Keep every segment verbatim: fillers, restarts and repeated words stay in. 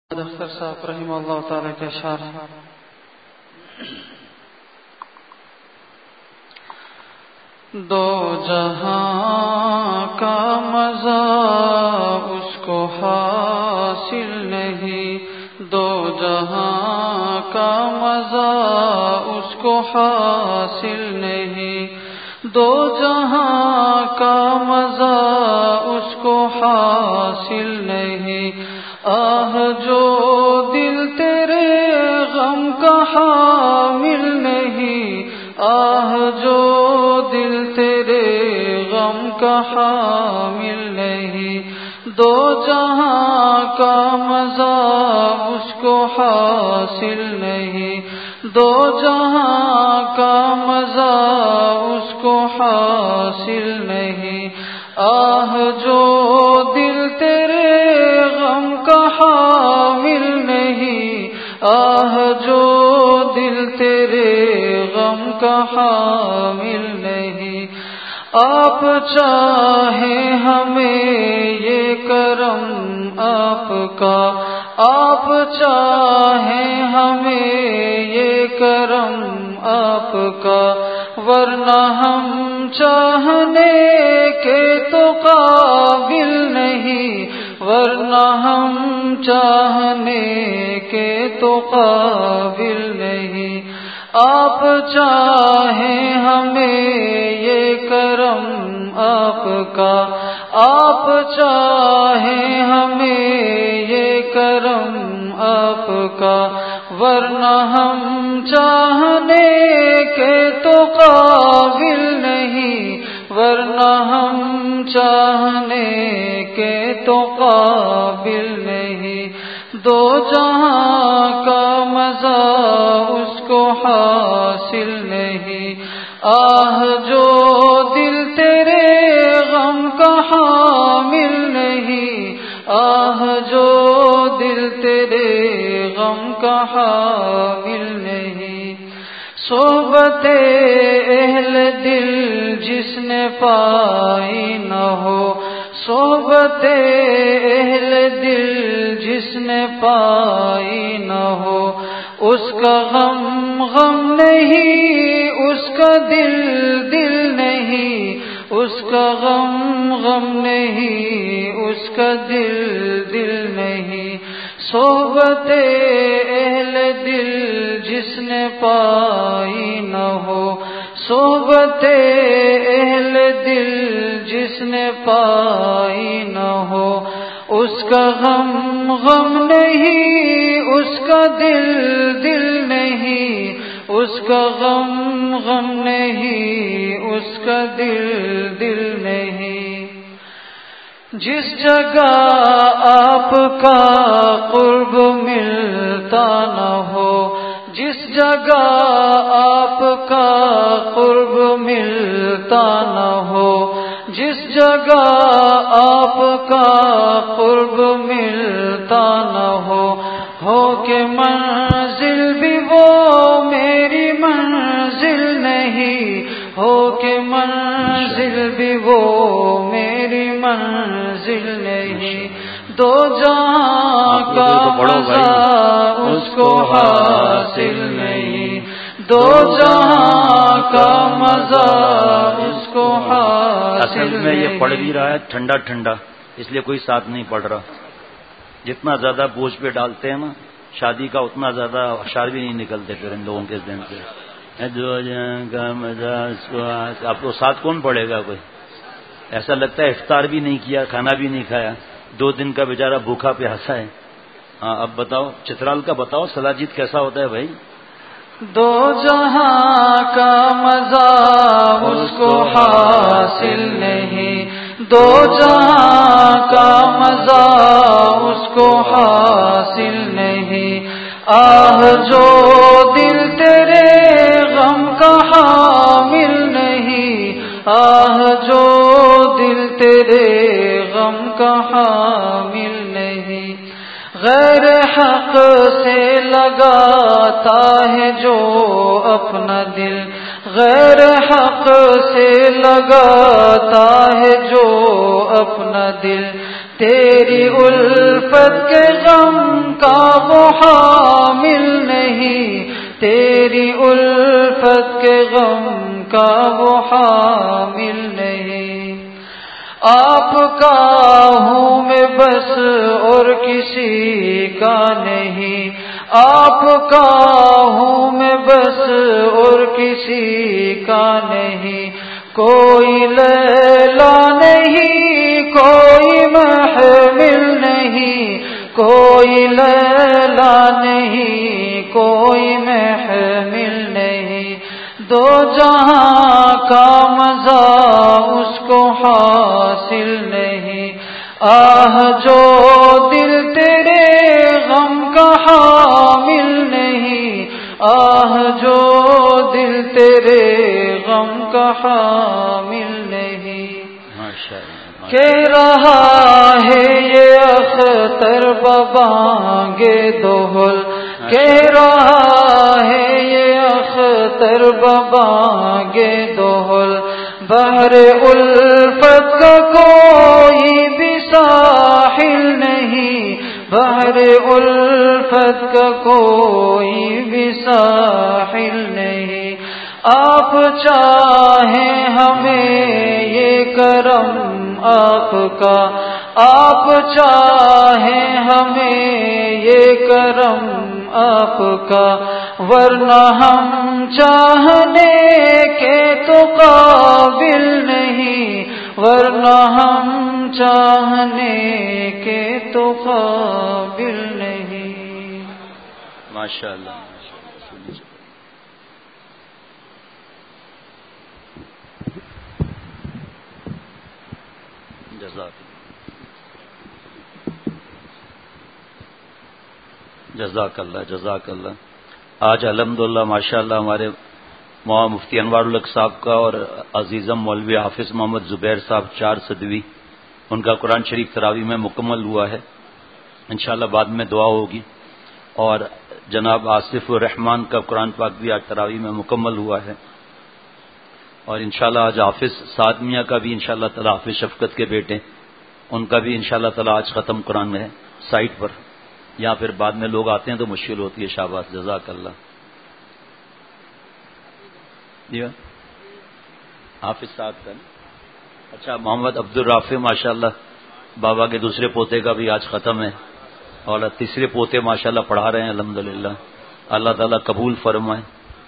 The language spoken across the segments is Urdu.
اختر صاحب رحمہ اللہ تعالیٰ کے اشعار ہیں. دو جہاں کا مزہ اس کو حاصل نہیں، دو جہاں کا مزہ اس کو حاصل نہیں، دو جہاں کا مزہ اس کو حاصل نہیں. آہ جو دل تیرے غم کا حامل نہیں، آہ جو دل تیرے غم کا حامل نہیں، دو جہاں کا مزہ اس کو حاصل نہیں، دو جہاں کا مزہ اس کو حاصل نہیں. آہ جو دل تیرے غم کا حامل نہیں، آہ جو دل تیرے غم کا حامل نہیں. آپ چاہیں ہمیں یہ کرم آپ کا، آپ چاہیں ہمیں یہ کرم آپ کا، ورنہ ہم چاہنے کے تو قابل نہیں، ورنہ ہم چاہنے کے تو قابل نہیں. آپ چاہیں ہمیں یہ کرم آپ کا، آپ چاہیں ہمیں یہ کرم آپ کا، ورنہ ہم چاہنے کے تو قابل نہیں، ورنہ ہم چاہنے کے تو قابل نہیں. دو جہاں کا مزہ اس کو حاصل نہیں. آہ جو دل تیرے غم کا حامل نہیں، آہ جو دل تیرے غم کا حامل نہیں. صحبت اہل دل جس نے پائی نہ ہو، صحبت اہل دل جس نے پائی نہ ہو، اس کا غم غم نہیں، اس کا دل دل نہیں، اس کا غم غم نہیں، اس کا دل دل نہیں. صحبت اہل دل جس نے پائی نہ ہو، صحبت اہل دل جس نے پائی نہ ہو، اس کا غم غم نہیں، اس کا دل دل نہیں، اس کا غم غم نہیں، اس کا دل دل نہیں. جس جگہ آپ کا قرب ملتا نہ ہو، جس جگہ آپ کا قرب ملتا نہ ہو، جس جگہ آپ کا قرب ملتا نہ ہو، ہو کہ منزل بھی وہ میری منزل نہیں، ہو کہ منزل بھی وہ میری منزل نہیں. دو جہاں کا مزہ اس کو حاصل نہیں، دو جہاں کا مزہ اس کو حاصل نہیں. اصل میں یہ پڑھ بھی رہا ہے ٹھنڈا ٹھنڈا، اس لیے کوئی ساتھ نہیں پڑھ رہا. جتنا زیادہ بوجھ پہ ڈالتے ہیں نا شادی کا، اتنا زیادہ اشعار بھی نہیں نکلتے پھر ان لوگوں کے ذہن سے. دو جہاں کا مزہ اس کو حاصل، آپ کو ساتھ کون پڑھے گا؟ کوئی ایسا لگتا ہے افطار بھی نہیں کیا، کھانا بھی نہیں کھایا، دو دن کا بیچارہ بھوکا پیاسا ہے. ہاں اب بتاؤ چترال کا بتاؤ سلاجید کیسا ہوتا ہے بھائی. دو جہاں کا مزہ اس کو حاصل نہیں، دو جہاں کا مزہ اس کو حاصل نہیں. آہ جو دل تیرے غم کا حامل نہیں، آہ جو دل تیرے غم کا حامل نہیں. غیر حق سے لگاتا ہے جو اپنا دل، غیر حق سے لگاتا ہے جو اپنا دل، تیری الفت کے غم کا وہ حامل نہیں، تیری الفت کے غم کا وہ حامل نہیں۔ آپ کا ہوں میں بس اور کسی کا نہیں، آپ کا ہوں میں بس اور کسی کا نہیں۔ کوئی لیلا نہیں، کوئی محمل نہیں، کوئی لیلا نہیں، کوئی محمل نہیں۔ دو جہاں کا مزہ اس کو حاصل نہیں، آہ جو دل تیرے غم کا حامل نہیں، آہ جو دل تیرے غم کا حامل نہیں۔ کہہ رہا ہے یہ اختر ببانگے دوہل، کہہ رہا ہے یہ اختر ببانگے دوہل، بحر الفت کا کوئی بھی ساحل نہیں، بحر الفت کا کوئی بھی ساحل نہیں۔ آپ چاہیں ہمیں یہ کرم آپ کا، آپ چاہیں ہمیں یہ کرم آپ کا، ورنہ ہم چاہنے کے تو قابل نہیں، ورنہ ہم چاہنے کے تو قابل نہیں۔ ماشاء اللہ۔ جزاک جزاک اللہ جزاک اللہ۔ آج الحمدللہ ماشاءاللہ ہمارے مولانا مفتی انوار الحق صاحب کا اور عزیزم مولوی حافظ محمد زبیر صاحب چار صدوی، ان کا قرآن شریف تراویح میں مکمل ہوا ہے، انشاءاللہ بعد میں دعا ہوگی۔ اور جناب آصف الرحمان کا قرآن پاک بھی آج تراویح میں مکمل ہوا ہے، اور انشاءاللہ آج حافظ سعد میاں کا بھی انشاءاللہ تعالی، حافظ شفقت کے بیٹے، ان کا بھی انشاءاللہ تعالی آج ختم قرآن ہے سائٹ پر، یا پھر بعد میں لوگ آتے ہیں تو مشکل ہوتی ہے۔ شاباش، جزاک اللہ۔ جی حافظ سعد کا، اچھا محمد عبد الرافع ماشاءاللہ بابا کے دوسرے پوتے کا بھی آج ختم ہے، اور تیسرے پوتے ماشاءاللہ پڑھا رہے ہیں الحمدللہ، اللہ تعالیٰ قبول فرمائے۔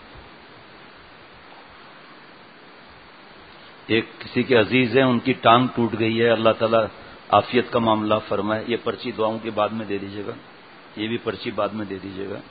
ایک کسی کے عزیز ہیں، ان کی ٹانگ ٹوٹ گئی ہے، اللہ تعالیٰ عافیت کا معاملہ فرمائے۔ یہ پرچی دعاؤں کے بعد میں دے دیجیے گا، یہ بھی پرچی بعد میں دے دیجیے گا۔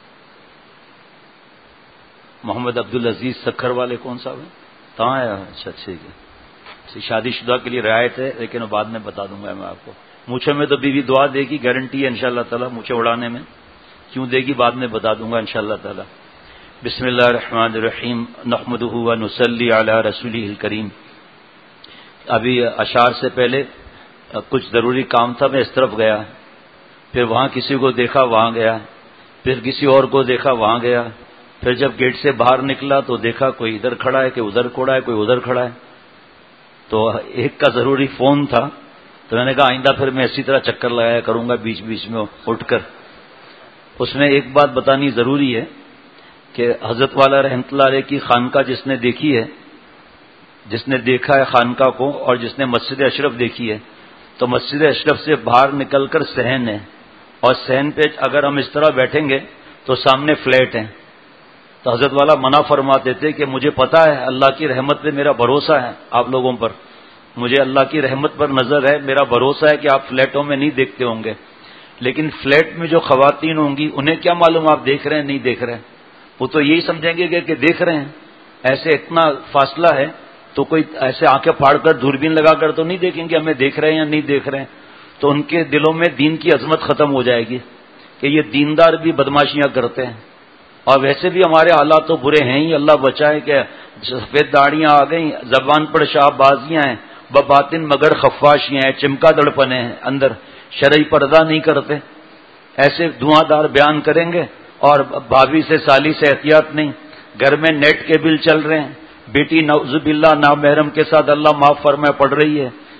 محمد عبدالعزیز سکھر والے کون صاحب ہیں؟ کہاں ہے؟ اچھا ٹھیک ہے، شادی شدہ کے لیے رعایت ہے، لیکن بعد میں بتا دوں گا میں آپ کو۔ مونچھے میں تو بیوی دعا دے گی، گارنٹی ہے انشاءاللہ تعالیٰ، مونچھے اڑانے میں کیوں دے گی بعد میں بتا دوں گا انشاءاللہ تعالیٰ۔ بسم اللہ الرحمن الرحیم، نحمدہ و نصلی علی رسولہ الکریم۔ ابھی اشعار سے پہلے کچھ ضروری کام تھا، میں اس طرف گیا، پھر وہاں کسی کو دیکھا وہاں گیا، پھر کسی اور کو دیکھا وہاں گیا، پھر جب گیٹ سے باہر نکلا تو دیکھا کوئی ادھر کھڑا ہے، کوئی ادھر کھڑا ہے، کوئی ادھر کھڑا ہے، تو ایک کا ضروری فون تھا، تو میں نے کہا آئندہ پھر میں اسی طرح چکر لگایا کروں گا بیچ بیچ میں اٹھ کر۔ اس میں ایک بات بتانی ضروری ہے کہ حضرت والا رحمۃ اللہ علیہ کی خانقاہ جس نے دیکھی ہے، جس نے دیکھا ہے خانقاہ کو، اور جس نے مسجد اشرف دیکھی ہے، تو مسجد اشرف سے باہر نکل کر صحن ہے، اور صحن پہ اگر ہم اس طرح بیٹھیں گے تو سامنے فلیٹ ہیں، تو حضرت والا منع فرماتے تھے کہ مجھے پتا ہے اللہ کی رحمت پہ میرا بھروسہ ہے، آپ لوگوں پر مجھے اللہ کی رحمت پر نظر ہے، میرا بھروسہ ہے کہ آپ فلیٹوں میں نہیں دیکھتے ہوں گے، لیکن فلیٹ میں جو خواتین ہوں گی انہیں کیا معلوم آپ دیکھ رہے ہیں نہیں دیکھ رہے ہیں، وہ تو یہی سمجھیں گے کہ دیکھ رہے ہیں، ایسے اتنا فاصلہ ہے تو کوئی ایسے آنکھیں پھاڑ کر دوربین لگا کر تو نہیں دیکھیں گے ہمیں دیکھ رہے ہیں یا نہیں دیکھ رہے ہیں، تو ان کے دلوں میں دین کی عظمت ختم ہو جائے گی کہ یہ دیندار بھی بدماشیاں کرتے ہیں، اور ویسے بھی ہمارے حالات تو برے ہیں ہی، اللہ بچائے کہ سفید داڑیاں آ گئیں، زبان پر شاہ بازیاں ہیں، بباطن مگر خفاشیاں ہیں، چمکا دڑپنے ہیں، اندر شرعی پردہ نہیں کرتے، ایسے دھواں دار بیان کریں گے، اور بھابھی سے سالی سے احتیاط نہیں، گھر میں نیٹ کے بل چل رہے ہیں، بیٹی نعوذ باللہ نامحرم کے ساتھ اللہ معاف فرمائے پڑھ رہی ہے،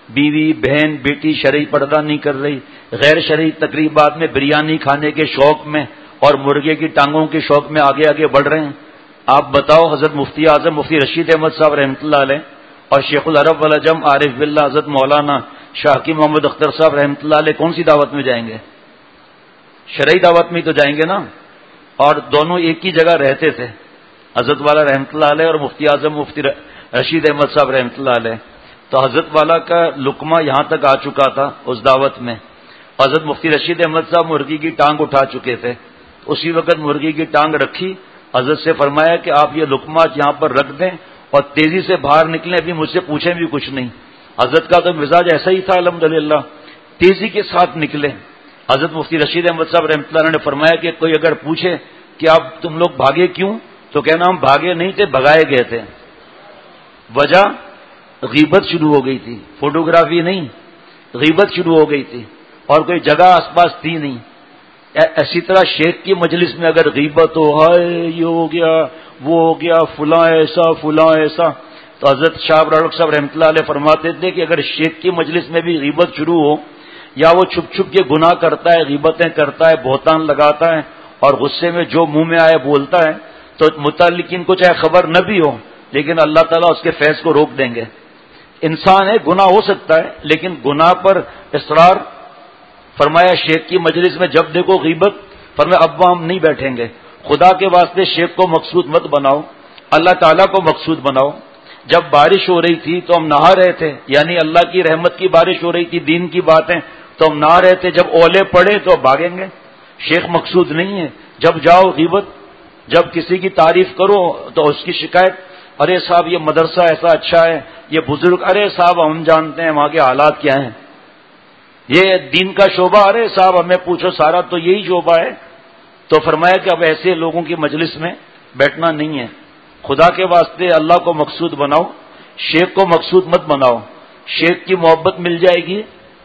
بیوی بہن بیٹی شرعی پردہ نہیں کر رہی، غیر شرعی تقریبات میں بریانی کھانے کے شوق میں اور مرغے کی ٹانگوں کے شوق میں آگے آگے بڑھ رہے ہیں. آپ بتاؤ حضرت مفتی اعظم مفتی رشید احمد صاحب رحمۃ اللہ علیہ اور شیخ العرب والعجم عارف باللہ حضرت مولانا شاہ کی محمد اختر صاحب رحمۃ اللہ علیہ کون سی دعوت میں جائیں گے؟ شرعی دعوت میں تو جائیں گے نا. اور دونوں ایک ہی جگہ رہتے تھے، حضرت والا رحمۃ اللہ علیہ اور مفتی اعظم مفتی رشید احمد صاحب رحمۃ اللہ علیہ. تو حضرت والا کا لقمہ یہاں تک آ چکا تھا اس دعوت میں. حضرت مفتی رشید احمد صاحب مرغی کی ٹانگ اٹھا چکے تھے. اسی وقت مرغی کی ٹانگ رکھی، حضرت سے فرمایا کہ آپ یہ لقمہ یہاں پر رکھ دیں اور تیزی سے باہر نکلیں، ابھی مجھ سے پوچھیں بھی کچھ نہیں. حضرت کا تو مزاج ایسا ہی تھا الحمدللہ، تیزی کے ساتھ نکلے. حضرت مفتی رشید احمد صاحب رحمۃ اللہ نے فرمایا کہ کوئی اگر پوچھے کہ آپ تم لوگ بھاگے کیوں، تو کہنا ہم بھاگے نہیں تھے، بھگائے گئے تھے. وجہ غیبت شروع ہو گئی تھی، فوٹوگرافی نہیں، غیبت شروع ہو گئی تھی اور کوئی جگہ آس پاس تھی نہیں. اسی طرح شیخ کی مجلس میں اگر غیبت ہو، ہائے یہ ہو گیا وہ ہو گیا فلاں ایسا فلاں ایسا، تو حضرت شاہ ابرار صاحب رحمۃ اللہ علیہ فرماتے تھے کہ اگر شیخ کی مجلس میں بھی غیبت شروع ہو یا وہ چھپ چھپ کے گناہ کرتا ہے، غیبتیں کرتا ہے، بہتان لگاتا ہے اور غصے میں جو منہ میں آئے بولتا ہے، تو متعلقین کو چاہے خبر نہ بھی ہو لیکن اللہ تعالیٰ اس کے فیض کو روک دیں گے. انسان ہے، گناہ ہو سکتا ہے لیکن گناہ پر اصرار. فرمایا شیخ کی مجلس میں جب دیکھو غیبت، فرمایا اب ہم نہیں بیٹھیں گے. خدا کے واسطے شیخ کو مقصود مت بناؤ، اللہ تعالیٰ کو مقصود بناؤ. جب بارش ہو رہی تھی تو ہم نہا رہے تھے، یعنی اللہ کی رحمت کی بارش ہو رہی تھی، دین کی باتیں، تو ہم نہا رہے تھے. جب اولے پڑے تو بھاگیں گے. شیخ مقصود نہیں ہے. جب جاؤ غیبت، جب کسی کی تعریف کرو تو اس کی شکایت، ارے صاحب یہ مدرسہ ایسا اچھا ہے، یہ بزرگ، ارے صاحب ہم جانتے ہیں وہاں کے حالات کیا ہیں، یہ دین کا شعبہ، ارے صاحب ہمیں پوچھو سارا تو یہی شعبہ ہے. تو فرمایا کہ اب ایسے لوگوں کی مجلس میں بیٹھنا نہیں ہے. خدا کے واسطے اللہ کو مقصود بناؤ، شیخ کو مقصود مت بناؤ. شیخ کی محبت مل جائے گی،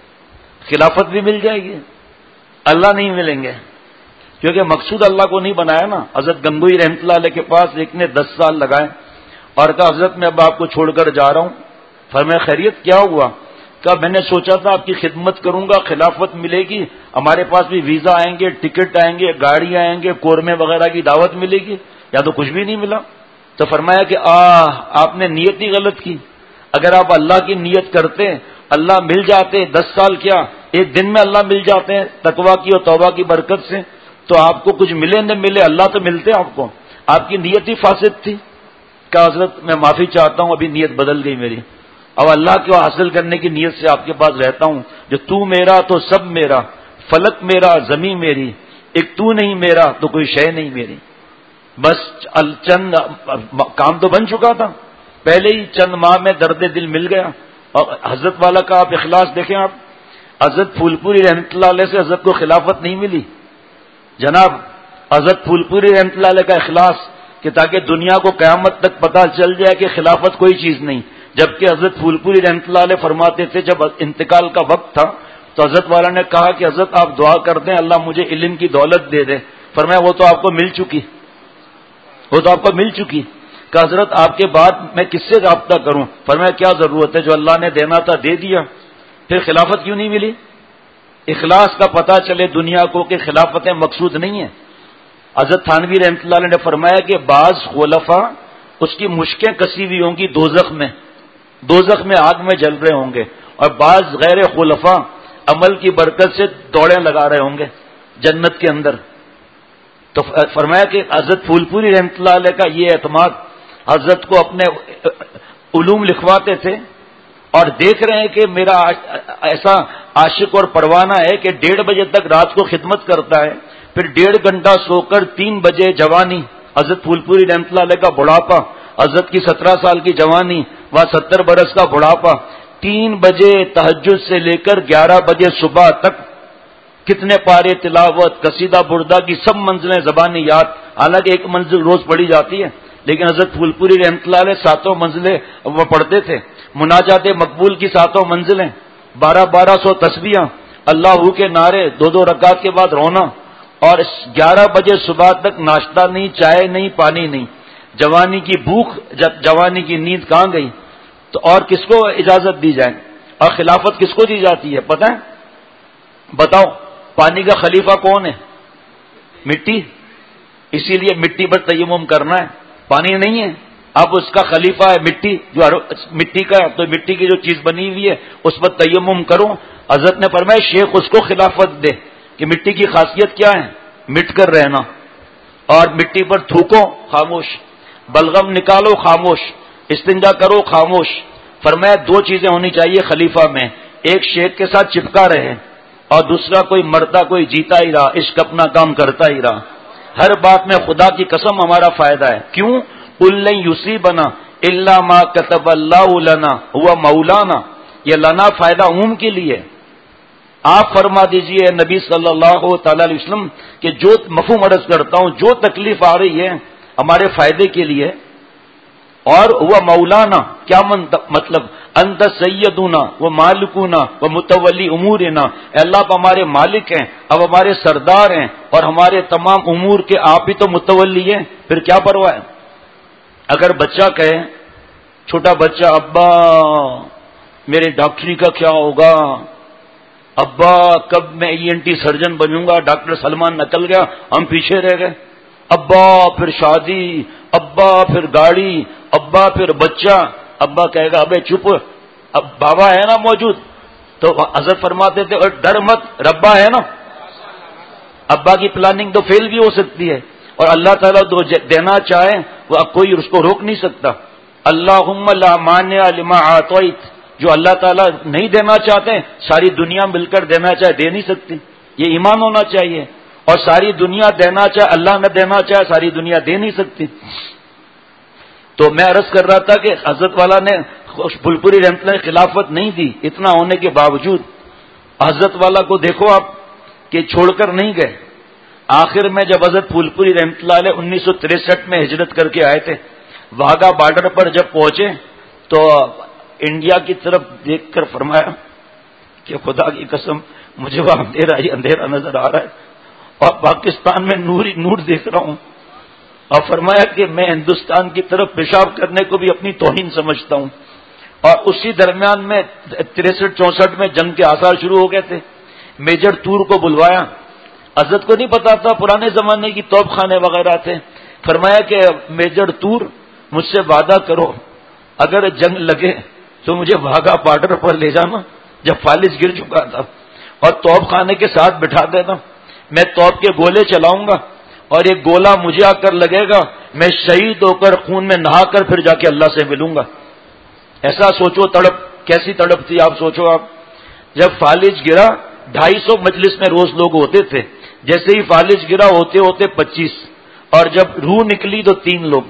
خلافت بھی مل جائے گی، اللہ نہیں ملیں گے، کیونکہ مقصود اللہ کو نہیں بنایا نا. حضرت گنگوئی رحمۃ اللہ علیہ کے پاس ایک نے دس سال لگائے اور کہا حضرت میں اب آپ کو چھوڑ کر جا رہا ہوں. فرمایا خیریت کیا ہوا؟ کہا میں نے سوچا تھا آپ کی خدمت کروں گا، خلافت ملے گی، ہمارے پاس بھی ویزا آئیں گے، ٹکٹ آئیں گے، گاڑی آئیں گے، قورمے وغیرہ کی دعوت ملے گی، یا تو کچھ بھی نہیں ملا. تو فرمایا کہ آہ آپ نے نیت ہی غلط کی. اگر آپ اللہ کی نیت کرتے اللہ مل جاتے. دس سال کیا ایک دن میں اللہ مل جاتے ہیں تقویٰ کی اور توبہ کی برکت سے. تو آپ کو کچھ ملے نہ ملے اللہ تو ملتے آپ کو. آپ کی نیت ہی فاسد تھی. کہ حضرت میں معافی چاہتا ہوں، ابھی نیت بدل گئی میری، اب اللہ کو حاصل کرنے کی نیت سے آپ کے پاس رہتا ہوں. جو تو میرا تو سب میرا، فلک میرا زمین میری، ایک تو نہیں میرا تو کوئی شے نہیں میری. بس چند کام تو بن چکا تھا، پہلے ہی چند ماہ میں درد دل مل گیا. اور حضرت والا کا آپ اخلاص دیکھیں. آپ حضرت پھول پوری رحمۃ اللہ علیہ سے حضرت کو خلافت نہیں ملی جناب. حضرت پھول پوری رحمۃ اللہ علیہ کا اخلاص کہ تاکہ دنیا کو قیامت تک پتہ چل جائے کہ خلافت کوئی چیز نہیں. جبکہ حضرت پھول پوری رحمۃ اللہ علیہ فرماتے تھے جب انتقال کا وقت تھا تو حضرت والا نے کہا کہ حضرت آپ دعا کر دیں اللہ مجھے علم کی دولت دے دے. فرمایا وہ تو آپ کو مل چکی، وہ تو آپ کو مل چکی. کہ حضرت آپ کے بعد میں کس سے رابطہ کروں؟ فرمایا کیا ضرورت ہے، جو اللہ نے دینا تھا دے دیا، پھر خلافت کیوں نہیں ملی؟ اخلاص کا پتہ چلے دنیا کو کہ خلافتیں مقصود نہیں ہیں. حضرت تھانوی رحمۃ اللہ علیہ نے فرمایا کہ بعض خلفاء اس کی مشکیں کسی ہوئی ہوں گی دوزخ میں، دوزخ میں آگ میں جل رہے ہوں گے، اور بعض غیر خلفاء عمل کی برکت سے دوڑیں لگا رہے ہوں گے جنت کے اندر. تو فرمایا کہ حضرت پھول پوری رحمۃ اللہ علیہ کا یہ اعتماد، حضرت کو اپنے علوم لکھواتے تھے اور دیکھ رہے ہیں کہ میرا ایسا عاشق اور پروانہ ہے کہ ڈیڑھ بجے تک رات کو خدمت کرتا ہے، پھر ڈیڑھ گھنٹہ سو کر تین بجے جوانی، حضرت پھول پوری رحمۃ اللہ علیہ کا بڑھاپا، حضرت کی سترہ سال کی جوانی و ستر برس کا بڑھاپا، تین بجے تہجد سے لے کر گیارہ بجے صبح تک کتنے پارے تلاوت، قصیدہ بردہ کی سب منزلیں زبانی یاد. حالانکہ ایک منزل روز پڑھی جاتی ہے لیکن حضرت پھول پوری رحمۃ اللہ علیہ ساتوں منزلیں وہ پڑھتے تھے. مناجات مقبول کی ساتوں منزلیں، بارہ بارہ سو تسبیحاں، اللہ ہو کے نعرے، دو دو رکعت کے بعد رونا، اور گیارہ بجے صبح تک ناشتہ نہیں، چائے نہیں، پانی نہیں. جوانی کی بھوک، جب جوانی کی نیند کہاں گئی؟ تو اور کس کو اجازت دی جائے؟ اور خلافت کس کو دی جاتی ہے پتہ ہے؟ بتاؤ، پانی کا خلیفہ کون ہے؟ مٹی، اسی لیے مٹی پر تیمم کرنا ہے، پانی نہیں ہے، اب اس کا خلیفہ ہے مٹی، جو مٹی کا ہے تو مٹی کی جو چیز بنی ہوئی ہے اس پر تیمم کرو۔ حضرت نے فرمایا شیخ اس کو خلافت دے کہ مٹی کی خاصیت کیا ہے؟ مٹ کر رہنا، اور مٹی پر تھوکو خاموش، بلغم نکالو خاموش، استنجا کرو خاموش۔ فرمایا دو چیزیں ہونی چاہیے خلیفہ میں، ایک شیخ کے ساتھ چپکا رہے اور دوسرا کوئی مرتا کوئی جیتا ہی رہا، عشق اپنا کام کرتا ہی رہا۔ ہر بات میں خدا کی قسم ہمارا فائدہ ہے، کیوں؟ قُل لَن يُصِيبَنَا إِلَّا مَا كَتَبَ اللَّهُ لَنَا هُوَ مَوْلَانَا، یہ لنا فائدہ عموم کے لیے۔ آپ فرما دیجئے نبی صلی اللہ تعالی علیہ وسلم کہ جو مفہوم عرض کرتا ہوں، جو تکلیف آ رہی ہے ہمارے فائدے کے لیے، اور وہ مولانا کیا مطلب؟ انت سیدنا و مالکنا و متولی امورنا، اللہ آپ ہمارے مالک ہیں، اب ہمارے سردار ہیں، اور ہمارے تمام امور کے آپ ہی تو متولی ہیں، پھر کیا پرواہ ہے؟ اگر بچہ کہے، چھوٹا بچہ، ابا میرے ڈاکٹری کا کیا ہوگا، ابا کب میں ای این ٹی سرجن بنوں گا، ڈاکٹر سلمان نکل گیا ہم پیچھے رہ گئے، ابا پھر شادی، ابا پھر گاڑی، ابا پھر بچہ، ابا کہے گا ابے چپ، اب بابا ہے نا موجود، تو حضرت فرماتے تھے اور ڈر مت، ربا ہے نا۔ ابا کی پلاننگ تو فیل بھی ہو سکتی ہے، اور اللہ تعالیٰ جو دینا چاہے وہ اب کوئی اس کو روک نہیں سکتا۔ اللہم لا مانع لما اعطیت، جو اللہ تعالیٰ نہیں دینا چاہتے ساری دنیا مل کر دینا چاہے دے نہیں سکتی، یہ ایمان ہونا چاہیے، اور ساری دنیا دینا چاہے اللہ نہ دینا چاہے ساری دنیا دے نہیں سکتی۔ تو میں عرض کر رہا تھا کہ حضرت والا نے پھول پوری رحمت اللہ نے خلافت نہیں دی، اتنا ہونے کے باوجود حضرت والا کو دیکھو آپ کہ چھوڑ کر نہیں گئے۔ آخر میں جب حضرت پھول پوری رحمت اللہ علیہ انیس سو تریسٹھ میں ہجرت کر کے آئے تھے، واگا بارڈر پر جب پہنچے تو انڈیا کی طرف دیکھ کر فرمایا کہ خدا کی قسم مجھے وہ اندھیرا ہی اندھیرا نظر آ رہا ہے، اور پاکستان میں نور ہی نور دیکھ رہا ہوں، اور فرمایا کہ میں ہندوستان کی طرف پیشاب کرنے کو بھی اپنی توہین سمجھتا ہوں۔ اور اسی درمیان میں تریسٹھ چونسٹھ میں جنگ کے آثار شروع ہو گئے تھے، میجر تور کو بلوایا، حضرت کو نہیں پتا تھا پرانے زمانے کی توپ خانے وغیرہ تھے، فرمایا کہ میجر تور مجھ سے وعدہ کرو اگر جنگ لگے تو مجھے واگا بارڈر پر لے جانا، جب فالج گر چکا تھا، اور توپ خانے کے ساتھ بٹھا دینا، میں توپ کے گولے چلاؤں گا، اور ایک گولا مجھے آ کر لگے گا، میں شہید ہو کر خون میں نہا کر پھر جا کے اللہ سے ملوں گا۔ ایسا سوچو تڑپ، کیسی تڑپ تھی آپ سوچو آپ۔ جب فالج گرا ڈھائی سو مجلس میں روز لوگ ہوتے تھے، جیسے ہی فالج گرا ہوتے ہوتے پچیس، اور جب روح نکلی تو تین لوگ۔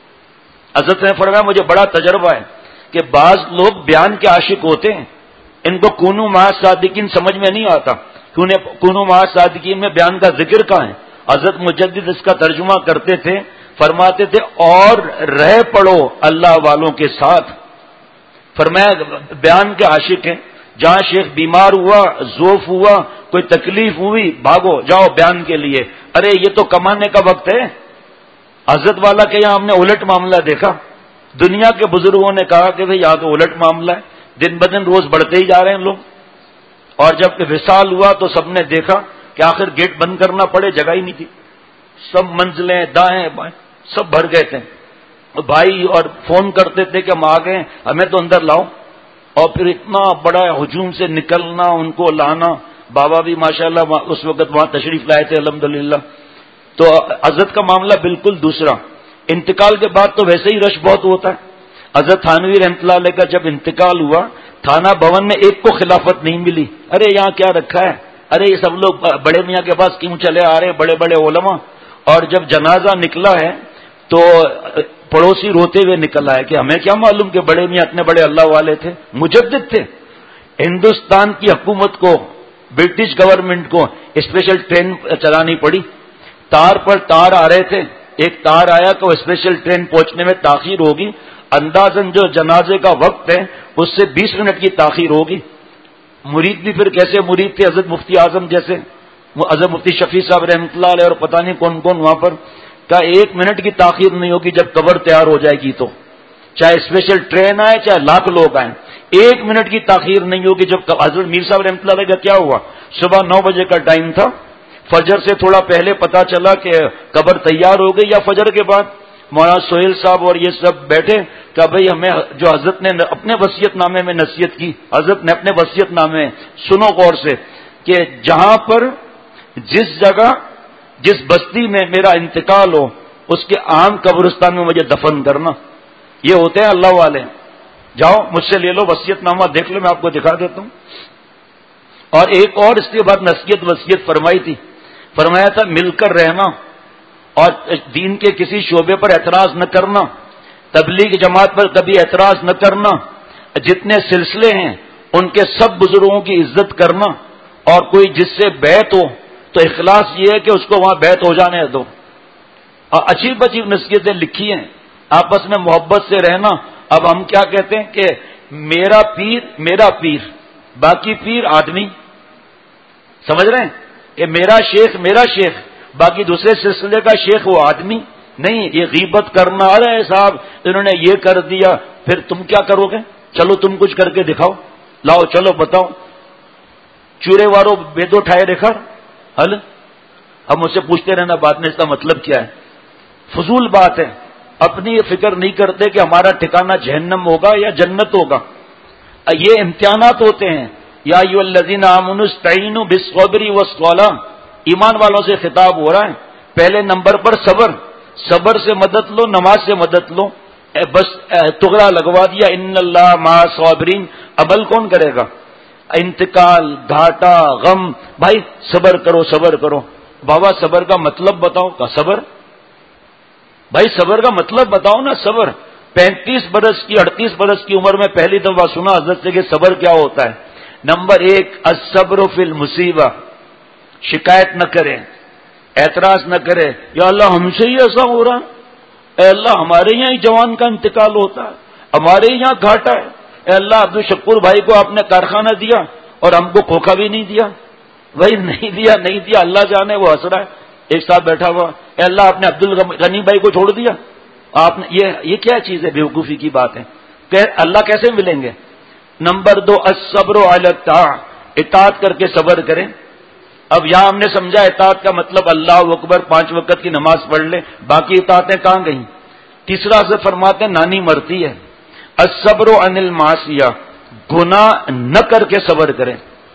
حضرت نے فرمایا مجھے بڑا تجربہ ہے کہ بعض لوگ بیان کے عاشق ہوتے ہیں، ان کو کونو مع صادقین سمجھ میں نہیں آتا، کونو مع صادقین میں بیان کا ذکر کہاں ہے؟ حضرت مجدد اس کا ترجمہ کرتے تھے، فرماتے تھے اور رہ پڑو اللہ والوں کے ساتھ۔ فرمایا بیان کے عاشق ہیں، جہاں شیخ بیمار ہوا، ذوف ہوا، کوئی تکلیف ہوئی، بھاگو جاؤ بیان کے لیے، ارے یہ تو کمانے کا وقت ہے۔ حضرت والا کے یہاں ہم نے الٹ معاملہ دیکھا، دنیا کے بزرگوں نے کہا کہ بھئی یہاں تو الٹ معاملہ ہے، دن بدن روز بڑھتے ہی جا رہے ہیں لوگ، اور جب وصال ہوا تو سب نے دیکھا کہ آخر گیٹ بند کرنا پڑے، جگہ ہی نہیں تھی، سب منزلیں دائیں بائیں سب بھر گئے تھے، بھائی اور فون کرتے تھے کہ ہم آ گئے ہمیں تو اندر لاؤ، اور پھر اتنا بڑا ہجوم سے نکلنا، ان کو لانا، بابا بھی ماشاءاللہ اس وقت وہاں تشریف لائے تھے الحمدللہ۔ تو حضرت کا معاملہ بالکل دوسرا، انتقال کے بعد تو ویسے ہی رش بہت ہوتا ہے۔ حضرت تھانوی رحمۃ اللہ علیہ کا جب انتقال ہوا، تھانہ بھون میں ایک کو خلافت نہیں ملی، ارے یہاں کیا رکھا ہے، ارے یہ سب لوگ بڑے میاں کے پاس کیوں چلے آ رہے ہیں، بڑے بڑے علماء۔ اور جب جنازہ نکلا ہے تو پڑوسی روتے ہوئے نکل آئے کہ ہمیں کیا معلوم کہ بڑے میاں اتنے بڑے اللہ والے تھے، مجدد تھے۔ ہندوستان کی حکومت کو، برٹش گورنمنٹ کو اسپیشل ٹرین چلانی پڑی، تار پر تار آ رہے تھے، ایک تار آیا کہ اسپیشل ٹرین پہنچنے میں تاخیر ہوگی، اندازاً جو جنازے کا وقت ہے اس سے بیس منٹ کی تاخیر ہوگی۔ مرید بھی پھر کیسے مرید تھے، حضرت مفتی اعظم جیسے، حضرت مفتی شفیع صاحب رحمۃ اللہ علیہ اور پتہ نہیں کون کون وہاں پر، کا ایک منٹ کی تاخیر نہیں ہوگی جب قبر تیار ہو جائے گی تو چاہے اسپیشل ٹرین آئے چاہے لاکھ لوگ آئیں، ایک منٹ کی تاخیر نہیں ہوگی. جب حضرت میر صاحب رحمۃ اللہ علیہ کا کیا ہوا، صبح نو بجے کا ٹائم تھا، فجر سے تھوڑا پہلے پتا چلا کہ قبر تیار ہو گئی یا فجر کے بعد، مولانا سہیل صاحب اور یہ سب بیٹھے کہ بھئی ہمیں جو حضرت نے اپنے وصیت نامے میں نصیحت کی، حضرت نے اپنے وصیت نامے سنو غور سے کہ جہاں پر جس جگہ جس بستی میں میرا انتقال ہو اس کے عام قبرستان میں مجھے دفن کرنا. یہ ہوتے ہیں اللہ والے. جاؤ مجھ سے لے لو وصیت نامہ، دیکھ لو، میں آپ کو دکھا دیتا ہوں. اور ایک اور اس کے بعد نصیحت وصیت فرمائی تھی، فرمایا تھا مل کر رہنا اور دین کے کسی شعبے پر اعتراض نہ کرنا، تبلیغ جماعت پر کبھی اعتراض نہ کرنا، جتنے سلسلے ہیں ان کے سب بزرگوں کی عزت کرنا، اور کوئی جس سے بیعت ہو تو اخلاص یہ ہے کہ اس کو وہاں بیعت ہو جانے دو. اور عجیب عجیب نصیحتیں لکھی ہیں، آپس میں محبت سے رہنا. اب ہم کیا کہتے ہیں کہ میرا پیر میرا پیر، باقی پیر آدمی. سمجھ رہے ہیں کہ میرا شیخ میرا شیخ، باقی دوسرے سلسلے کا شیخ وہ آدمی نہیں. یہ غیبت کرنا، ارے صاحب انہوں نے یہ کر دیا، پھر تم کیا کرو گے؟ چلو تم کچھ کر کے دکھاؤ، لاؤ چلو بتاؤ. چورے وارو بے دو ٹھائے ریکھا حل. اب مجھ سے پوچھتے رہنا بعد میں اس کا مطلب کیا ہے، فضول بات ہے. اپنی فکر نہیں کرتے کہ ہمارا ٹھکانہ جہنم ہوگا یا جنت ہوگا. یہ امتحانات ہوتے ہیں. یا ایھا الذین آمنوا استعینوا بالصبر والصلاۃ، ایمان والوں سے خطاب ہو رہا ہے. پہلے نمبر پر صبر، صبر سے مدد لو، نماز سے مدد لو. بس تغرا لگوا دیا ان اللہ مع الصابرین. عمل کون کرے گا؟ انتقال، گھاٹا، غم، بھائی صبر کرو صبر کرو. بابا صبر کا مطلب بتاؤ. کا صبر بھائی صبر کا مطلب بتاؤ نا. صبر پینتیس برس کی اڑتیس برس کی عمر میں پہلی دفعہ سنا حضرت سے کہ صبر کیا ہوتا ہے. نمبر ایک الصبر فی المصیبہ، شکایت نہ کرے، اعتراض نہ کرے. یا اللہ ہم سے ہی ایسا ہو رہا، اے اللہ ہمارے یہاں ہی جوان کا انتقال ہوتا ہے، ہمارے ہی یہاں گھاٹا ہے. اے اللہ عبدالشکور بھائی کو آپ نے کارخانہ دیا اور ہم کو کھوکھا بھی نہیں دیا. وہی نہیں دیا نہیں دیا اللہ جانے. وہ ہنس رہا ہے ایک ساتھ بیٹھا ہوا. اے اللہ آپ نے عبد الغنی بھائی کو چھوڑ دیا. آپ نے یہ یہ کیا چیز ہے؟ بیوقوفی کی بات ہے. کہ اللہ کیسے ملیں گے؟ نمبر دو الصبر علی الطاعۃ، اطاعت کر کے صبر کریں. اب یہاں ہم نے سمجھا اطاعت کا مطلب اللہ اکبر پانچ وقت کی نماز پڑھ لیں، باقی اطاعتیں کہاں گئیں؟ تیسرا حضرت فرماتے ہیں نانی مرتی ہے. الصبر عن المعصیہ، گناہ نہ کر کے صبر کریں.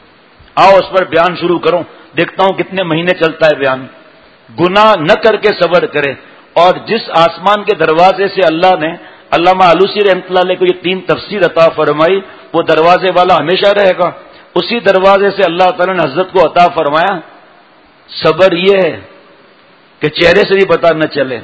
آؤ اس پر بیان شروع کرو، دیکھتا ہوں کتنے مہینے چلتا ہے بیان. گناہ نہ کر کے صبر کرے. اور جس آسمان کے دروازے سے اللہ نے علامہ آلوسی رحمۃ اللہ علیہ کو یہ تین تفسیر عطا فرمائی، وہ دروازے والا ہمیشہ رہے گا. اسی دروازے سے اللہ تعالیٰ نے حضرت کو عطا فرمایا صبر یہ ہے کہ چہرے سے بھی پتہ نہ چلے.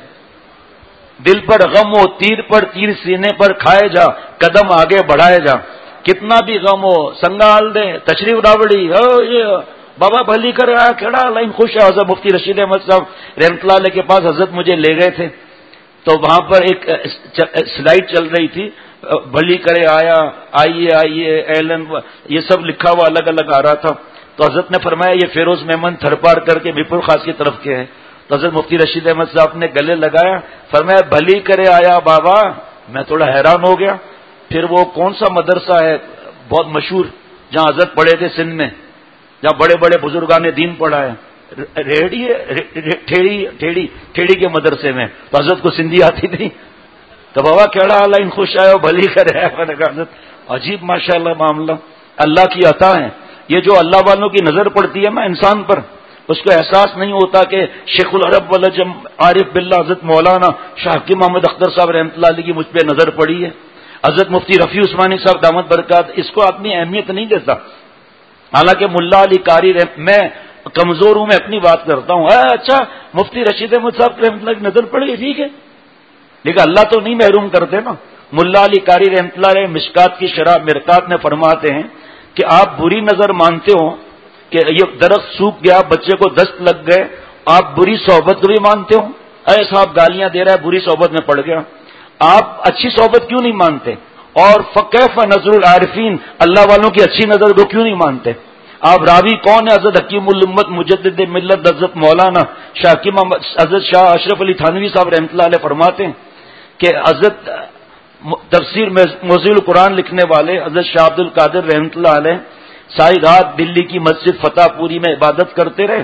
دل پر غم ہو تیر پر تیر سینے پر کھائے جا، قدم آگے بڑھائے جا. کتنا بھی غم ہو سنگال دے تشریف راوڑی ہو یہ بابا بھلی کر آیا کھڑا لائن خوش ہے. حضرت مفتی رشید احمد صاحب رحمۃ اللہ علیہ کے پاس حضرت مجھے لے گئے تھے، تو وہاں پر ایک سلائڈ چل رہی تھی، بھلی کرے آیا، آئیے آئیے ایلن، یہ سب لکھا ہوا الگ الگ آ رہا تھا. تو حضرت نے فرمایا یہ فیروز مہمن تھرپار کر کے میرپور خاص کی طرف کے ہیں. تو حضرت مفتی رشید احمد صاحب نے گلے لگایا، فرمایا بھلی کرے آیا بابا. میں تھوڑا حیران ہو گیا. پھر وہ کون سا مدرسہ ہے بہت مشہور جہاں حضرت پڑھے تھے سندھ میں، جہاں بڑے بڑے بزرگان نے دین پڑھا ہے، ریڑھی ٹھیڑی ٹھیڑی ٹھیڑی کے مدرسے میں. تو حضرت کو سندھی آتی نہیں. تو بابا کیڑا اللہ خوش آئے بھلی کرے. حضرت عجیب ماشاء اللہ معاملہ اللہ کی عطا ہے. یہ جو اللہ والوں کی نظر پڑتی ہے نا انسان پر، اس کو احساس نہیں ہوتا کہ شیخ العرب والجم عارف باللہ حضرت مولانا شاہ حکیم محمد اختر صاحب رحمۃ اللہ علیہ کی مجھ پہ نظر پڑی ہے. حضرت مفتی رفیع عثمانی صاحب دامت برکات، اس کو آدمی اہمیت نہیں دیتا. حالانکہ ملا علی قاری میں کمزور ہوں، میں اپنی بات کرتا ہوں. اچھا مفتی رشید احمد صاحب رحمۃ اللہ کی نظر پڑی ٹھیک ہے، لیکن اللہ تو نہیں محروم کرتے نا. ملا علی قاری رحمۃ اللہ علیہ مشکات کی شرح مرکات میں فرماتے ہیں کہ آپ بری نظر مانتے ہو کہ یہ درخت سوکھ گیا، بچے کو دست لگ گئے، آپ بری صحبت کو بھی مانتے ہو. اے صاحب گالیاں دے رہا ہے بری صحبت میں پڑ گیا. آپ اچھی صحبت کیوں نہیں مانتے؟ اور فکیف نظر العارفین، اللہ والوں کی اچھی نظر کو کیوں نہیں مانتے؟ آپ راوی کون ہے؟ حضرت حکیم الامت مجدد ملت حضرت مولانا شاہ حکیم حضرت شاہ اشرف علی تھانوی صاحب رحمۃ اللہ علیہ فرماتے ہیں کہ حضرت تفسیر موزی القرآن لکھنے والے حضرت شاہ عبد القادر رحمۃ اللہ علیہ ساری رات دلی کی مسجد فتح پوری میں عبادت کرتے رہے.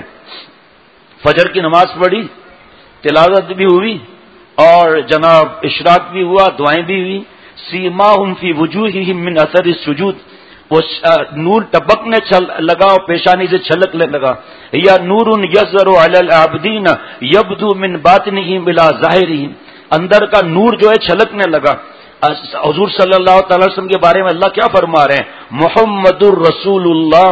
فجر کی نماز پڑھی، تلاوت بھی ہوئی اور جناب اشراق بھی ہوا، دعائیں بھی ہوئی. سیماہم فی وجوہہم من اثر السجود، وہ نور ٹپکنے لگا اور پیشانی سے چھلکنے لگا. یا نور یظہر علی العابدین یبدو من باطنہم الی ظاہرہم، اندر کا نور جو ہے چھلکنے لگا. حضور صلی اللہ تعالی وسلم کے بارے میں اللہ کیا فرما رہے ہیں؟ محمد الرسول اللہ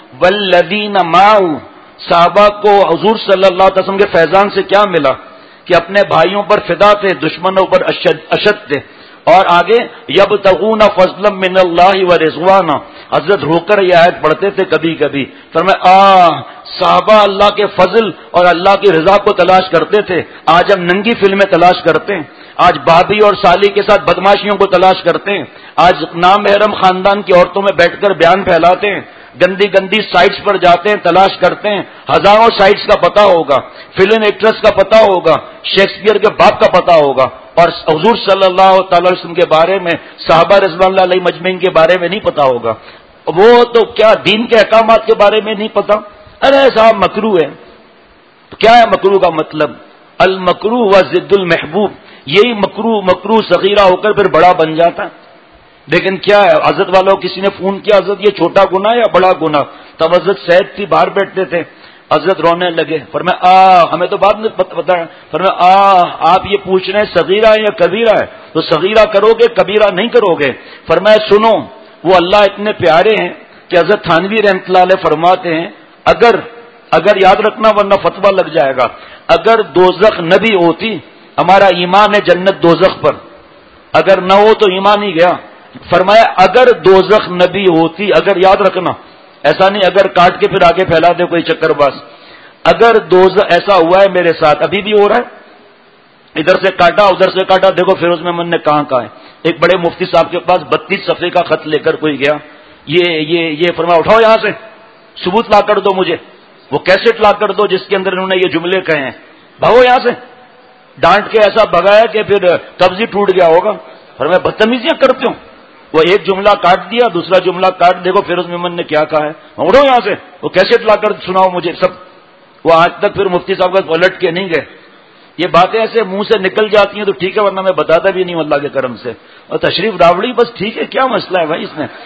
والذین معہ. صحابہ کو حضور صلی اللہ علیہ وسلم کے فیضان سے کیا ملا کہ اپنے بھائیوں پر فدا تھے، دشمنوں پر اشد اشد تھے. اور آگے یبتغون فضلا من اللہ ورضوانا، حضرت رو کر یہ آیت پڑھتے تھے کبھی کبھی. فرمایا آ صحابہ اللہ کے فضل اور اللہ کی رضا کو تلاش کرتے تھے. آج ہم ننگی فلمیں تلاش کرتے ہیں، آج بابی اور سالی کے ساتھ بدماشیوں کو تلاش کرتے ہیں، آج نامحرم خاندان کی عورتوں میں بیٹھ کر بیان پھیلاتے ہیں، گندی گندی سائٹس پر جاتے ہیں، تلاش کرتے ہیں. ہزاروں سائٹس کا پتہ ہوگا، فلم ایکٹریس کا پتہ ہوگا، شیکسپیئر کے باپ کا پتہ ہوگا، اور حضور صلی اللہ تعالی وسلم کے بارے میں، صحابہ رضوان اللہ علیہ مجمعین کے بارے میں نہیں پتہ ہوگا. وہ تو کیا دین کے احکامات کے بارے میں نہیں پتہ. ارے صاحب مکروہ ہے. تو کیا ہے مکروہ کا مطلب؟ المکروہ و ضد المحبوب. یہی مکروہ مکروہ صغیرہ ہو کر پھر بڑا بن جاتا ہے. لیکن کیا ہے، حضرت والوں کسی نے فون کیا، حضرت یہ چھوٹا گناہ یا بڑا گناہ؟ تب حضرت سید تھی، باہر بیٹھتے تھے. حضرت رونے لگے. فرمایا آ ہمیں تو بعد میں پتا ہے. فرمایا آ آپ یہ پوچھ رہے ہیں صغیرہ ہے یا کبیرہ ہے، تو صغیرہ کرو گے کبیرہ نہیں کرو گے. فرمایا سنو، وہ اللہ اتنے پیارے ہیں کہ حضرت تھانوی رحمۃ اللہ علیہ فرماتے ہیں اگر اگر یاد رکھنا ورنہ فتویٰ لگ جائے گا، اگر دوزخ نہ بھی ہوتی، ہمارا ایمان ہے جنت دوزخ پر، اگر نہ ہو تو ایمان ہی گیا. فرمایا اگر دوزخ نہ بھی ہوتی، اگر یاد رکھنا، ایسا نہیں اگر کاٹ کے پھر آگے پھیلا دے کوئی چکر باز. اگر دوزخ، ایسا ہوا ہے میرے ساتھ، ابھی بھی ہو رہا ہے، ادھر سے کاٹا ادھر سے کاٹا. دیکھو فیروز محمد نے کہاں کہا ہے. ایک بڑے مفتی صاحب کے پاس بتیس صفحے کا خط لے کر کوئی گیا، یہ یہ یہ فرمایا اٹھاؤ یہاں سے، ثبوت لا کر دو مجھے، وہ کیسٹ لا کر دو جس کے اندر انہوں نے یہ جملے کہے ہیں. بھاگو یہاں سے. ڈانٹ کے ایسا بھگایا کہ پھر قبض ہی ٹوٹ گیا ہوگا. فرمایا بدتمیزیاں کرتے ہوں. وہ ایک جملہ کاٹ دیا، دوسرا جملہ کاٹ، دیکھو فیروز محمد نے کیا کہا ہے. اٹھو یہاں سے، وہ کیسٹ لا کر سناؤ مجھے سب. وہ آج تک پھر مفتی صاحب کا پلٹ کے نہیں گئے. یہ باتیں ایسے منہ سے نکل جاتی ہیں تو ٹھیک ہے، ورنہ میں بتاتا بھی نہیں اللہ کے کرم سے. اور تشریف راوڑی بس ٹھیک ہے، کیا مسئلہ ہے بھائی اس میں.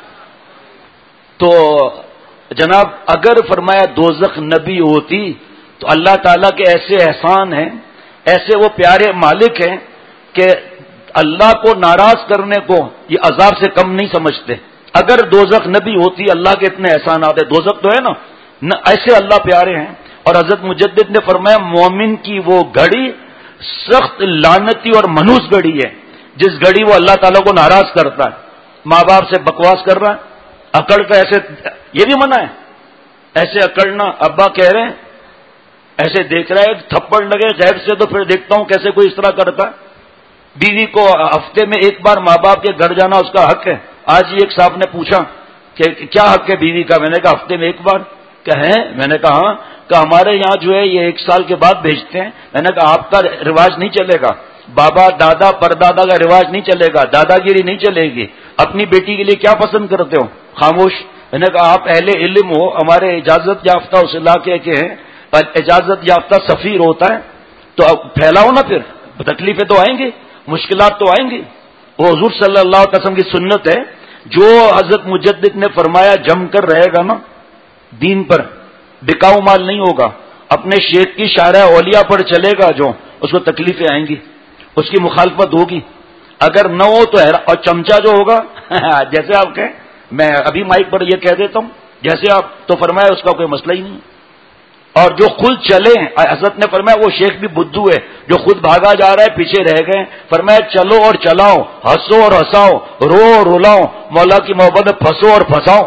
تو جناب اگر فرمایا دوزخ نبی ہوتی تو اللہ تعالیٰ کے ایسے احسان ہیں، ایسے وہ پیارے مالک ہیں کہ اللہ کو ناراض کرنے کو یہ عذاب سے کم نہیں سمجھتے. اگر دوزخ نبی ہوتی، اللہ کے اتنے احسانات ہیں. دوزخ تو ہے نا، ایسے اللہ پیارے ہیں. اور حضرت مجدد نے فرمایا مومن کی وہ گھڑی سخت لعنتی اور منحوس گھڑی ہے جس گھڑی وہ اللہ تعالیٰ کو ناراض کرتا ہے. ماں باپ سے بکواس کر رہا ہے، اکڑ کا ایسے، یہ بھی منع ہے ایسے اکڑنا. ابا کہہ رہے ہیں، ایسے دیکھ رہا ہے تھپڑ لگے غیب سے، تو پھر دیکھتا ہوں کیسے کوئی اس طرح کرتا ہے. بیوی کو ہفتے میں ایک بار ماں باپ کے گھر جانا اس کا حق ہے. آج ہی ایک صاحب نے پوچھا کہ کیا حق ہے بیوی کا. میں نے کہا ہفتے میں ایک بار. کہ ہے؟ میں نے کہا ہاں. کہ ہمارے یہاں جو ہے یہ ایک سال کے بعد بھیجتے ہیں. میں نے کہا آپ کا رواج نہیں چلے گا، بابا دادا پردادا کا رواج نہیں چلے گا، دادا گیری نہیں چلے گی. اپنی بیٹی کے لیے کیا پسند کرتے ہو؟ خاموش. میں نے کہا آپ اہل علم ہو، ہمارے اجازت یافتہ اس علاقے کے ہیں، اجازت یافتہ سفیر ہوتا ہے، تو اب پھیلاؤ نا. پھر تکلیفیں تو آئیں گی، مشکلات تو آئیں گی. وہ حضور صلی اللہ علیہ وسلم کی سنت ہے. جو حضرت مجدد نے فرمایا جم کر رہے گا نا دین پر، بکاؤ مال نہیں ہوگا، اپنے شیخ کی شارع اولیاء پر چلے گا جو، اس کو تکلیفیں آئیں گی، اس کی مخالفت ہوگی. اگر نہ ہو تو اور چمچہ جو ہوگا جیسے آپ کہیں، میں ابھی مائک پر یہ کہہ دیتا ہوں جیسے آپ، تو فرمایا اس کا کوئی مسئلہ ہی نہیں. اور جو خود چلے، حضرت نے فرمایا وہ شیخ بھی بدھو ہے جو خود بھاگا جا رہا ہے، پیچھے رہ گئے. فرمایا چلو اور چلاؤ، ہنسو اور ہنساؤ، رو اور رلاؤ، مولا کی محبت میں پھنسو اور پھنساؤ.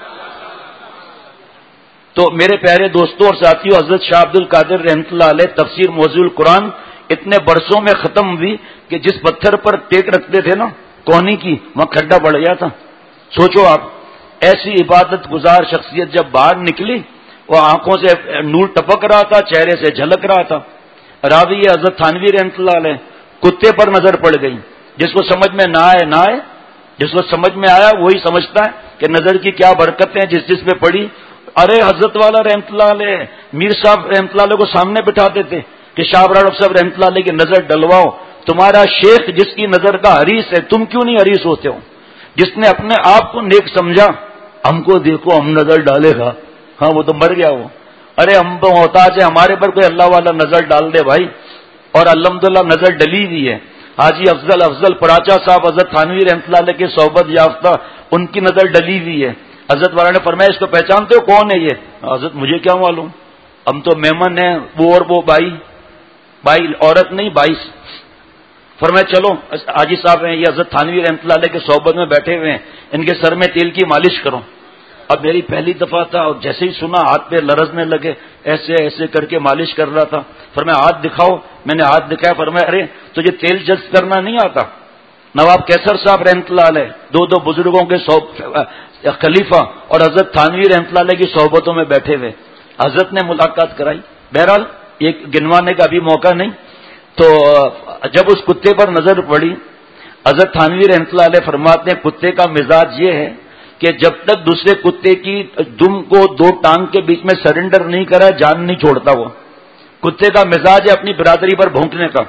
تو میرے پیارے دوستوں اور ساتھیوں، حضرت شاہ عبد القادر رحمۃ اللہ علیہ تفسیر موضوع القرآن اتنے برسوں میں ختم ہوئی کہ جس پتھر پر ٹیک رکھتے تھے نا کونی کی، وہاں کھڈا پڑ گیا تھا. سوچو آپ، ایسی عبادت گزار شخصیت جب باہر نکلی، وہ آنکھوں سے نور ٹپک رہا تھا، چہرے سے جھلک رہا تھا. راوی حضرت تھانوی رحمۃ اللہ علیہ، کتے پر نظر پڑ گئی. جس کو سمجھ میں نہ آئے نہ آئے، جس کو سمجھ میں آیا وہی سمجھتا ہے کہ نظر کی کیا برکتیں جس جس میں پڑی. ارے حضرت والا رحمت اللہ علیہ، میر صاحب رحمت اللہ علیہ کو سامنے بٹھاتے تھے کہ شاہ ابرار صاحب رحمت اللہ علیہ کی نظر ڈلواؤ. تمہارا شیخ جس کی نظر کا حریص ہے، تم کیوں نہیں حریص ہوتے ہو؟ جس نے اپنے آپ کو نیک سمجھا، ہم کو دیکھو ہم نظر ڈالے گا، ہاں وہ تو مر گیا وہ. ارے ہم تو محتاج ہے، ہمارے پر کوئی اللہ والا نظر ڈال دے بھائی. اور الحمدللہ نظر ڈلی ہوئی ہے. حاجی افضل افضل پراچا صاحب حضرت تھانوی رحمۃ اللہ علیہ کے صحبت یافتہ، ان کی نظر ڈلی ہوئی ہے. حضرت والا نے فرمایا اس کو پہچانتے ہو کون ہے یہ؟ حضرت مجھے کیا معلوم، ہم تو مہمان ہیں وہ اور وہ بائی بائی عورت نہیں بائیس. فرمایا چلو حاجی صاحب ہیں یہ حضرت تھانوی رحمۃ اللہ علیہ کے صحبت میں بیٹھے ہوئے ہیں، ان کے سر میں تیل کی مالش کرو. اب میری پہلی دفعہ تھا اور جیسے ہی سنا ہاتھ پہ لرزنے لگے، ایسے ایسے کر کے مالش کر رہا تھا. فرمایا ہاتھ دکھاؤ. میں نے ہاتھ دکھایا. فرمایا ارے تجھے تیل جذب کرنا نہیں آتا؟ نواب کیسر صاحب رحمۃ اللہ علیہ دو دو بزرگوں کے خلیفہ اور حضرت تھانوی رحمۃ اللہ علیہ کی صحبتوں میں بیٹھے ہوئے، حضرت نے ملاقات کرائی. بہرحال یہ گنوانے کا بھی موقع نہیں. تو جب اس کتے پر نظر پڑی، حضرت تھانوی رحمۃ اللہ علیہ فرماتے ہیں کتے کا مزاج یہ ہے کہ جب تک دوسرے کتے کی دم کو دو ٹانگ کے بیچ میں سرنڈر نہیں کرا جان نہیں چھوڑتا. وہ کتے کا مزاج ہے اپنی برادری پر بھونکنے کا،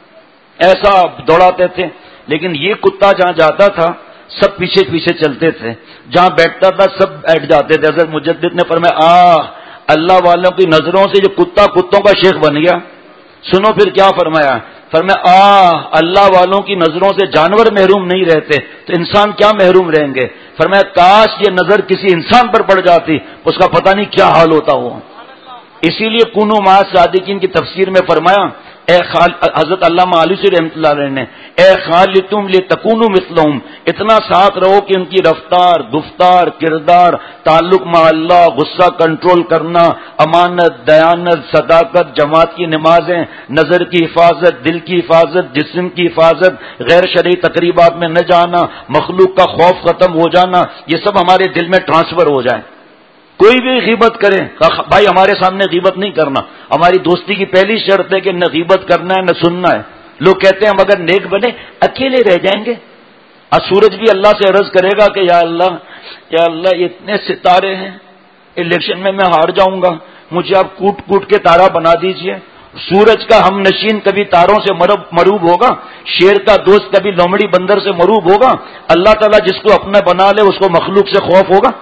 ایسا دوڑاتے تھے. لیکن یہ کتا جہاں جاتا تھا سب پیچھے پیچھے چلتے تھے، جہاں بیٹھتا تھا سب بیٹھ جاتے تھے. حضرت مجدد نے فرمایا آ اللہ والوں کی نظروں سے جو کتا کتوں کا شیخ بن گیا. سنو پھر کیا فرمایا. فرمایا آ اللہ والوں کی نظروں سے جانور محروم نہیں رہتے تو انسان کیا محروم رہیں گے. فرمایا کاش یہ نظر کسی انسان پر پڑ جاتی اس کا پتہ نہیں کیا حال ہوتا ہو. اسی لیے کنو مع صادقین کی تفسیر میں فرمایا اے خال حضرت علامہ علوسی رحمۃ اللہ علیہ نے اے خالتم لتکونوا مثلہم، اتنا ساتھ رہو کہ ان کی رفتار، گفتار، کردار، تعلق مع اللہ، غصہ کنٹرول کرنا، امانت، دیانت، صداقت، جماعت کی نمازیں، نظر کی حفاظت، دل کی حفاظت، جسم کی حفاظت، غیر شرعی تقریبات میں نہ جانا، مخلوق کا خوف ختم ہو جانا، یہ سب ہمارے دل میں ٹرانسفر ہو جائے. کوئی بھی غیبت کرے بھائی ہمارے سامنے غیبت نہیں کرنا. ہماری دوستی کی پہلی شرط ہے کہ نہ غیبت کرنا ہے نہ سننا ہے. لوگ کہتے ہیں ہم اگر نیک بنے اکیلے رہ جائیں گے. اور سورج بھی اللہ سے عرض کرے گا کہ یا اللہ یا اللہ یہ اتنے ستارے ہیں، الیکشن میں میں ہار جاؤں گا، مجھے آپ کوٹ کوٹ کے تارا بنا دیجئے. سورج کا ہم نشین کبھی تاروں سے مروب ہوگا، شیر کا دوست کبھی لومڑی بندر سے مروب ہوگا. اللہ تعالیٰ جس کو اپنا بنا لے اس کو مخلوق سے خوف ہوگا.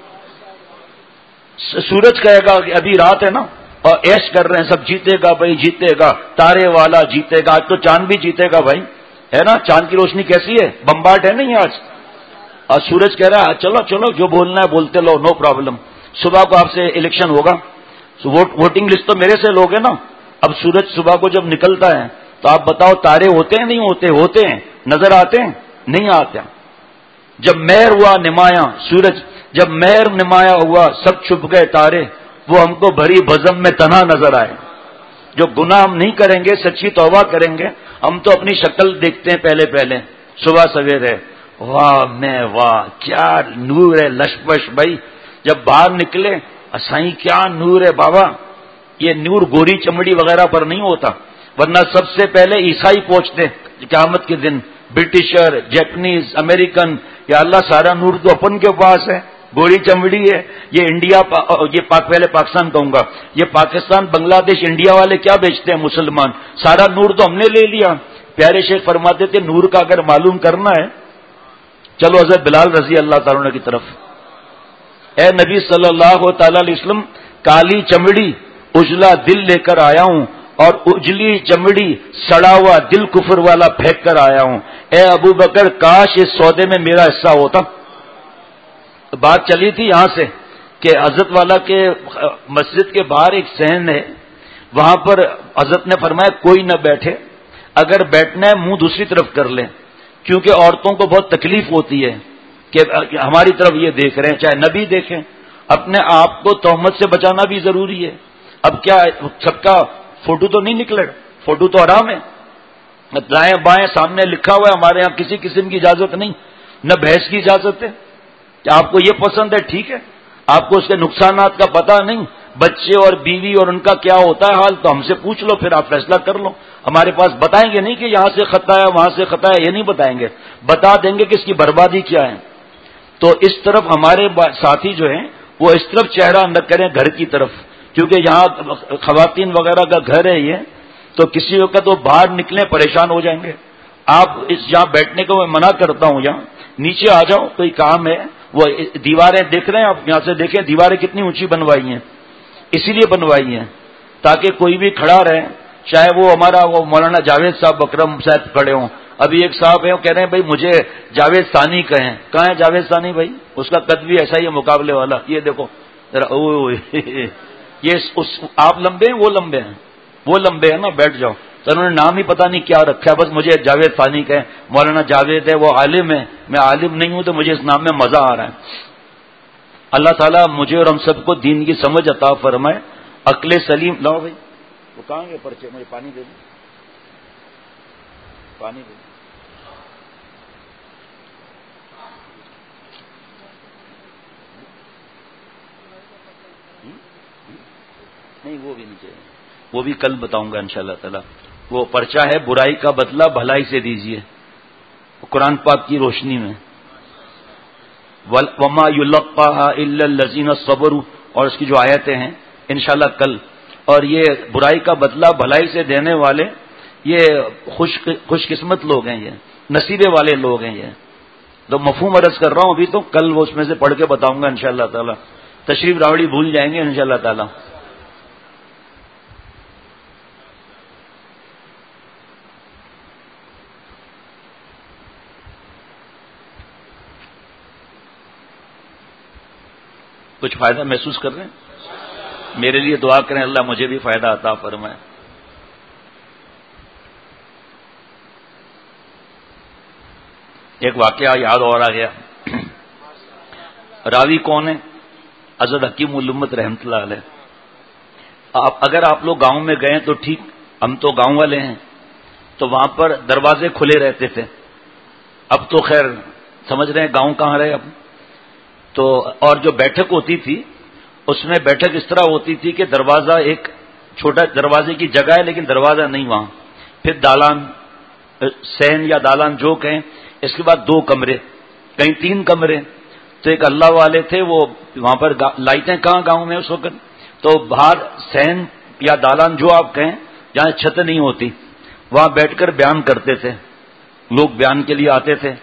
سورج کہے گا کہ ابھی رات ہے نا اور ایش کر رہے ہیں سب، جیتے گا بھائی جیتے گا، تارے والا جیتے گا. آج تو چاند بھی جیتے گا بھائی، ہے نا. چاند کی روشنی کیسی ہے، بمبارڈ ہے نہیں آج. اور سورج کہہ رہا ہے چلو چلو جو بولنا ہے بولتے لو، نو پرابلم. صبح کو آپ سے الیکشن ہوگا، ووٹنگ لسٹ تو میرے سے لوگے نا. اب سورج صبح کو جب نکلتا ہے تو آپ بتاؤ تارے ہوتے ہیں نہیں ہوتے؟ ہوتے ہیں. نظر آتے ہیں نہیں آتے. جب مہر ہوا نمایاں سورج، جب مہر نمایاں ہوا سب چھپ گئے تارے، وہ ہم کو بھری بزم میں تنہا نظر آئے. جو گناہ ہم نہیں کریں گے، سچی توبہ کریں گے، ہم تو اپنی شکل دیکھتے ہیں پہلے پہلے صبح سویرے. واہ میں واہ کیا نور ہے لشپش بھائی. جب باہر نکلے اسائیں کیا نور ہے بابا. یہ نور گوری چمڑی وغیرہ پر نہیں ہوتا، ورنہ سب سے پہلے عیسائی پہنچتے قیامت کے دن، برٹشر، جیپنیز، امریکن. یا اللہ سارا نور تو اپن کے پاس ہے، گوری چمڑی ہے. یہ انڈیا پا... یہ پاک پہلے پاکستان کہوں گا، یہ پاکستان بنگلہ دیش انڈیا والے کیا بیچتے ہیں مسلمان، سارا نور تو ہم نے لے لیا. پیارے شیخ فرماتے تھے نور کا اگر معلوم کرنا ہے چلو حضرت بلال رضی اللہ تعالیٰ عنہ کی طرف. اے نبی صلی اللہ تعالی علیہ وسلم کالی چمڑی اجلا دل لے کر آیا ہوں اور اجلی چمڑی سڑا ہوا دل کفر والا پھینک کر آیا ہوں. اے ابو بکر کاش اس سودے میں میرا حصہ ہوتا. بات چلی تھی یہاں سے کہ حضرت والا کے مسجد کے باہر ایک صحن ہے، وہاں پر حضرت نے فرمایا کوئی نہ بیٹھے، اگر بیٹھنا ہے منہ دوسری طرف کر لیں، کیونکہ عورتوں کو بہت تکلیف ہوتی ہے کہ ہماری طرف یہ دیکھ رہے ہیں. چاہے نبی دیکھیں، اپنے آپ کو تہمت سے بچانا بھی ضروری ہے. اب کیا سب کا فوٹو تو نہیں نکلے، فوٹو تو حرام ہے. دائیں بائیں سامنے لکھا ہوا ہے، ہمارے یہاں کسی قسم کی اجازت نہیں، نہ بحث کی اجازت ہے. کہ آپ کو یہ پسند ہے ٹھیک ہے، آپ کو اس کے نقصانات کا پتہ نہیں، بچے اور بیوی اور ان کا کیا ہوتا ہے حال، تو ہم سے پوچھ لو، پھر آپ فیصلہ کر لو۔ ہمارے پاس بتائیں گے نہیں کہ یہاں سے خطا ہے وہاں سے خطا ہے، یہ نہیں بتائیں گے، بتا دیں گے کہ اس کی بربادی کیا ہے۔ تو اس طرف ہمارے ساتھی جو ہیں وہ اس طرف چہرہ نہ کریں گھر کی طرف، کیونکہ یہاں خواتین وغیرہ کا گھر ہے یہ، تو کسی وقت وہ باہر نکلیں پریشان ہو جائیں گے۔ آپ اس یہاں بیٹھنے کو میں منع کرتا ہوں، یہاں نیچے آ جاؤ، کوئی کام ہے۔ وہ دیواریں دیکھ رہے ہیں آپ، یہاں سے دیکھیں دیواریں کتنی اونچی بنوائی ہیں، اسی لیے بنوائی ہیں تاکہ کوئی بھی کھڑا رہے، چاہے وہ ہمارا وہ مولانا جاوید صاحب اکرم صاحب کھڑے ہوں۔ ابھی ایک صاحب ہے وہ کہہ رہے ہیں بھائی مجھے جاوید ثانی کہیں، کہاں ہے جاوید ثانی بھائی؟ اس کا قد بھی ایسا ہی ہے مقابلے والا، یہ دیکھو ذرا، یہ اس آپ لمبے ہیں وہ لمبے ہیں، وہ لمبے ہیں نا، بیٹھ جاؤ۔ تو انہوں نے نام ہی پتہ نہیں کیا رکھا ہے، بس مجھے جاوید ثانی کہیں، مولانا جاوید ہے، وہ عالم ہے، میں عالم نہیں ہوں، تو مجھے اس نام میں مزہ آ رہا ہے۔ اللہ تعالیٰ مجھے اور ہم سب کو دین کی سمجھ عطا فرمائے، عقل سلیم۔ لاؤ بھائی وہ کہاں گے پرچے، مجھے پانی دے دیں، پانی دے دیں۔ نہیں وہ بھی نہیں چاہیے، وہ بھی کل بتاؤں گا انشاءاللہ تعالی۔ وہ پرچہ ہے برائی کا بدلہ بھلائی سے دیجیے، قرآن پاک کی روشنی میں، وما یلقاها الا الذین صبروا، اور اس کی جو آیتیں ہیں انشاءاللہ کل۔ اور یہ برائی کا بدلہ بھلائی سے دینے والے یہ خوش خوش قسمت لوگ ہیں، یہ نصیبے والے لوگ ہیں۔ یہ تو مفہوم عرض کر رہا ہوں ابھی، تو کل وہ اس میں سے پڑھ کے بتاؤں گا انشاءاللہ تعالی۔ تشریف راوڑی بھول جائیں گے انشاءاللہ تعالی۔ کچھ فائدہ محسوس کر رہے ہیں؟ میرے لیے دعا کریں، اللہ مجھے بھی فائدہ عطا فرمائے۔ ایک واقعہ یاد اور آ گیا۔ راوی کون ہے؟ حضرت حکیم الامت رحمۃ اللہ علیہ۔ آپ اگر آپ لوگ گاؤں میں گئے تو ٹھیک، ہم تو گاؤں والے ہیں، تو وہاں پر دروازے کھلے رہتے تھے۔ اب تو خیر سمجھ رہے ہیں گاؤں کہاں رہے اب۔ تو اور جو بیٹھک ہوتی تھی اس میں بیٹھک اس طرح ہوتی تھی کہ دروازہ ایک چھوٹا دروازے کی جگہ ہے لیکن دروازہ نہیں وہاں، پھر دالان سین یا دالان جو کہیں، اس کے بعد دو کمرے، کہیں تین کمرے۔ تو ایک اللہ والے تھے، وہ وہاں پر لائٹیں کہاں گاؤں میں اس وقت، تو باہر سین یا دالان جو آپ کہیں جہاں چھت نہیں ہوتی، وہاں بیٹھ کر بیان کرتے تھے، لوگ بیان کے لیے آتے تھے۔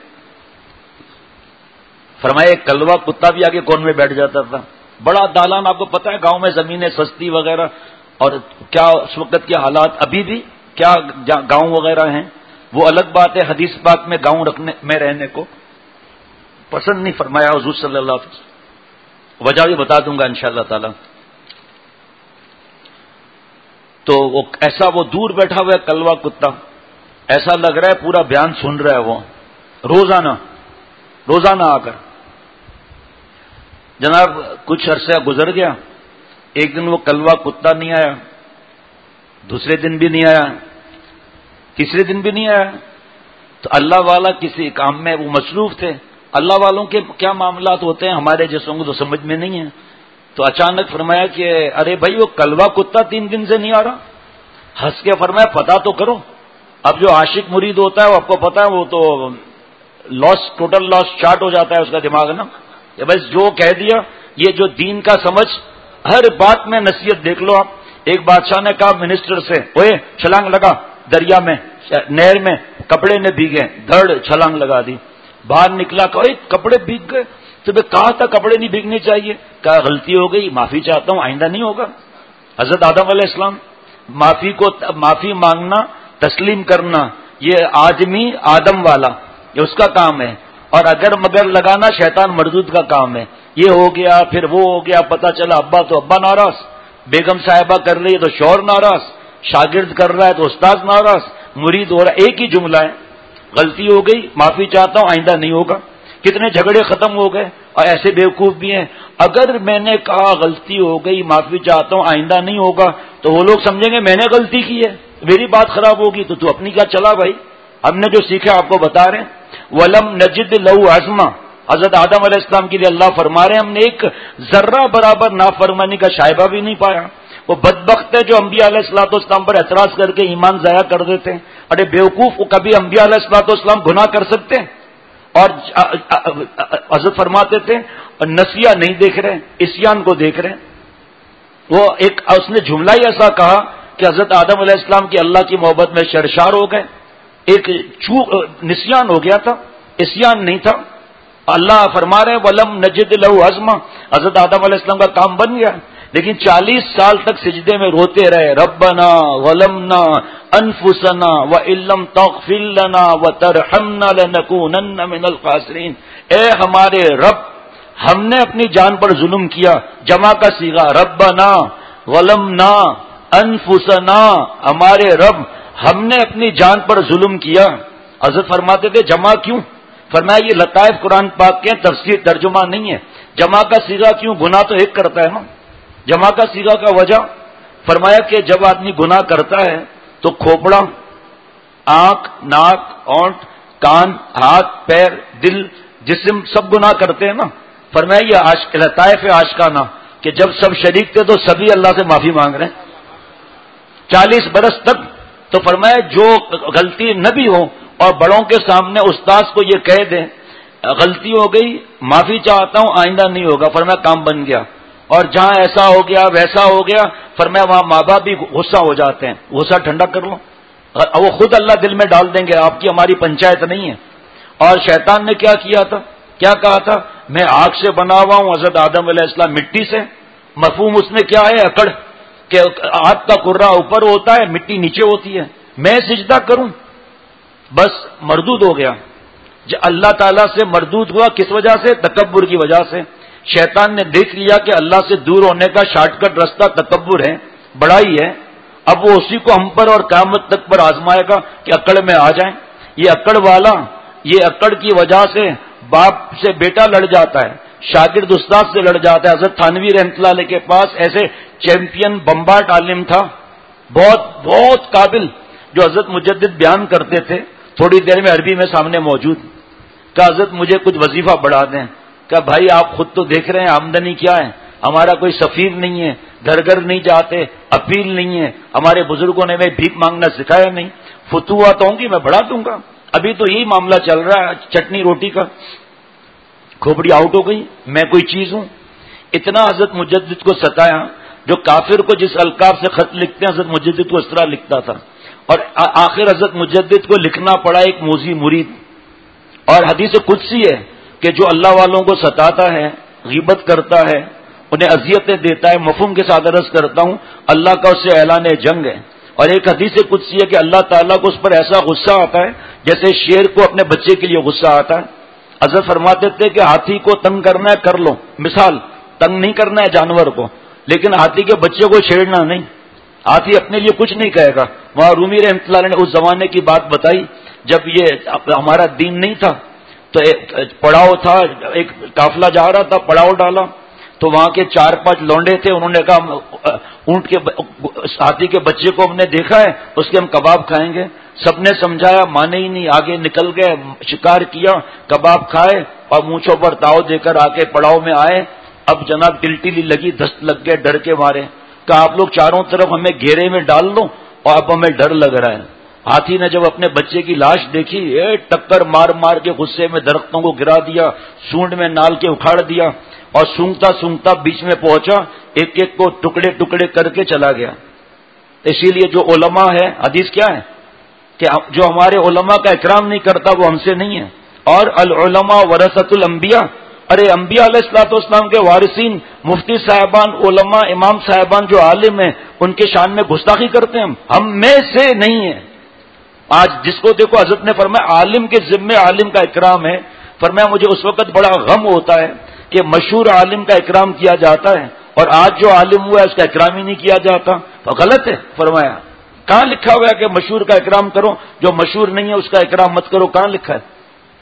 فرمایا ایک کلوا کتا بھی آگے کون میں بیٹھ جاتا تھا۔ بڑا دالان، آپ کو پتہ ہے گاؤں میں زمینیں سستی وغیرہ، اور کیا اس وقت کے حالات ابھی بھی کیا گاؤں وغیرہ ہیں، وہ الگ بات ہے۔ حدیث پاک میں گاؤں رکھنے میں رہنے کو پسند نہیں فرمایا حضور صلی اللہ علیہ وسلم، وجہ بھی بتا دوں گا انشاءاللہ تعالی۔ تو وہ ایسا وہ دور بیٹھا ہوا ہے کلوا کتا، ایسا لگ رہا ہے پورا بیان سن رہا ہے وہ، روزانہ روزانہ آ کر۔ جناب کچھ عرصہ گزر گیا، ایک دن وہ کلوا کتا نہیں آیا، دوسرے دن بھی نہیں آیا، تیسرے دن بھی نہیں آیا۔ تو اللہ والا کسی کام میں وہ مصروف تھے۔ اللہ والوں کے کیا معاملات ہوتے ہیں ہمارے جیسوں کو تو سمجھ میں نہیں ہے۔ تو اچانک فرمایا کہ ارے بھائی وہ کلوا کتا تین دن سے نہیں آ رہا۔ ہنس کے فرمایا پتا تو کرو۔ اب جو عاشق مرید ہوتا ہے وہ آپ کو پتا ہے وہ تو لاس ٹوٹل لاس چارٹ ہو جاتا ہے اس کا دماغ نا، کہ بس جو کہہ دیا۔ یہ جو دین کا سمجھ، ہر بات میں نصیحت دیکھ لو آپ۔ ایک بادشاہ نے کہا منسٹر سے، اوے چھلانگ لگا دریا میں، نہر میں، کپڑے نے بھیگے، دھڑ چھلانگ لگا دی۔ باہر نکلا کہ کپڑے بھیگ گئے، تو میں کہا تھا کپڑے نہیں بھیگنے چاہیے، کہا غلطی ہو گئی، معافی چاہتا ہوں، آئندہ نہیں ہوگا۔ حضرت آدم علیہ السلام، معافی کو معافی مانگنا، تسلیم کرنا، یہ آدمی آدم والا یہ اس کا کام ہے، اور اگر مگر لگانا شیطان مردود کا کام ہے۔ یہ ہو گیا پھر وہ ہو گیا، پتہ چلا ابا تو ابا ناراض، بیگم صاحبہ کر رہی ہے تو شوہر ناراض، شاگرد کر رہا ہے تو استاد ناراض، مرید ہو رہا ہے، ایک ہی جملہ ہے، غلطی ہو گئی معافی چاہتا ہوں آئندہ نہیں ہوگا۔ کتنے جھگڑے ختم ہو گئے۔ اور ایسے بیوقوف بھی ہیں، اگر میں نے کہا غلطی ہو گئی معافی چاہتا ہوں آئندہ نہیں ہوگا تو وہ لوگ سمجھیں گے میں نے غلطی کی ہے، میری بات خراب ہوگی، تو تو اپنی کیا چلا بھائی۔ ہم نے جو سیکھا آپ کو بتا رہے ہیں، وَلَمْ نَجِدْ لَهُ عَزْمًا، حضرت آدم علیہ السلام کے لیے اللہ فرما رہے ہیں ہم نے ایک ذرہ برابر نافرمانی کا شائبہ بھی نہیں پایا. وہ بدبخت ہے جو انبیاء علیہ الصلوۃ والسلام پر اعتراض کر کے ایمان ضائع کر دیتے ہیں. ارے بیوقوف، وہ کبھی انبیاء علیہ الصلوۃ والسلام گناہ کر سکتے ہیں؟ اور حضرت فرماتے تھے نسیہ نہیں دیکھ رہے، عصیان کو دیکھ رہے ہیں. وہ ایک اس نے جملہ ہی ایسا کہا کہ حضرت آدم علیہ السلام کی اللہ کی محبت میں شرشار ہو گئے. ایک نسیان ہو گیا تھا، عصیان نہیں تھا. اللہ فرما رہے ولم نجد لہو عزما، حضرت آدم علیہ السلام کا کام بن گیا. لیکن چالیس سال تک سجدے میں روتے رہے، ربنا ظلمنا انفسنا وان لم تغفر لنا وترحمنا لنکونن من الخاسرین. اے ہمارے رب، ہم نے اپنی جان پر ظلم کیا. جمع کا صیغہ ربنا ظلمنا انفسنا، ہمارے رب ہم نے اپنی جان پر ظلم کیا. حضرت فرماتے تھے جمع کیوں؟ فرمایا یہ لطائف قرآن پاک کے تفسیر ترجمہ نہیں ہے. جمع کا صیغہ کیوں؟ گناہ تو ایک کرتا ہے نا. جمع کا صیغہ کا وجہ فرمایا کہ جب آدمی گناہ کرتا ہے تو کھوپڑا، آنکھ، ناک، اونٹ، کان، ہاتھ، پیر، دل، جسم سب گناہ کرتے ہیں نا. فرمایا یہ عاشق لطائف عاشقانہ کہ جب سب شریک تھے تو سبھی اللہ سے معافی مانگ رہے ہیں چالیس برس تک. تو فرمایا جو غلطی نہ بھی ہو اور بڑوں کے سامنے استاذ کو یہ کہہ دیں غلطی ہو گئی معافی چاہتا ہوں آئندہ نہیں ہوگا، فرمایا کام بن گیا. اور جہاں ایسا ہو گیا ویسا ہو گیا فرمایا وہاں ماں باپ بھی غصہ ہو جاتے ہیں. غصہ ٹھنڈا کر لو، وہ خود اللہ دل میں ڈال دیں گے، آپ کی ہماری پنچایت نہیں ہے. اور شیطان نے کیا کیا تھا، کیا کہا تھا؟ میں آگ سے بنا ہوا ہوں، حضرت آدم علیہ السلام مٹی سے. مفہوم اس میں کیا ہے؟ اکڑ، کہ آگ کا کرہ اوپر ہوتا ہے مٹی نیچے ہوتی ہے. میں سجدہ کروں، بس مردود ہو گیا. اللہ تعالیٰ سے مردود ہوا کس وجہ سے؟ تکبر کی وجہ سے. شیطان نے دیکھ لیا کہ اللہ سے دور ہونے کا شارٹ کٹ راستہ تکبر ہے، بڑائی ہے. اب وہ اسی کو ہم پر اور قیامت تک پر آزمائے گا کہ اکڑ میں آ جائیں. یہ اکڑ والا، یہ اکڑ کی وجہ سے باپ سے بیٹا لڑ جاتا ہے، شاگرد استاد سے لڑ جاتا ہے. حضرت تھانوی رحمۃ اللہ علیہ کے پاس ایسے چیمپئن بمباٹ عالم تھا، بہت بہت قابل، جو حضرت مجدد بیان کرتے تھے. تھوڑی دیر میں عربی میں سامنے موجود کہ حضرت مجھے کچھ وظیفہ بڑھا دیں. کہ بھائی آپ خود تو دیکھ رہے ہیں آمدنی کیا ہے، ہمارا کوئی سفیر نہیں ہے، گھر گھر نہیں جاتے، اپیل نہیں ہے، ہمارے بزرگوں نے ہمیں بھیک مانگنا سکھایا نہیں. فتوحات ہوں گی میں بڑھا دوں گا. ابھی تو یہی معاملہ چل رہا ہے چٹنی روٹی کا. کھوپڑی آؤٹ ہو گئی، میں کوئی چیز ہوں. اتنا حضرت مجدد کو ستایا. جو کافر کو جس القاب سے خط لکھتے ہیں حضرت مجدد کو اس طرح لکھتا تھا. اور آخر حضرت مجدد کو لکھنا پڑا ایک موذی مرید. اور حدیث قدسی ہے کہ جو اللہ والوں کو ستاتا ہے، غیبت کرتا ہے، انہیں اذیتیں دیتا ہے، مفہوم کے ساتھ عرض کرتا ہوں اللہ کا اس سے اعلان جنگ ہے. اور ایک حدیث قدسی ہے کہ اللہ تعالیٰ کو اس پر ایسا غصہ آتا ہے جیسے شیر کو اپنے بچے کے لیے غصہ آتا ہے. حضرت فرماتے تھے کہ ہاتھی کو تنگ کرنا ہے کر لو، مثال تنگ نہیں کرنا ہے جانور کو، لیکن ہاتھی کے بچے کو چھیڑنا نہیں. ہاتھی اپنے لیے کچھ نہیں کہے گا. وہاں رومی رحمۃ اللہ نے اس زمانے کی بات بتائی جب یہ ہمارا دین نہیں تھا تو ایک پڑاؤ تھا، ایک قافلہ جا رہا تھا، پڑاؤ ڈالا تو وہاں کے چار پانچ لونڈے تھے. انہوں نے کہا اونٹ کے ہاتھی کے بچے کو ہم نے دیکھا ہے، اس کے ہم کباب کھائیں گے. سب نے سمجھایا، مانے ہی نہیں، آگے نکل گئے، شکار کیا، کباب کھائے اور مونچھوں پر تاؤ دے کر آ کے پڑاؤ میں آئے. اب جناب ٹلٹی لگی، دست لگ گئے ڈر کے مارے. کہ آپ لوگ چاروں طرف ہمیں گھیرے میں ڈال دو اور اب ہمیں ڈر لگ رہا ہے. ہاتھی نے جب اپنے بچے کی لاش دیکھی، اے ٹکر مار مار کے غصے میں درختوں کو گرا دیا، سونڈ میں نال کے اکھاڑ دیا اور سونگتا سونگتا بیچ میں پہنچا، ایک ایک کو ٹکڑے ٹکڑے کر کے چلا گیا. اسی لیے جو علماء ہے، حدیث کیا ہے کہ جو ہمارے علماء کا اکرام نہیں کرتا وہ ہم سے نہیں ہے. اور العلماء ورثۃ الانبیاء، ارے انبیاء علیہ الصلوۃ والسلام کے وارثین، مفتی صاحبان، علماء، امام صاحبان جو عالم ہیں ان کے شان میں گستاخی کرتے ہیں. ہم میں سے نہیں ہیں. آج جس کو دیکھو حضرت نے فرمایا عالم کے ذمے عالم کا اکرام ہے. فرمایا مجھے اس وقت بڑا غم ہوتا ہے کہ مشہور عالم کا اکرام کیا جاتا ہے اور آج جو عالم ہوا ہے اس کا اکرام ہی نہیں کیا جاتا. تو غلط ہے. فرمایا کہاں لکھا ہوا ہے کہ مشہور کا اکرام کرو، جو مشہور نہیں ہے اس کا اکرام مت کرو؟ کہاں لکھا ہے؟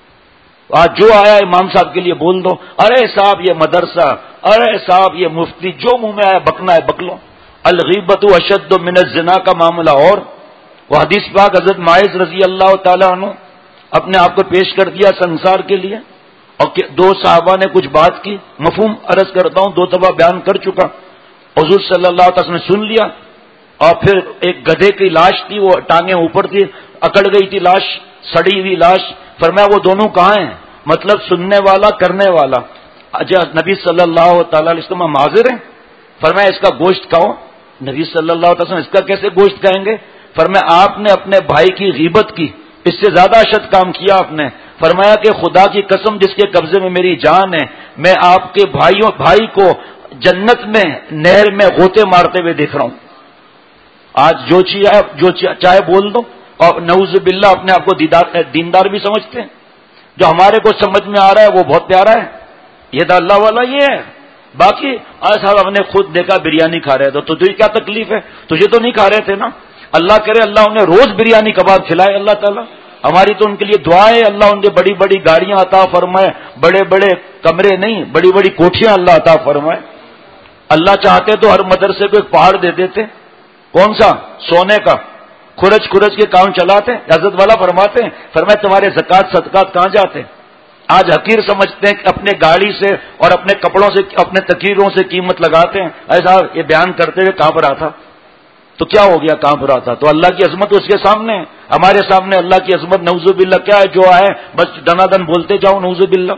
آج جو آیا امام صاحب کے لیے بول دو، ارے صاحب یہ مدرسہ، ارے صاحب یہ مفتی، جو منہ میں آیا بکنا ہے بک لو. الغیبت اشد من الزنا کا معاملہ. اور وہ حدیث پاک حضرت معاذ رضی اللہ تعالیٰ عنہ اپنے آپ کو پیش کر دیا سنسار کے لیے اور دو صحابہ نے کچھ بات کی، مفہوم عرض کرتا ہوں، دو دفعہ بیان کر چکا، حضور صلی اللہ علیہ وسلم نے سن لیا، اور پھر ایک گدھے کی لاش تھی، وہ ٹانگیں اوپر تھی، اکڑ گئی تھی لاش، سڑی ہوئی لاش، فرمایا وہ دونوں کہاں ہیں؟ مطلب سننے والا کرنے والا۔ اجا نبی صلی اللہ تعالی علیہ وسلم حاضر ہیں؟ فرمایا اس کا گوشت کھاؤ۔ نبی صلی اللہ علیہ وسلم اس کا کیسے گوشت کھائیں گے؟ فرمایا آپ نے اپنے بھائی کی غیبت کی، اس سے زیادہ اشد کام کیا آپ نے۔ فرمایا کہ خدا کی قسم جس کے قبضے میں میری جان ہے، میں آپ کے بھائیوں بھائی کو جنت میں نہر میں غوطے مارتے ہوئے دیکھ رہا ہوں۔ آج جو چاہے جو چاہے بول دو، اور نعوذ باللہ اپنے آپ کو دیندار بھی سمجھتے ہیں۔ جو ہمارے کو سمجھ میں آ رہا ہے وہ بہت پیارا ہے، یہ تو اللہ والا یہ ہے۔ باقی آج صاحب ہم نے خود دیکھا بریانی کھا رہے تھے تو تجھے کیا تکلیف ہے؟ تجھے تو نہیں کھا رہے تھے نا؟ اللہ کرے اللہ انہیں روز بریانی کباب کھلائے اللہ تعالیٰ۔ ہماری تو ان کے لیے دعا ہے، اللہ ان کے بڑی بڑی گاڑیاں عطا فرمائے، بڑے بڑے کمرے نہیں بڑی بڑی کوٹھیاں اللہ عطا فرمائے۔ اللہ چاہتے تو ہر مدرسے کو ایک پہاڑ دے دیتے، کون سا؟ سونے کا، کھرچ کھرچ کے کام چلاتے۔ حضرت والا فرماتے ہیں، فرمائے تمہارے زکوٰۃ صدقات کہاں جاتے؟ آج حقیر سمجھتے ہیں کہ اپنے گاڑی سے اور اپنے کپڑوں سے اپنے تکیروں سے قیمت لگاتے ہیں۔ ایسا یہ بیان کرتے ہوئے کہاں پر آتا تو کیا ہو گیا؟ کہاں پر آتا تو اللہ کی عظمت اس کے سامنے ہے، ہمارے سامنے اللہ کی عظمت نعوذ باللہ کیا ہے؟ جو ہے بس دنا دن بولتے جاؤ نعوذ باللہ۔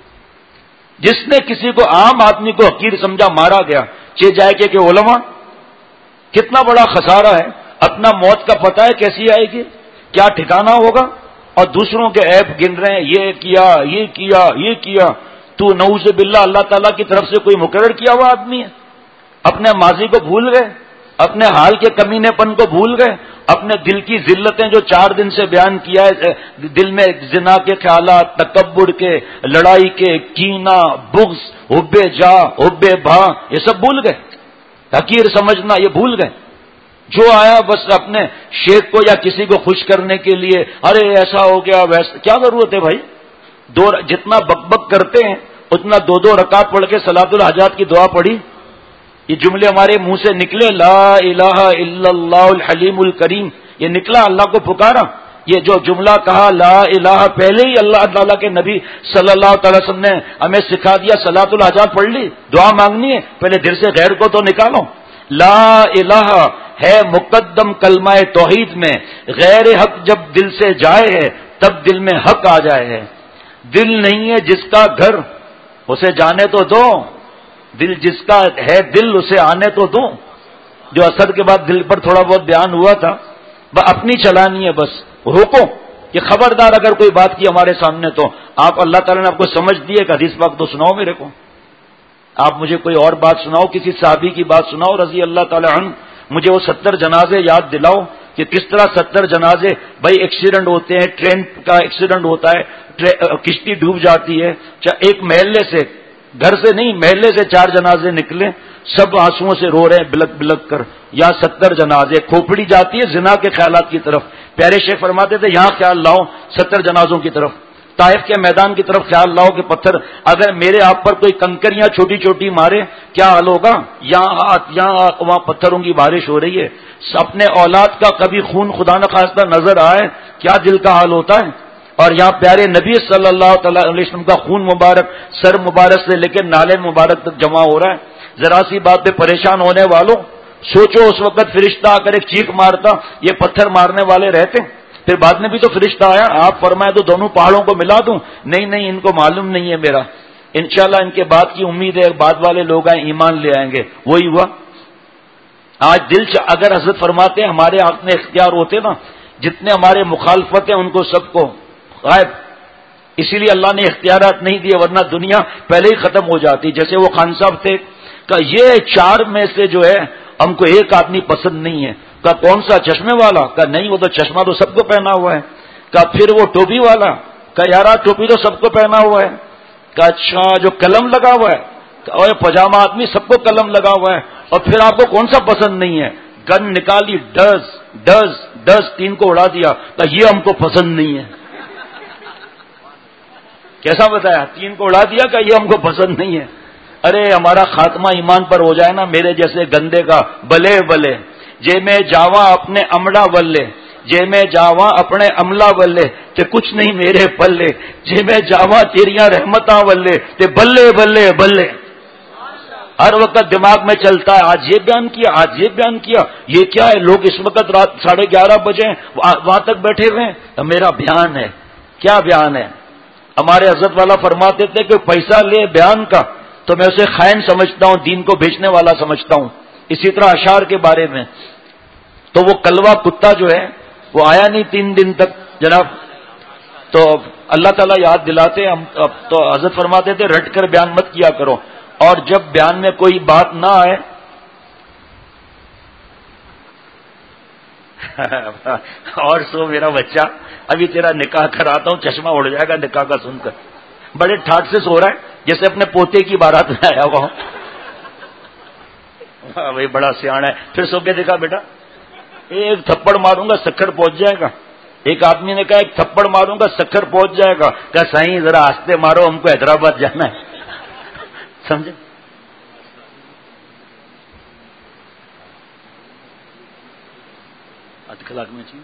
جس نے کسی کو عام آدمی کو حقیر سمجھا مارا گیا، چہ جائے کہ کہ علماء کتنا بڑا خسارہ ہے۔ اپنا موت کا پتہ ہے کیسی آئے گی، کیا ٹھکانہ ہوگا، اور دوسروں کے عیب گن رہے ہیں، یہ کیا یہ کیا یہ کیا۔ تو نعوذ باللہ اللہ تعالیٰ کی طرف سے کوئی مقرر کیا ہوا آدمی ہے؟ اپنے ماضی کو بھول گئے، اپنے حال کے کمینے پن کو بھول گئے، اپنے دل کی ذلتیں جو چار دن سے بیان کیا ہے، دل میں زنا کے خیالات، تکبر کے، لڑائی کے، کینہ، بغض، حب جا، حب بھا، یہ سب بھول گئے۔ حقیر سمجھنا یہ بھول گئے۔ جو آیا بس اپنے شیخ کو یا کسی کو خوش کرنے کے لیے، ارے ایسا ہو گیا ویسا، کیا ضرورت ہے بھائی؟ دو جتنا بک بک کرتے ہیں اتنا دو دو رکعت پڑھ کے صلاۃ الحاجات کی دعا پڑھی۔ یہ جملے ہمارے منہ سے نکلے، لا الہ الا اللہ الحلیم الکریم، یہ نکلا، اللہ کو پکارا۔ یہ جو جملہ کہا لا الہ، پہلے ہی اللہ تعالیٰ کے نبی صلی اللہ تعالی وسلم نے ہمیں سکھا دیا، صلاۃ الحاجات پڑھ لی، دعا مانگنی ہے، پہلے دل سے غیر کو تو نکالو۔ لا الہ ہے مقدم کلمہ توحید میں، غیر حق جب دل سے جائے ہے تب دل میں حق آ جائے ہے۔ دل نہیں ہے جس کا گھر اسے جانے تو دو، دل جس کا ہے دل اسے آنے تو دو۔ جو اثر کے بعد دل پر تھوڑا بہت بیان ہوا تھا، وہ اپنی چلانی ہے، بس روکو کہ خبردار اگر کوئی بات کی ہمارے سامنے تو آپ اللہ تعالیٰ نے آپ کو سمجھ دی ہے کہ حدیث پاک تو سناؤ میرے کو، آپ مجھے کوئی اور بات سناؤ، کسی صحابی کی بات سناؤ رضی اللہ تعالیٰ عنہ، مجھے وہ ستر جنازے یاد دلاؤ کہ کس طرح ستر جنازے، بھائی ایکسیڈنٹ ہوتے ہیں، ٹرین کا ایکسیڈنٹ ہوتا ہے، کشتی ڈوب جاتی ہے، ایک محلے سے، گھر سے نہیں محلے سے چار جنازے نکلے، سب آنسوؤں سے رو رہے ہیں بلک بلک کر، یا ستر جنازے، کھوپڑی جاتی ہے زنا کے خیالات کی طرف، پیارے شیخ فرماتے تھے یہاں خیال لاؤ ستر جنازوں کی طرف، طائف کے میدان کی طرف خیال لاؤ کہ پتھر اگر میرے آپ پر کوئی کنکریاں چھوٹی چھوٹی مارے کیا حال ہوگا، یہاں ہاتھ یہاں وہاں پتھروں کی بارش ہو رہی ہے، اپنے اولاد کا کبھی خون خدا نخواستہ نظر آئے کیا دل کا حال ہوتا ہے، اور یہاں پیارے نبی صلی اللہ تعالی علیہ وسلم کا خون مبارک سر مبارک سے لے کے نالے مبارک تک جمع ہو رہا ہے۔ ذرا سی بات پہ پریشان ہونے والوں سوچو اس وقت فرشتہ آ کر ایک چیخ مارتا، یہ پتھر مارنے والے رہتے، پھر بعد میں بھی تو فرشتہ آیا، آپ فرمائے تو دونوں پہاڑوں کو ملا دوں، نہیں نہیں ان کو معلوم نہیں ہے میرا، انشاءاللہ ان کے بعد کی امید ہے بعد والے لوگ آئیں ایمان لے آئیں گے، وہی ہوا۔ آج دل سے اگر حضرت فرماتے ہیں ہمارے اپنے اختیار ہوتے نا، جتنے ہمارے مخالفت ہیں ان کو سب کو غائب، اسی لیے اللہ نے اختیارات نہیں دیے ورنہ دنیا پہلے ہی ختم ہو جاتی۔ جیسے وہ خان صاحب تھے کہ یہ چار میں سے جو ہے ہم کو ایک آدمی پسند نہیں ہے، کہ کون سا؟ چشمے والا؟ کہ نہیں وہ تو چشمہ تو سب کو پہنا ہوا ہے۔ کہ پھر وہ ٹوپی والا؟ کہ یار ٹوپی تو سب کو پہنا ہوا ہے۔ کہ اچھا جو قلم لگا ہوا ہے؟ اور پجامہ آدمی سب کو قلم لگا ہوا ہے، اور پھر آپ کو کون سا پسند نہیں ہے؟ گن نکالی، ڈز ڈز ڈز تین کو اڑا دیا، کہ یہ ہم کو پسند نہیں ہے۔ کیسا بتایا؟ تین کو اڑا دیا کہ یہ ہم کو پسند نہیں ہے۔ ارے ہمارا خاتمہ ایمان پر ہو جائے نا میرے جیسے گندے کا، بلے بلے جے میں جاواں اپنے امڑا ولے، جے میں جاواں اپنے عملہ ولے، تے کچھ نہیں میرے پلے، جے میں جاواں تیریاں رحمتاں ولے تے بلے بلے بلے. ہر وقت دماغ میں چلتا ہے آج یہ بیان کیا، آج یہ بیان کیا، یہ کیا ہے. لوگ اس وقت رات ساڑھے گیارہ بجے وہاں تک بیٹھے ہوئے ہیں. تو میرا بیان ہے. کیا بیان ہے؟ ہمارے حضرت والا فرماتے تھے کہ پیسہ لے بیان کا تو میں اسے خائن سمجھتا ہوں، دین کو بیچنے والا سمجھتا ہوں. اسی طرح اشعار کے بارے میں تو وہ کلوا کتا جو ہے وہ آیا نہیں تین دن تک جناب. تو اللہ تعالیٰ یاد دلاتے ہم تو حضرت فرماتے تھے رٹ کر بیان مت کیا کرو، اور جب بیان میں کوئی بات نہ آئے اور سو میرا بچہ ابھی تیرا نکاح کراتا ہوں، چشمہ اڑ جائے گا نکاح کا سن کر. بڑے ٹھاٹ سے سو رہا ہے جیسے اپنے پوتے کی بارات میں آیا ہوا. بھائی بڑا سیاح ہے. پھر سو کے دیکھا بیٹا ایک تھپڑ ماروں گا سکر پہنچ جائے گا. ایک آدمی نے کہا ایک تھپڑ ماروں گا سکر پہنچ جائے گا. کہا صحیح ذرا آستے مارو، ہم کو حیدرآباد جانا ہے. سمجھے؟ آدھ کلاک میں چاہیے.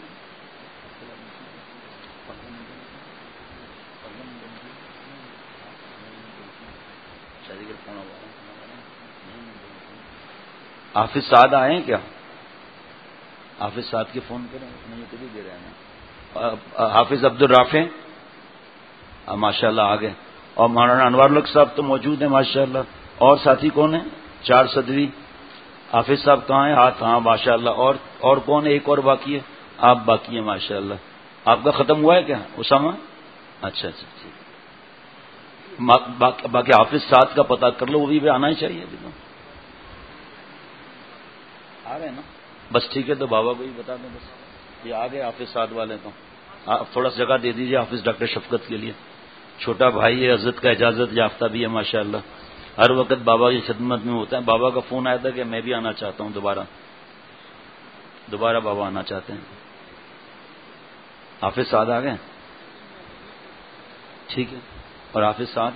حافظ سعد آئے ہیں کیا؟ حافظ سعد کے فون کریں. نہیں کبھی دے رہے ہیں. حافظ عبد الرافع ماشاء اللہ آ گئے. اور مولانا انوار الحق صاحب تو موجود ہیں ماشاء اللہ. اور ساتھی کون ہیں؟ چار صدوی حافظ صاحب کہاں ہیں؟ ہاتھ. ہاں ماشاء اللہ. اور اور کون ہے؟ ایک اور باقی ہے. آپ باقی ہیں ماشاء اللہ. آپ کا ختم ہوا ہے کیا اسامہ؟ اچھا اچھا ٹھیک. باقی حافظ سعد کا پتہ کر لو، وہ بھی آنا ہی چاہیے. ابھی تو آ رہے ہیں نا؟ بس ٹھیک ہے. تو بابا کو بھی بتا دیں بس یہ آ گئے حافظ سعد والے. تو آپ تھوڑا سا جگہ دے دیجیے حافظ ڈاکٹر شفقت کے لیے. چھوٹا بھائی ہے، حضرت کا اجازت یافتہ بھی ہے ماشاء اللہ. ہر وقت بابا کی خدمت میں ہوتا ہے. بابا کا فون آیا تھا کہ میں بھی آنا چاہتا ہوں، دوبارہ دوبارہ بابا آنا چاہتے ہیں. حافظ سعد آ گئے؟ ٹھیک ہے. اور حافظ سعد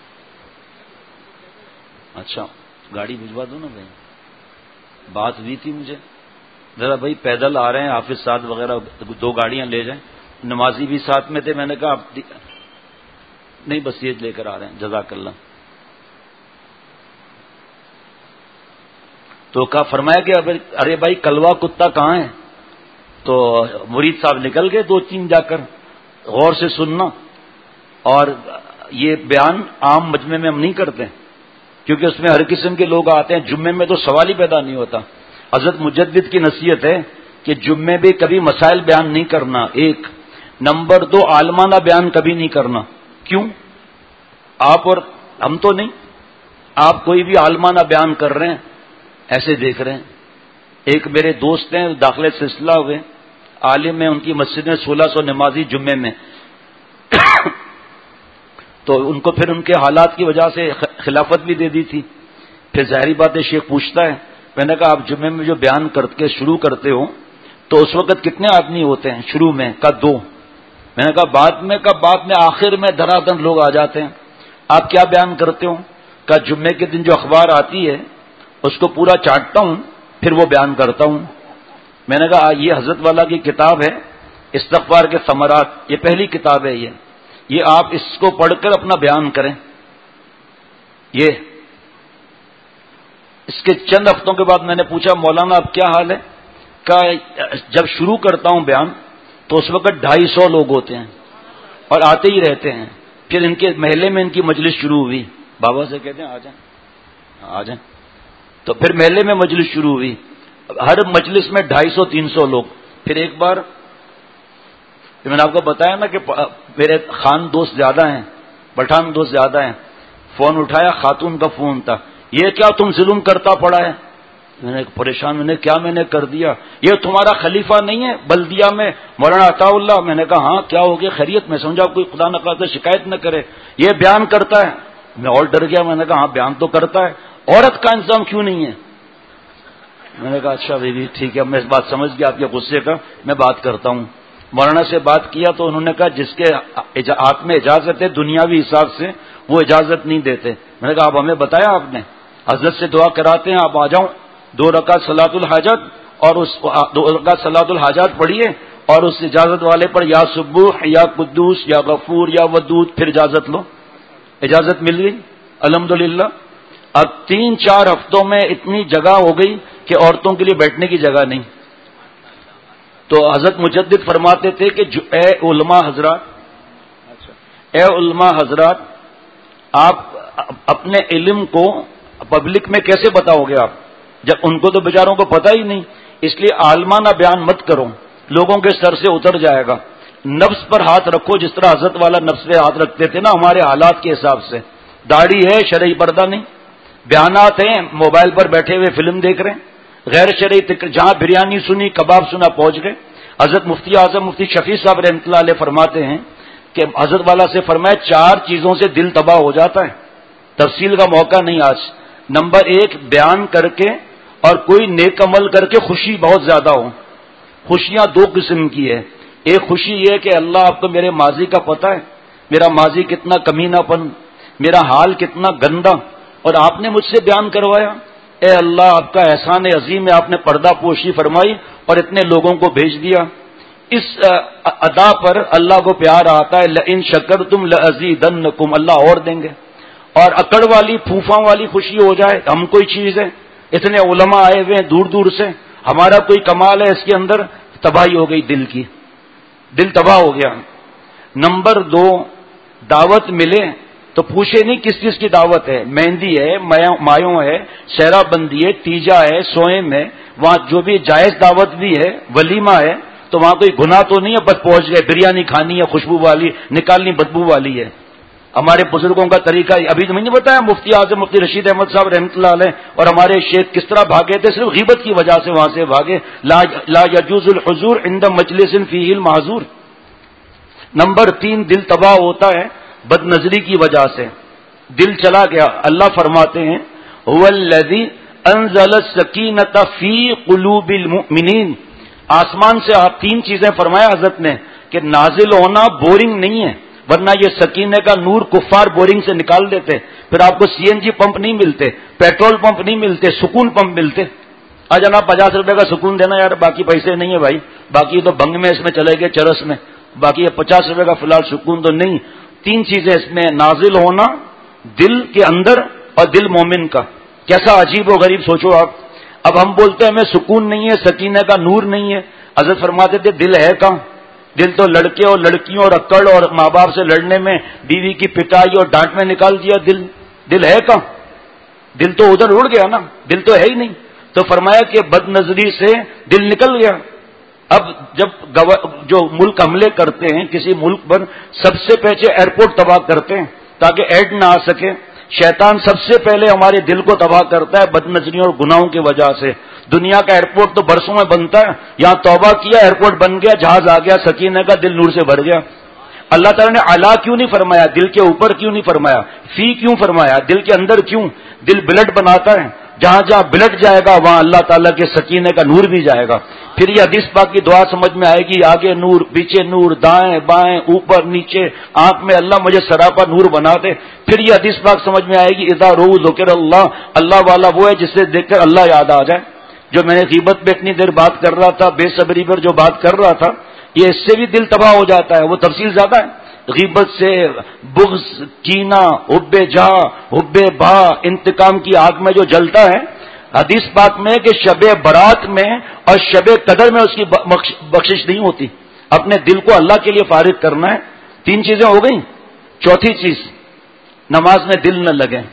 اچھا گاڑی بھجوا دو نا بھائی. بات ہوئی تھی مجھے ذرا بھائی پیدل آ رہے ہیں حافظ سعد وغیرہ، دو گاڑیاں لے جائیں. نمازی بھی ساتھ میں تھے. میں نے کہا آپ نہیں بس یہ لے کر آ رہے ہیں. جزاک اللہ. تو کہا فرمایا کہ ارے بھائی کلوا کتا کہاں ہے؟ تو مرید صاحب نکل گئے دو تین جا کر. غور سے سننا. اور یہ بیان عام مجمع میں ہم نہیں کرتے کیونکہ اس میں ہر قسم کے لوگ آتے ہیں. جمعے میں تو سوال ہی پیدا نہیں ہوتا. حضرت مجدد کی نصیحت ہے کہ جمعے بھی کبھی مسائل بیان نہیں کرنا. ایک نمبر دو عالمانہ بیان کبھی نہیں کرنا. کیوں؟ آپ اور ہم تو نہیں، آپ کوئی بھی عالمانہ بیان کر رہے ہیں ایسے دیکھ رہے ہیں. ایک میرے دوست ہیں داخلے سلسلہ ہوئے، عالم ہیں، ان کی مسجد میں سولہ سو نمازی جمعے میں. تو ان کو پھر ان کے حالات کی وجہ سے خلافت بھی دے دی تھی. پھر ظاہری بات ہے شیخ پوچھتا ہے. میں نے کہا آپ جمعے میں جو بیان کر کے شروع کرتے ہو تو اس وقت کتنے آدمی ہوتے ہیں شروع میں؟ کا دو. میں نے کہا بعد میں کا بعد میں آخر میں دھڑا دھڑ لوگ آ جاتے ہیں. آپ کیا بیان کرتے ہو؟ کہ جمعے کے دن جو اخبار آتی ہے اس کو پورا چاٹتا ہوں پھر وہ بیان کرتا ہوں. میں نے کہا یہ حضرت والا کی کتاب ہے استغفار کے ثمرات، یہ پہلی کتاب ہے. یہ یہ آپ اس کو پڑھ کر اپنا بیان کریں. یہ اس کے چند ہفتوں کے بعد میں نے پوچھا مولانا اب کیا حال ہے؟ کہ جب شروع کرتا ہوں بیان تو اس وقت ڈھائی سو لوگ ہوتے ہیں اور آتے ہی رہتے ہیں. پھر ان کے محلے میں ان کی مجلس شروع ہوئی. بابا سے کہتے ہیں آ جائیں آ جائیں. تو پھر محلے میں مجلس شروع ہوئی. ہر مجلس میں ڈھائی سو تین سو لوگ. پھر ایک بار میں نے آپ کو بتایا نا کہ میرے خان دوست زیادہ ہیں، پٹھان دوست زیادہ ہیں. فون اٹھایا، خاتون کا فون تھا. یہ کیا تم ظلم کرتا پڑا ہے؟ میں نے پریشان، میں نے کیا میں نے کر دیا؟ یہ تمہارا خلیفہ نہیں ہے بلدیہ میں مولانا عطا اللہ؟ میں نے کہا ہاں کیا ہو گیا خیریت؟ میں سمجھا کوئی خدا نہ خاصہ شکایت نہ کرے. یہ بیان کرتا ہے. میں اور ڈر گیا. میں نے کہا ہاں بیان تو کرتا ہے، عورت کا انتظام کیوں نہیں ہے؟ میں نے کہا اچھا بیوی ٹھیک ہے، میں اس بات سمجھ گیا آپ کے غصے کا، میں بات کرتا ہوں. مولانا سے بات کیا تو انہوں نے کہا جس کے ہاتھ میں اجازت ہے دنیاوی حساب سے وہ اجازت نہیں دیتے. میں نے کہا آپ ہمیں بتایا آپ نے؟ حضرت سے دعا کراتے ہیں آپ آ جاؤں، دو رکعت صلاۃ الحاجت اور اس دو رکعت صلاۃ الحاجات پڑھیے اور اس اجازت والے پر یا سبوح یا قدوس یا غفور یا ودود، پھر اجازت لو. اجازت مل گئی الحمدللہ. اب تین چار ہفتوں میں اتنی جگہ ہو گئی کہ عورتوں کے لیے بیٹھنے کی جگہ نہیں. تو حضرت مجدد فرماتے تھے کہ جو اے علماء حضرات اے علماء حضرات آپ اپنے علم کو پبلک میں کیسے بتاؤ گے آپ، جب ان کو تو بیچاروں کو پتہ ہی نہیں. اس لیے عالمانہ بیان مت کرو، لوگوں کے سر سے اتر جائے گا. نفس پر ہاتھ رکھو جس طرح حضرت والا نفس پہ ہاتھ رکھتے تھے نا ہمارے حالات کے حساب سے. داڑھی ہے شرعی پردہ نہیں، بیانات ہیں موبائل پر بیٹھے ہوئے فلم دیکھ رہے ہیں، غیر شرعی جہاں بریانی سنی کباب سنا پہنچ گئے. حضرت مفتی اعظم مفتی شفیع صاحب رحمۃ اللہ علیہ فرماتے ہیں کہ حضرت والا سے فرمایا چار چیزوں سے دل تباہ ہو جاتا ہے. تفصیل کا موقع نہیں آج. نمبر ایک، بیان کر کے اور کوئی نیک عمل کر کے خوشی بہت زیادہ ہو. خوشیاں دو قسم کی ہے. ایک خوشی یہ کہ اللہ آپ کو میرے ماضی کا پتہ ہے، میرا ماضی کتنا کمینہ پن، میرا حال کتنا گندا، اور آپ نے مجھ سے بیان کروایا. اے اللہ آپ کا احسان عظیم ہے، آپ نے پردہ پوشی فرمائی اور اتنے لوگوں کو بھیج دیا. اس ادا پر اللہ کو پیار آتا ہے، لئن شکرتم لازیدنکم، اللہ اور دیں گے. اور اکڑ والی پھوفاں والی خوشی ہو جائے ہم کوئی چیز ہے، اتنے علماء آئے ہوئے ہیں دور دور سے، ہمارا کوئی کمال ہے اس کے اندر، تباہی ہو گئی دل کی، دل تباہ ہو گیا. نمبر دو، دعوت ملے تو پوچھے نہیں کس چیز کی دعوت ہے. مہندی ہے، مایوں ہے، شہرہ بندی ہے، تیجا ہے، سوئم ہے، وہاں جو بھی جائز دعوت بھی ہے، ولیمہ ہے، تو وہاں کوئی گناہ تو نہیں ہے، بس پہنچ گئے. بریانی کھانی ہے خوشبو والی، نکالنی بدبو والی ہے. ہمارے بزرگوں کا طریقہ ابھی تو میں نے بتایا، مفتی اعظم مفتی رشید احمد صاحب رحمۃ اللہ علیہ اور ہمارے شیخ کس طرح بھاگے تھے، صرف غیبت کی وجہ سے وہاں سے بھاگے. لا یجوز الحضور عند مجلس فیہ المعذور. نمبر تین، دل تباہ ہوتا ہے بد نظری کی وجہ سے، دل چلا گیا. اللہ فرماتے ہیں هو الذی انزل السکینۃ فی قلوب المؤمنین. آسمان سے آپ تین چیزیں فرمایا حضرت نے کہ نازل ہونا بورنگ نہیں ہے، ورنہ یہ سکینے کا نور کفار بورنگ سے نکال دیتے، پھر آپ کو سی این جی پمپ نہیں ملتے، پیٹرول پمپ نہیں ملتے، سکون پمپ ملتے. آ جناب پچاس روپے کا سکون دینا یار، باقی پیسے نہیں ہے بھائی، باقی تو بنگ میں اس میں چلے گئے چرس میں، باقی یہ پچاس روپے کا فی الحال سکون تو نہیں. تین چیزیں اس میں، نازل ہونا دل کے اندر اور دل مومن کا. کیسا عجیب و غریب سوچو آپ. اب ہم بولتے ہیں ہمیں سکون نہیں ہے، سکینے کا نور نہیں ہے. حضرت فرماتے تھے دل ہے کہاں؟ دل تو لڑکے اور لڑکیوں اور اکڑ اور ماں باپ سے لڑنے میں، بیوی کی پٹائی اور ڈانٹ میں نکال دیا. دل دل ہے کہاں؟ دل تو ادھر اڑ گیا نا، دل تو ہے ہی نہیں. تو فرمایا کہ بد نظری سے دل نکل گیا. اب جب جو ملک حملے کرتے ہیں کسی ملک پر، سب سے پہلے ایئرپورٹ تباہ کرتے ہیں تاکہ ایڈ نہ آ سکے. شیطان سب سے پہلے ہمارے دل کو تباہ کرتا ہے بد نظریوں اور گناہوں کی وجہ سے. دنیا کا ایئرپورٹ تو برسوں میں بنتا ہے، یہاں توبہ کیا ایئرپورٹ بن گیا، جہاز آ گیا، سکینہ کا دل نور سے بھر گیا. اللہ تعالیٰ نے اعلیٰ کیوں نہیں فرمایا؟ دل کے اوپر کیوں نہیں فرمایا؟ فی کیوں فرمایا؟ دل کے اندر کیوں؟ دل بلڈ بناتا ہے، جہاں جہاں بلڈ جائے گا وہاں اللہ تعالیٰ کے سکینے کا نور بھی جائے گا. پھر یہ حدیث پاک کی دعا سمجھ میں آئے گی، آگے نور، پیچھے نور، دائیں بائیں اوپر نیچے، آنکھ میں اللہ مجھے سراپا نور بنا دے. پھر یہ حدیث پاک سمجھ میں آئے گی، اذا رو ذکر اللہ، اللہ والا وہ ہے جسے دیکھ کر اللہ یاد آ جائے. جو میں نے غیبت پہ اتنی دیر بات کر رہا تھا، بے صبری پر جو بات کر رہا تھا، یہ اس سے بھی دل تباہ ہو جاتا ہے. وہ تفصیل زیادہ ہے. غیبت سے بغض، کینہ، حب جاہ، حب با، انتقام کی آگ میں جو جلتا ہے، حدیث پاک میں کہ شب برات میں اور شب قدر میں اس کی بخشش نہیں ہوتی. اپنے دل کو اللہ کے لیے فارغ کرنا ہے. تین چیزیں ہو گئیں. چوتھی چیز، نماز میں دل نہ لگے.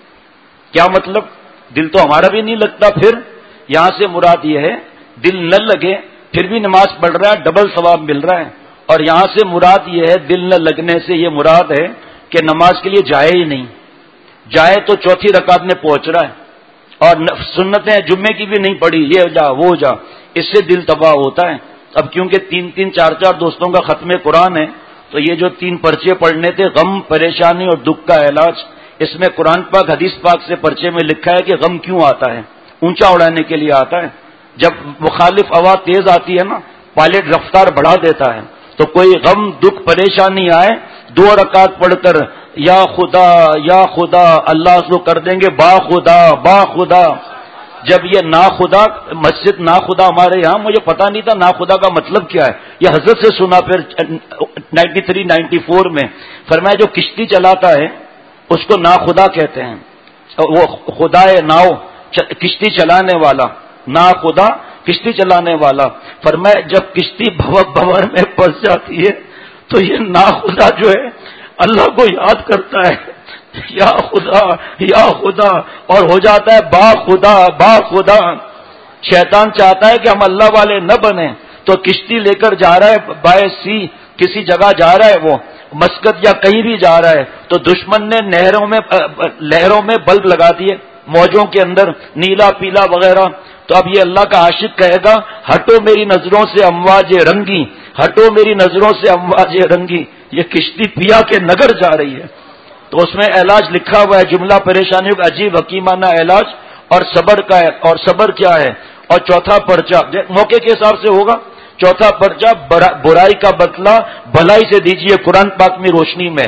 کیا مطلب؟ دل تو ہمارا بھی نہیں لگتا. پھر یہاں سے مراد یہ ہے دل نہ لگے پھر بھی نماز پڑھ رہا ہے، ڈبل ثواب مل رہا ہے. اور یہاں سے مراد یہ ہے دل نہ لگنے سے یہ مراد ہے کہ نماز کے لیے جائے ہی نہیں. جائے تو چوتھی رکعت میں پہنچ رہا ہے اور سنتیں جمعے کی بھی نہیں پڑھی، یہ جا وہ جا. اس سے دل تباہ ہوتا ہے. اب کیونکہ تین تین چار چار دوستوں کا ختم قرآن ہے، تو یہ جو تین پرچے پڑھنے تھے، غم، پریشانی اور دکھ کا علاج، اس میں قرآن پاک حدیث پاک سے پرچے میں لکھا ہے کہ غم کیوں آتا ہے؟ اونچا اڑانے کے لیے آتا ہے. جب مخالف ہوا تیز آتی ہے نا، پائلٹ رفتار بڑھا دیتا ہے. تو کوئی غم، دکھ، پریشانی آئے، دو رکعت پڑھ کر یا خدا یا خدا، اللہ اس کو کر دیں گے با خدا با خدا. جب یہ ناخدا مسجد ناخدا ہمارے یہاں مجھے پتا نہیں تھا ناخدا کا مطلب کیا ہے، یہ حضرت سے سنا پھر نائنٹی تھری نائنٹی فور میں، فرمایا جو کشتی چلاتا ہے اس کو ناخدا کہتے ہیں، وہ خدا ناؤ کشتی چلانے والا، ناخدا کشتی چلانے والا۔ فرمایا جب کشتی بھور میں پھنس جاتی ہے تو یہ ناخدا جو ہے اللہ کو یاد کرتا ہے، یا خدا یا خدا، اور ہو جاتا ہے با خدا با خدا۔ شیطان چاہتا ہے کہ ہم اللہ والے نہ بنیں، تو کشتی لے کر جا رہا ہے بائے سی، کسی جگہ جا رہا ہے، وہ مسکت یا کہیں بھی جا رہا ہے، تو دشمن نے نہروں میں لہروں میں بلب لگا دیے، موجوں کے اندر نیلا پیلا وغیرہ۔ تو اب یہ اللہ کا عاشق کہے گا ہٹو میری نظروں سے امواج رنگی، ہٹو میری نظروں سے امواج رنگی، یہ کشتی پیا کے نگر جا رہی ہے۔ تو اس میں علاج لکھا ہوا ہے، جملہ پریشانیوں کا عجیب حکیمانہ علاج، اور صبر کا ہے، اور صبر کیا ہے، اور چوتھا پرچہ موقع کے حساب سے ہوگا۔ چوتھا پرچہ برائی کا بدلہ بھلائی سے دیجیے، قرآن پاک میں روشنی میں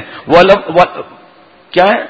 کیا ہے،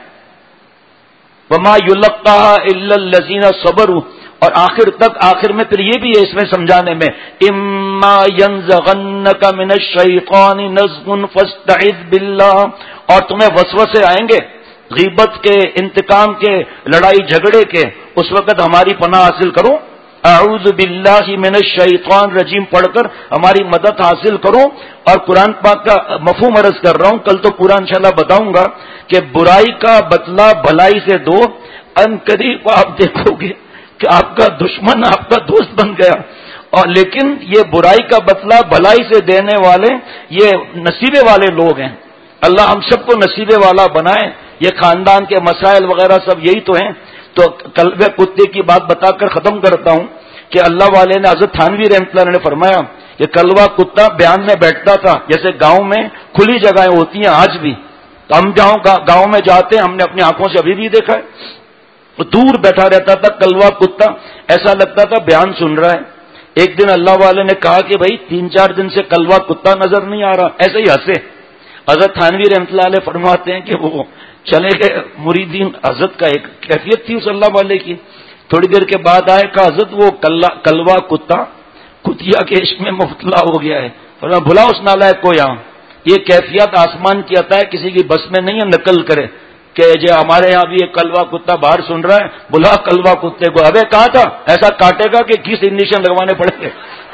وما یلقاها الا الذین صبروا، اور آخر تک آخر میں پھر یہ بھی ہے اس میں سمجھانے میں، اما ینزغنک من الشیطان نزغ فاستعذ باللہ، اور تمہیں وسوسے آئیں گے غیبت کے، انتقام کے، لڑائی جھگڑے کے، اس وقت ہماری پناہ حاصل کرو، اعوذ باللہ من الشیطان الرجیم پڑھ کر ہماری مدد حاصل کرو۔ اور قرآن پاک کا مفہوم عرض کر رہا ہوں، کل تو پورا انشاءاللہ بتاؤں گا کہ برائی کا بدلہ بھلائی سے دو، ان قریب آپ دیکھو گے کہ آپ کا دشمن آپ کا دوست بن گیا۔ اور لیکن یہ برائی کا بدلہ بھلائی سے دینے والے یہ نصیبے والے لوگ ہیں، اللہ ہم سب کو نصیبے والا بنائے۔ یہ خاندان کے مسائل وغیرہ سب یہی تو ہیں۔ تو کلب کتے کی بات بتا کر ختم کرتا ہوں کہ اللہ والے نے حضرت تھانوی رحمۃ اللہ نے فرمایا کہ کلوا کتا بیان میں بیٹھتا تھا، جیسے گاؤں میں کھلی جگہیں ہوتی ہیں آج بھی، تو ہم جاؤں گاؤں میں جاتے ہیں، ہم نے اپنی آنکھوں سے ابھی بھی دیکھا ہے، دور بیٹھا رہتا تھا کلوا کتا، ایسا لگتا تھا بیان سن رہا ہے۔ ایک دن اللہ والے نے کہا کہ بھائی تین چار دن سے کلوا کتا نظر نہیں آ رہا، ایسے ہی ہنسے۔ حضرت تھانوی رحمۃ اللہ علیہ فرماتے ہیں کہ وہ چلے گئے مریدین، حضرت کا ایک کیفیت تھی اس اللہ والے کی، تھوڑی دیر کے بعد آئے کہا حضرت وہ کلوا کتا کتیا کے عشق میں مبتلا ہو گیا ہے، فرمایا بلا اس نالائق کو یہاں، یہ کیفیت آسمان کی عطا ہے، کسی کی بس میں نہیں ہے نقل کرے کہ جو ہمارے یہاں بھی ایک کلوا کتا باہر سن رہا ہے، بلا کلوا کتے کو، ابے کہا تھا ایسا کاٹے گا کہ کس انجیکشن لگوانے پڑیں گے۔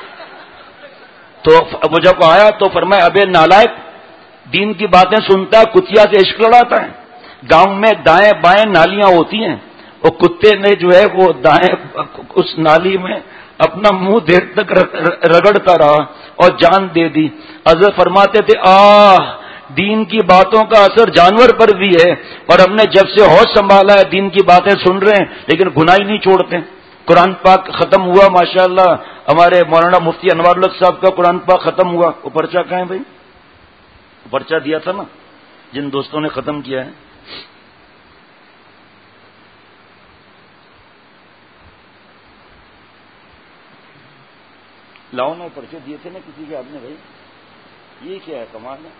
تو وہ جب آیا تو فرمایا ابے نالائق، دین کی باتیں سنتا ہے، کتیا سے عشق لڑاتا ہے۔ گاؤں میں دائیں بائیں نالیاں ہوتی ہیں، اور کتے نے جو ہے وہ دائیں اس نالی میں اپنا منہ دیر تک رگڑتا رہا اور جان دے دی۔ حضرت فرماتے تھے آہ دین کی باتوں کا اثر جانور پر بھی ہے، اور ہم نے جب سے ہوش سنبھالا ہے دین کی باتیں سن رہے ہیں لیکن گناہ ہی نہیں چھوڑتے۔ قرآن پاک ختم ہوا ماشاءاللہ، ہمارے مولانا مفتی انوار الحق صاحب کا قرآن پاک ختم ہوا۔ وہ پرچہ کہاں ہے بھائی؟ پرچہ دیا تھا نا جن دوستوں نے ختم کیا ہے۔ لاؤ نا پرچے دیے تھے نا کسی کے آپ نے بھائی، یہ کیا ہے کمال ہے،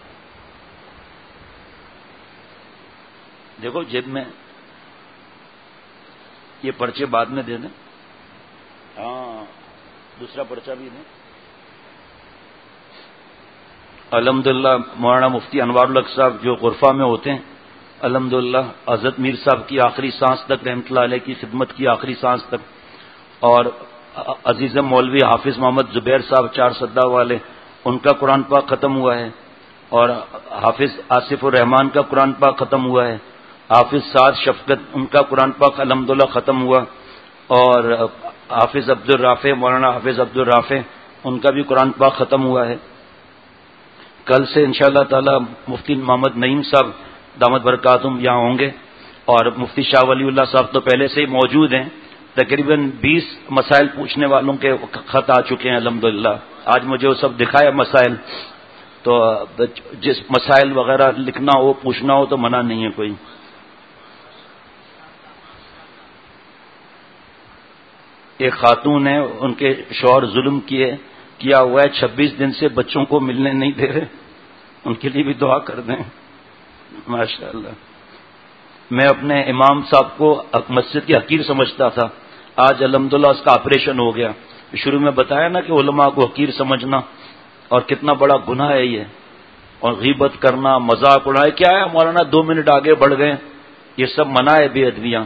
دیکھو جیب میں، یہ پرچے بعد میں دے دیں، ہاں دوسرا پرچہ بھی دیں۔ الحمدللہ مولانا مفتی انوار الحق صاحب جو غرفہ میں ہوتے ہیں، الحمدللہ حضرت میر صاحب کی آخری سانس تک رحمۃ اللہ علیہ کی خدمت کی آخری سانس تک، اور عزیز مولوی حافظ محمد زبیر صاحب چار سدہ والے، ان کا قرآن پاک ختم ہوا ہے، اور حافظ آصف الرحمان کا قرآن پاک ختم ہوا ہے، حافظ سعد شفقت ان کا قرآن پاک الحمدللہ ختم ہوا، اور حافظ عبد الرافع مولانا حافظ عبد الرافع ان کا بھی قرآن پاک ختم ہوا ہے۔ کل سے انشاءاللہ تعالی مفتی محمد نعیم صاحب دامت برکاتہم یہاں ہوں گے، اور مفتی شاہ ولی اللہ صاحب تو پہلے سے ہی موجود ہیں۔ تقریباً بیس مسائل پوچھنے والوں کے خط آ چکے ہیں الحمدللہ، آج مجھے وہ سب دکھایا مسائل، تو جس مسائل وغیرہ لکھنا ہو پوچھنا ہو تو منع نہیں ہے کوئی۔ ایک خاتون ہے، ان کے شوہر ظلم کیے کیا ہوا ہے، چھبیس دن سے بچوں کو ملنے نہیں دے رہے، ان کے لیے بھی دعا کر دیں ماشاءاللہ۔ میں اپنے امام صاحب کو مسجد کی حقیر سمجھتا تھا، آج الحمدللہ اس کا آپریشن ہو گیا. شروع میں بتایا نا کہ علماء کو حقیر سمجھنا اور کتنا بڑا گناہ ہے یہ, اور غیبت کرنا, مذاق اڑائے. کیا ہے مولانا دو منٹ آگے بڑھ گئے, یہ سب منع ہے بے ادبیاں.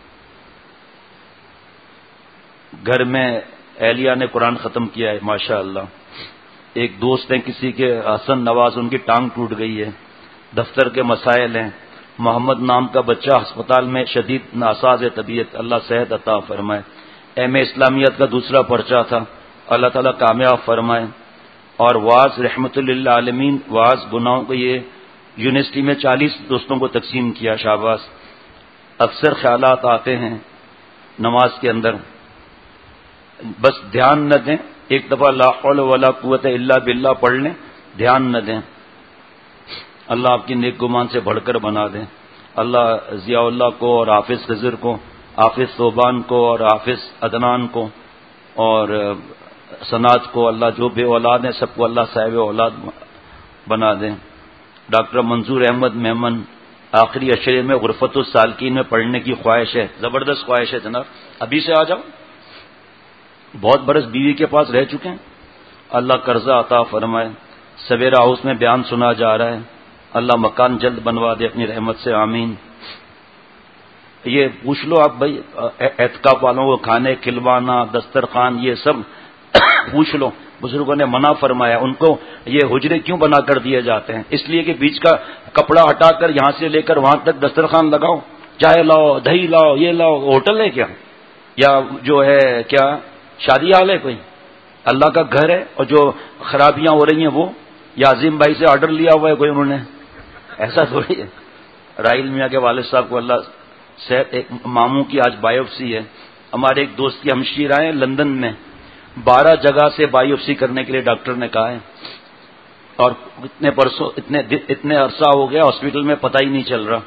گھر میں اہلیہ نے قرآن ختم کیا ہے ماشاء اللہ. ایک دوست ہیں کسی کے, حسن نواز, ان کی ٹانگ ٹوٹ گئی ہے. دفتر کے مسائل ہیں. محمد نام کا بچہ ہسپتال میں شدید ناساز طبیعت, اللہ صحت عطا فرمائے. ایم اے اسلامیات کا دوسرا پرچہ تھا, اللہ تعالیٰ کامیاب فرمائے. اور واز رحمت اللہ عالمین, واز گناہوں کو یہ یونیورسٹی میں چالیس دوستوں کو تقسیم کیا, شاباش. اکثر خیالات آتے ہیں نماز کے اندر, بس دھیان نہ دیں. ایک دفعہ لا حول ولا قوت الا باللہ پڑھ لیں, دھیان نہ دیں. اللہ آپ کی نیک گمان سے بڑھ کر بنا دیں. اللہ ضیاء اللہ کو اور حافظ خضر کو, حافظ صوبان کو اور حافظ عدنان کو اور سنات کو, اللہ جو بے اولاد ہیں سب کو اللہ صاحب اولاد بنا دیں. ڈاکٹر منظور احمد میمن, آخری اشرے میں غرفت السالکین میں پڑھنے کی خواہش ہے. زبردست خواہش ہے جناب, ابھی سے آ جاؤ. بہت برس بیوی کے پاس رہ چکے ہیں, اللہ قرضہ عطا فرمائے. سویرا ہاؤس میں بیان سنا جا رہا ہے, اللہ مکان جلد بنوا دے اپنی رحمت سے, آمین. یہ پوچھ لو آپ بھائی, اعتکاف والوں کو کھانے کھلوانا, دسترخوان, یہ سب پوچھ لو. بزرگوں نے منع فرمایا. ان کو یہ حجرے کیوں بنا کر دیے جاتے ہیں؟ اس لیے کہ بیچ کا کپڑا ہٹا کر یہاں سے لے کر وہاں تک دسترخوان لگاؤ, چائے لاؤ, دہی لاؤ, یہ لاؤ. ہوٹل ہے کیا, یا جو ہے کیا شادی حال ہے کوئی؟ اللہ کا گھر ہے. اور جو خرابیاں ہو رہی ہیں وہ یا عظیم بھائی سے آرڈر لیا ہوا ہے کوئی انہوں نے, ایسا تھوڑی ہے. راحیل میاں کے والد صاحب کو اللہ صحت, ایک ماموں کی آج بایوپسی ہے. ہمارے ایک دوست کی ہمشیرہ ہیں لندن میں, بارہ جگہ سے بایوپسی کرنے کے لیے ڈاکٹر نے کہا ہے, اور اتنے برسوں اتنے اتنے عرصہ ہو گیا ہاسپٹل میں, پتہ ہی نہیں چل رہا.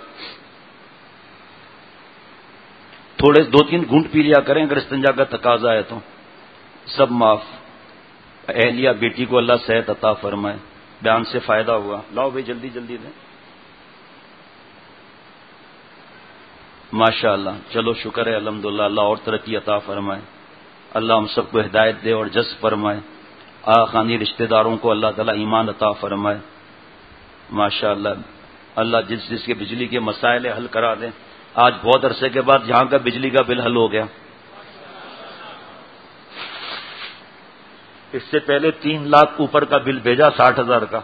تھوڑے دو تین گھونٹ پی لیا کریں اگر استنجا کا تقاضا ہے تو, سب معاف. اہلیہ بیٹی کو اللہ صحت عطا فرمائے. بیان سے فائدہ ہوا, لاؤ بھائی جلدی جلدی دیں. ماشاء اللہ, چلو شکر ہے الحمدللہ. اللہ اور ترقی عطا فرمائے. اللہ ہم سب کو ہدایت دے اور جذب فرمائے. آ خانی رشتہ داروں کو اللہ تعالیٰ ایمان عطا فرمائے. ماشاء اللہ, اللہ جس جس کے بجلی کے مسائل حل کرا دیں. آج بہت عرصے کے بعد یہاں کا بجلی کا بل حل ہو گیا. اس سے پہلے تین لاکھ اوپر کا بل بھیجا, ساٹھ ہزار کا.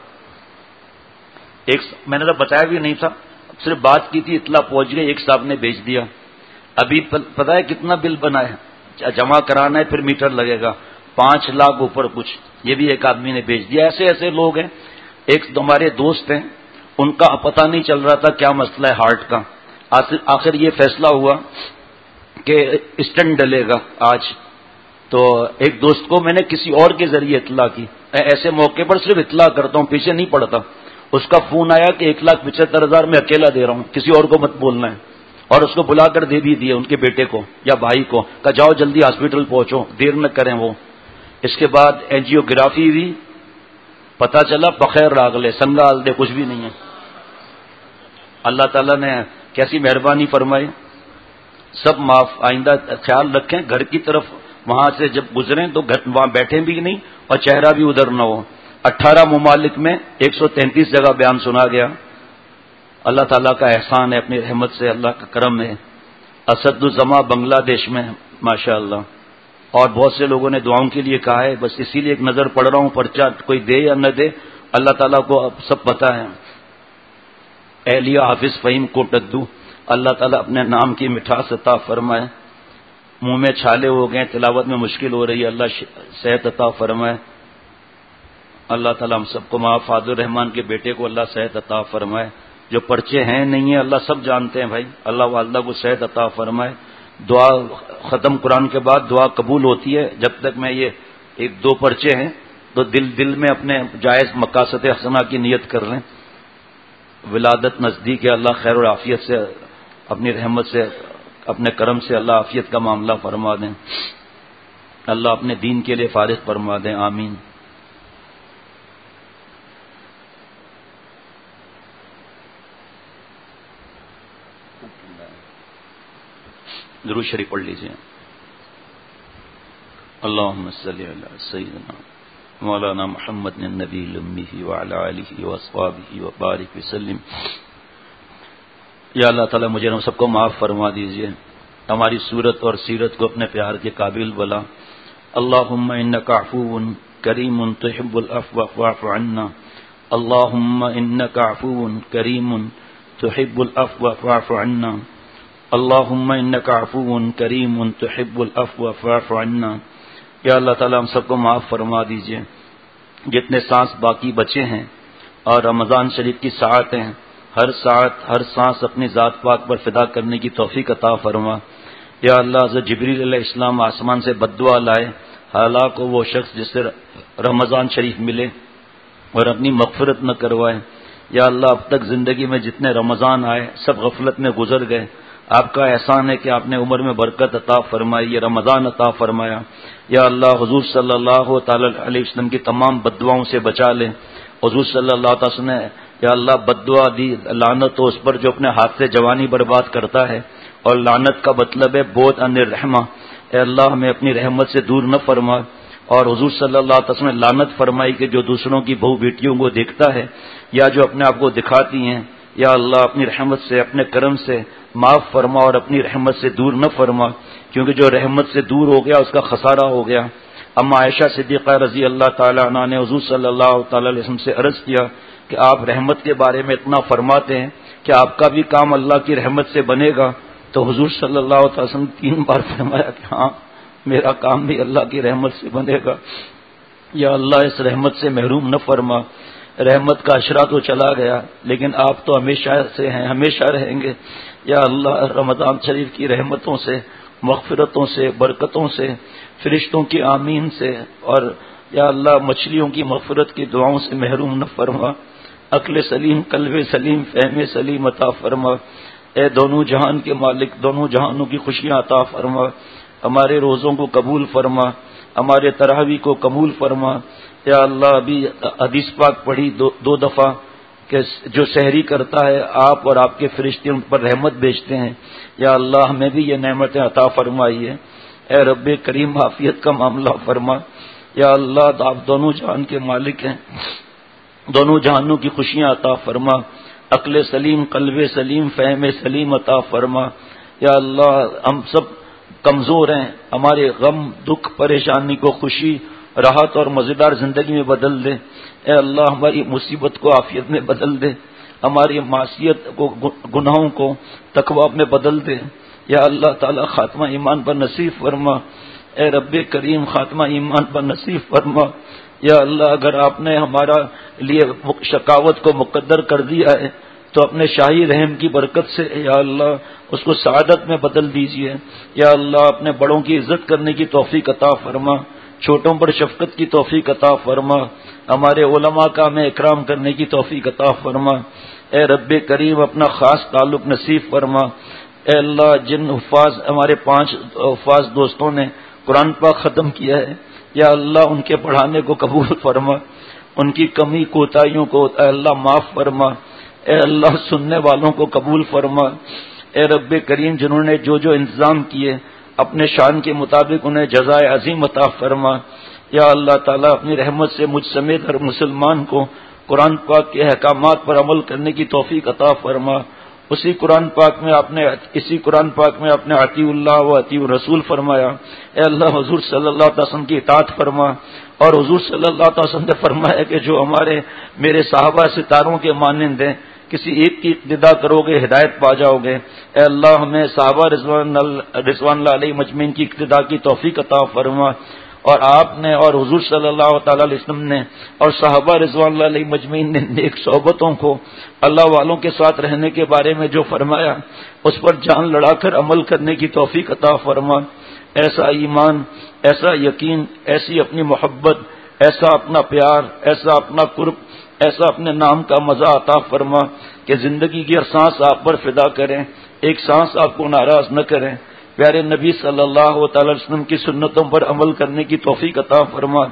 ایک میں نے تو بتایا بھی نہیں تھا, صرف بات کی تھی, اطلاع پہنچ گئی, ایک صاحب نے بھیج دیا. ابھی پتا ہے کتنا بل بنا ہے, جمع کرانا ہے پھر میٹر لگے گا, پانچ لاکھ اوپر کچھ. یہ بھی ایک آدمی نے بھیج دیا. ایسے ایسے لوگ ہیں. ایک ہمارے دوست ہیں, ان کا پتہ نہیں چل رہا تھا کیا مسئلہ ہے ہارٹ کا. آخر یہ فیصلہ ہوا کہ اسٹنٹ ڈلے گا آج. تو ایک دوست کو میں نے کسی اور کے ذریعے اطلاع کی. ایسے موقع پر صرف اطلاع کرتا ہوں, پیچھے نہیں پڑتا. اس کا فون آیا کہ ایک لاکھ پچہتر ہزار میں اکیلا دے رہا ہوں, کسی اور کو مت بولنا ہے. اور اس کو بلا کر دے بھی دیے ان کے بیٹے کو یا بھائی کو, کہ جاؤ جلدی ہاسپٹل پہنچو, دیر نہ کریں وہ. اس کے بعد اینجیوگرافی ہوئی, پتا چلا بخیر راگلے, سنگال دے, کچھ بھی نہیں ہے. اللہ تعالیٰ نے کیسی مہربانی فرمائی. سب معاف. آئندہ خیال رکھیں, گھر کی طرف وہاں سے جب گزریں تو گھر وہاں بیٹھیں بھی نہیں اور چہرہ بھی ادھر نہ ہو. اٹھارہ ممالک میں ایک سو تینتیس جگہ بیان سنا گیا. اللہ تعالیٰ کا احسان ہے, اپنی رحمت سے, اللہ کا کرم ہے. اسد الزما بنگلہ دیش میں ماشاء اللہ. اور بہت سے لوگوں نے دعاؤں کے لیے کہا ہے, بس اسی لیے ایک نظر پڑ رہا ہوں, پرچہ کوئی دے یا نہ دے اللہ تعالیٰ کو اب سب پتہ ہے. اہلیہ حافظ فہیم کو ٹدو, اللہ تعالیٰ اپنے نام کی مٹھاس عطا فرمائے. منہ میں چھالے ہو گئے, تلاوت میں مشکل ہو رہی ہے, اللہ صحت عطا فرمائے. اللہ تعالیٰ ہم سب کو معاف. فاضل الرحمان کے بیٹے کو اللہ صحت عطا فرمائے. جو پرچے ہیں نہیں ہیں اللہ سب جانتے ہیں بھائی, اللہ والدہ کو صحت عطا فرمائے. دعا ختم قرآن کے بعد دعا قبول ہوتی ہے. جب تک میں یہ ایک دو پرچے ہیں تو دل دل میں اپنے جائز مقاصد حسنہ کی نیت کر لیں. ولادت نزدیک ہے, اللہ خیر و عافیت سے, اپنی رحمت سے, اپنے کرم سے اللہ عافیت کا معاملہ فرما دیں. اللہ اپنے دین کے لیے فارغ فرما دیں, آمین. درود شریف پڑھ لیجیے. اللهم صل على سيدنا مولانا محمد النبي الأمي وعلى آله وأصحابه وبارك وسلم. یا اللہ تعالیٰ مجھے ہم سب کو معاف فرما دیجئے، ہماری صورت اور سیرت کو اپنے پیار کے قابل بنا. اللہم انک عفو کریم تحب العفو فاعف عنا. اللہم انک عفو کریم تحب العفو فاعف عنا. اللہم انک عفو کریم تحب العفو فاعف عنا. یا اللہ تعالیٰ ہم سب کو معاف فرما دیجئے. جتنے سانس باقی بچے ہیں اور رمضان شریف کی ساعتیں ہیں، ہر ساعت ہر سانس اپنی ذات پاک پر فدا کرنے کی توفیق عطا فرما. یا اللہ حضرت جبریل علیہ السلام آسمان سے بددعا لائے، ہلاک ہو وہ شخص جس سے رمضان شریف ملے اور اپنی مغفرت نہ کروائے. یا اللہ اب تک زندگی میں جتنے رمضان آئے سب غفلت میں گزر گئے. آپ کا احسان ہے کہ آپ نے عمر میں برکت عطا فرمائی، یہ رمضان عطا فرمایا. یا اللہ حضور صلی اللہ تعالی علیہ وسلم کی تمام بددعاؤں سے بچا لے. حضور صلی اللہ تعالی وسلم نے یا اللہ بددعا دی، لعنت ہو اس پر جو اپنے ہاتھ سے جوانی برباد کرتا ہے، اور لعنت کا مطلب ہے بہت ان الرحمہ. اے اللہ ہمیں اپنی رحمت سے دور نہ فرما. اور حضور صلی اللہ علیہ وسلم نے لعنت فرمائی کہ جو دوسروں کی بہو بیٹیوں کو دیکھتا ہے یا جو اپنے آپ کو دکھاتی ہیں، یا اللہ اپنی رحمت سے اپنے کرم سے معاف فرما اور اپنی رحمت سے دور نہ فرما، کیونکہ جو رحمت سے دور ہو گیا اس کا خسارہ ہو گیا. اما عائشہ صدیقہ رضی اللہ تعالی عنہا نے حضور صلی اللہ تعالی علیہ وسلم سے عرض کیا کہ آپ رحمت کے بارے میں اتنا فرماتے ہیں کہ آپ کا بھی کام اللہ کی رحمت سے بنے گا. تو حضور صلی اللہ علیہ وسلم تین بار فرمایا کہ ہاں میرا کام بھی اللہ کی رحمت سے بنے گا. یا اللہ اس رحمت سے محروم نہ فرما. رحمت کا اشرا تو چلا گیا لیکن آپ تو ہمیشہ سے ہیں، ہمیشہ رہیں گے. یا اللہ رمضان شریف کی رحمتوں سے، مغفرتوں سے، برکتوں سے، فرشتوں کی آمین سے، اور یا اللہ مچھلیوں کی مغفرت کی دعاؤں سے محروم نہ فرما. عقل سلیم، قلب سلیم، فہم سلیم عطا فرما. اے دونوں جہان کے مالک، دونوں جہانوں کی خوشیاں عطا فرما. ہمارے روزوں کو قبول فرما، ہمارے تراویح کو قبول فرما. یا اللہ ابھی حدیث پاک پڑھی دو, دو دفعہ کہ جو سحری کرتا ہے آپ اور آپ کے فرشتے ان پر رحمت بھیجتے ہیں. یا اللہ ہمیں بھی یہ نعمتیں عطا فرمائیے. اے رب کریم عافیت کا معاملہ فرما. یا اللہ آپ دونوں جہان کے مالک ہیں، دونوں جہانوں کی خوشیاں عطا فرما. عقل سلیم، قلب سلیم، فہم سلیم عطا فرما. یا اللہ ہم سب کمزور ہیں، ہمارے غم، دکھ، پریشانی کو خوشی، راحت اور مزیدار زندگی میں بدل دے. اے اللہ ہماری مصیبت کو عافیت میں بدل دے، ہماری معصیت کو، گناہوں کو تقویٰ میں بدل دے. یا اللہ تعالی خاتمہ ایمان پر نصیب فرما. اے رب کریم خاتمہ ایمان پر نصیب فرما. یا اللہ اگر آپ نے ہمارا لیے شقاوت کو مقدر کر دیا ہے تو اپنے شاہی رحم کی برکت سے یا اللہ اس کو سعادت میں بدل دیجیے. یا اللہ اپنے بڑوں کی عزت کرنے کی توفیق عطا فرما، چھوٹوں پر شفقت کی توفیق عطا فرما، ہمارے علماء کا ہمیں اکرام کرنے کی توفیق عطا فرما. اے رب کریم اپنا خاص تعلق نصیب فرما. اے اللہ جن حفاظ ہمارے پانچ حفاظ دوستوں نے قرآن پاک ختم کیا ہے، یا اللہ ان کے پڑھانے کو قبول فرما، ان کی کمی کوتاہیوں کو اے اللہ معاف فرما. اے اللہ سننے والوں کو قبول فرما. اے رب کریم جنہوں نے جو جو انتظام کیے اپنے شان کے مطابق انہیں جزائے عظیم عطا فرما. یا اللہ تعالیٰ اپنی رحمت سے مجھ سمیت ہر مسلمان کو قرآن پاک کے احکامات پر عمل کرنے کی توفیق عطا فرما. اسی قرآن پاک میں آپ نے اسی قرآن پاک میں آپ نے اطیع اللہ و اطیع الرسول فرمایا. اے اللہ حضور صلی اللہ علیہ وسلم کی اطاعت فرما. اور حضور صلی اللہ علیہ وسلم نے فرمایا کہ جو ہمارے میرے صحابہ ستاروں کے مانند ہیں، کسی ایک کی اقتدا کرو گے ہدایت پا جاؤ گے. اے اللہ ہمیں صحابہ رضوان رضوان اللہ علیہ مجمعین کی اقتدا کی توفیق عطا فرما. اور آپ نے اور حضور صلی اللہ تعالی علیہ وسلم نے اور صحابہ رضوان اللہ علیہ مجمعین نے نیک صحبتوں کو، اللہ والوں کے ساتھ رہنے کے بارے میں جو فرمایا اس پر جان لڑا کر عمل کرنے کی توفیق عطا فرما. ایسا ایمان، ایسا یقین، ایسی اپنی محبت، ایسا اپنا پیار، ایسا اپنا قرب، ایسا اپنے نام کا مزہ عطا فرما کہ زندگی کی ہر سانس آپ پر فدا کریں، ایک سانس آپ کو ناراض نہ کریں. پیارے نبی صلی اللہ تعالی وسلم کی سنتوں پر عمل کرنے کی توفیق عطا فرما.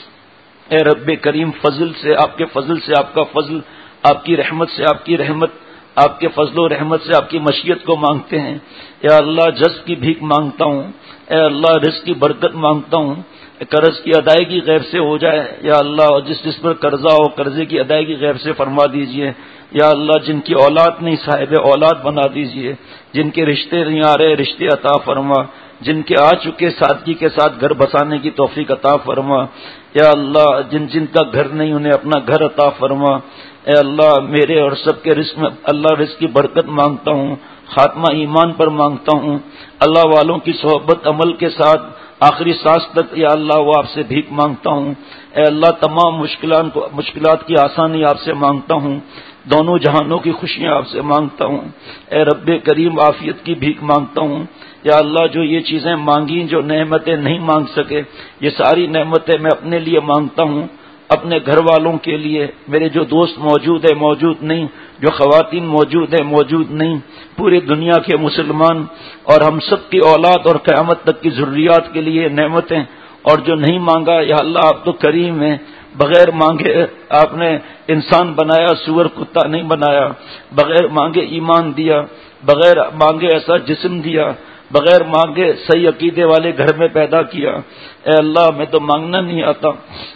اے رب کریم فضل سے، آپ کے فضل سے، آپ کا فضل، آپ کی رحمت سے، آپ کی رحمت، آپ کے فضل و رحمت سے آپ کی مشیت کو مانگتے ہیں. یا اللہ جذب کی بھیک مانگتا ہوں. اے اللہ رزق کی برکت مانگتا ہوں. قرض کی ادائیگی غیب سے ہو جائے یا اللہ. جس جس پر قرضہ ہو قرضے کی ادائیگی غیب سے فرما دیجئے. یا اللہ جن کی اولاد نہیں صاحب اولاد بنا دیجئے. جن کے رشتے نہیں آ رہے رشتے عطا فرما. جن کے آ چکے سادگی کے ساتھ گھر بسانے کی توفیق عطا فرما. یا اللہ جن جن کا گھر نہیں انہیں اپنا گھر عطا فرما. اے اللہ میرے اور سب کے رزق میں اللہ رزق کی برکت مانگتا ہوں. خاتمہ ایمان پر مانگتا ہوں. اللہ والوں کی صحبت عمل کے ساتھ آخری سانس تک یا اللہ وہ آپ سے بھیک مانگتا ہوں. اے اللہ تمام مشکلات کو مشکلات کی آسانی آپ سے مانگتا ہوں. دونوں جہانوں کی خوشیاں آپ سے مانگتا ہوں. اے رب کریم عافیت کی بھیک مانگتا ہوں. یا اللہ جو یہ چیزیں مانگی جو نعمتیں نہیں مانگ سکے یہ ساری نعمتیں میں اپنے لیے مانگتا ہوں. اپنے گھر والوں کے لیے. میرے جو دوست موجود ہے موجود نہیں. جو خواتین موجود ہے موجود نہیں. پوری دنیا کے مسلمان اور ہم سب کی اولاد اور قیامت تک کی ضروریات کے لیے نعمتیں. اور جو نہیں مانگا یا اللہ آپ تو کریم ہیں. بغیر مانگے آپ نے انسان بنایا سور کتا نہیں بنایا. بغیر مانگے ایمان دیا. بغیر مانگے ایسا جسم دیا. بغیر مانگے صحیح عقیدے والے گھر میں پیدا کیا. اے اللہ میں تو مانگنا نہیں آتا.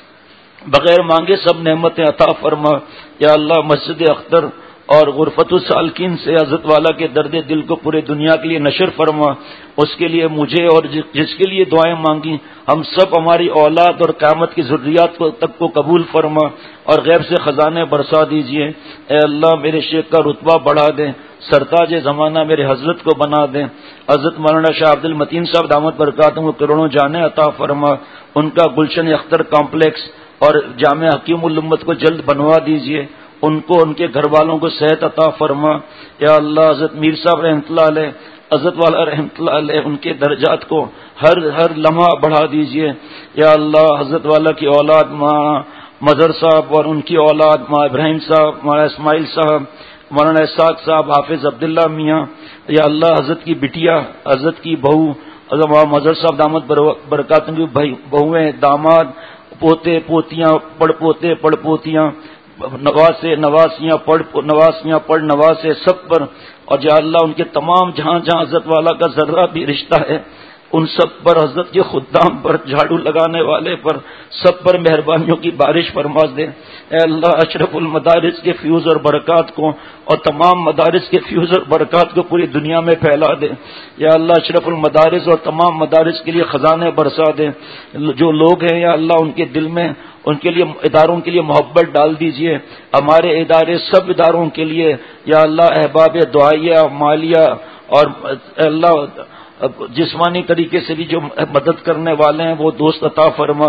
بغیر مانگے سب نعمتیں عطا فرما. یا اللہ مسجد اختر اور غرفت السالکین سے حضرت والا کے درد دل کو پورے دنیا کے لیے نشر فرما. اس کے لیے مجھے اور جس کے لیے دعائیں مانگی ہم سب ہماری اولاد اور قیامت کی ضروریات کو تک کو قبول فرما اور غیب سے خزانے برسا دیجئے. اے اللہ میرے شیخ کا رتبہ بڑھا دیں. سرتاج زمانہ میرے حضرت کو بنا دیں. حضرت مولانا شاہ عبد المتین صاحب دامت برکاتہ کو کروڑوں جانے عطا فرما. ان کا گلشن اختر کمپلیکس اور جامع حکیم الامت کو جلد بنوا دیجئے. ان کو ان کے گھر والوں کو صحت عطا فرما. یا اللہ حضرت میر صاحب رحمۃ اللہ علیہ حضرت والا رحمۃ اللہ علیہ ان کے درجات کو ہر ہر لمحہ بڑھا دیجئے. یا اللہ حضرت والا کی اولاد مولانا مظہر صاحب اور ان کی اولاد مولانا ابراہیم صاحب مولانا اسماعیل صاحب مولانا اسحاق صاحب حافظ عبداللہ میاں. یا اللہ حضرت کی بٹیا حضرت کی بہو حضرت مولانا مظہر صاحب دامت برکاتہ کی بہویں داماد پوتے پوتیاں پڑ پوتے پڑ پوتیاں نواسے نواسیاں پڑ نواسیاں پڑ نواسے سب پر. اور یا اللہ ان کے تمام جہاں جہاں حضرت والا کا ذرہ بھی رشتہ ہے ان سب پر حضرت کے خدام پر جھاڑو لگانے والے پر سب پر مہربانیوں کی بارش فرما دے. اے اللہ اشرف المدارس کے فیوز اور برکات کو اور تمام مدارس کے فیوز اور برکات کو پوری دنیا میں پھیلا دے. یا اللہ اشرف المدارس اور تمام مدارس کے لیے خزانے برسا دے. جو لوگ ہیں یا اللہ ان کے دل میں ان کے لیے اداروں کے لیے محبت ڈال دیجئے. ہمارے ادارے سب اداروں کے لیے یا اللہ احباب دعائیہ مالیہ اور اللہ جسمانی طریقے سے بھی جو مدد کرنے والے ہیں وہ دوست عطا فرما.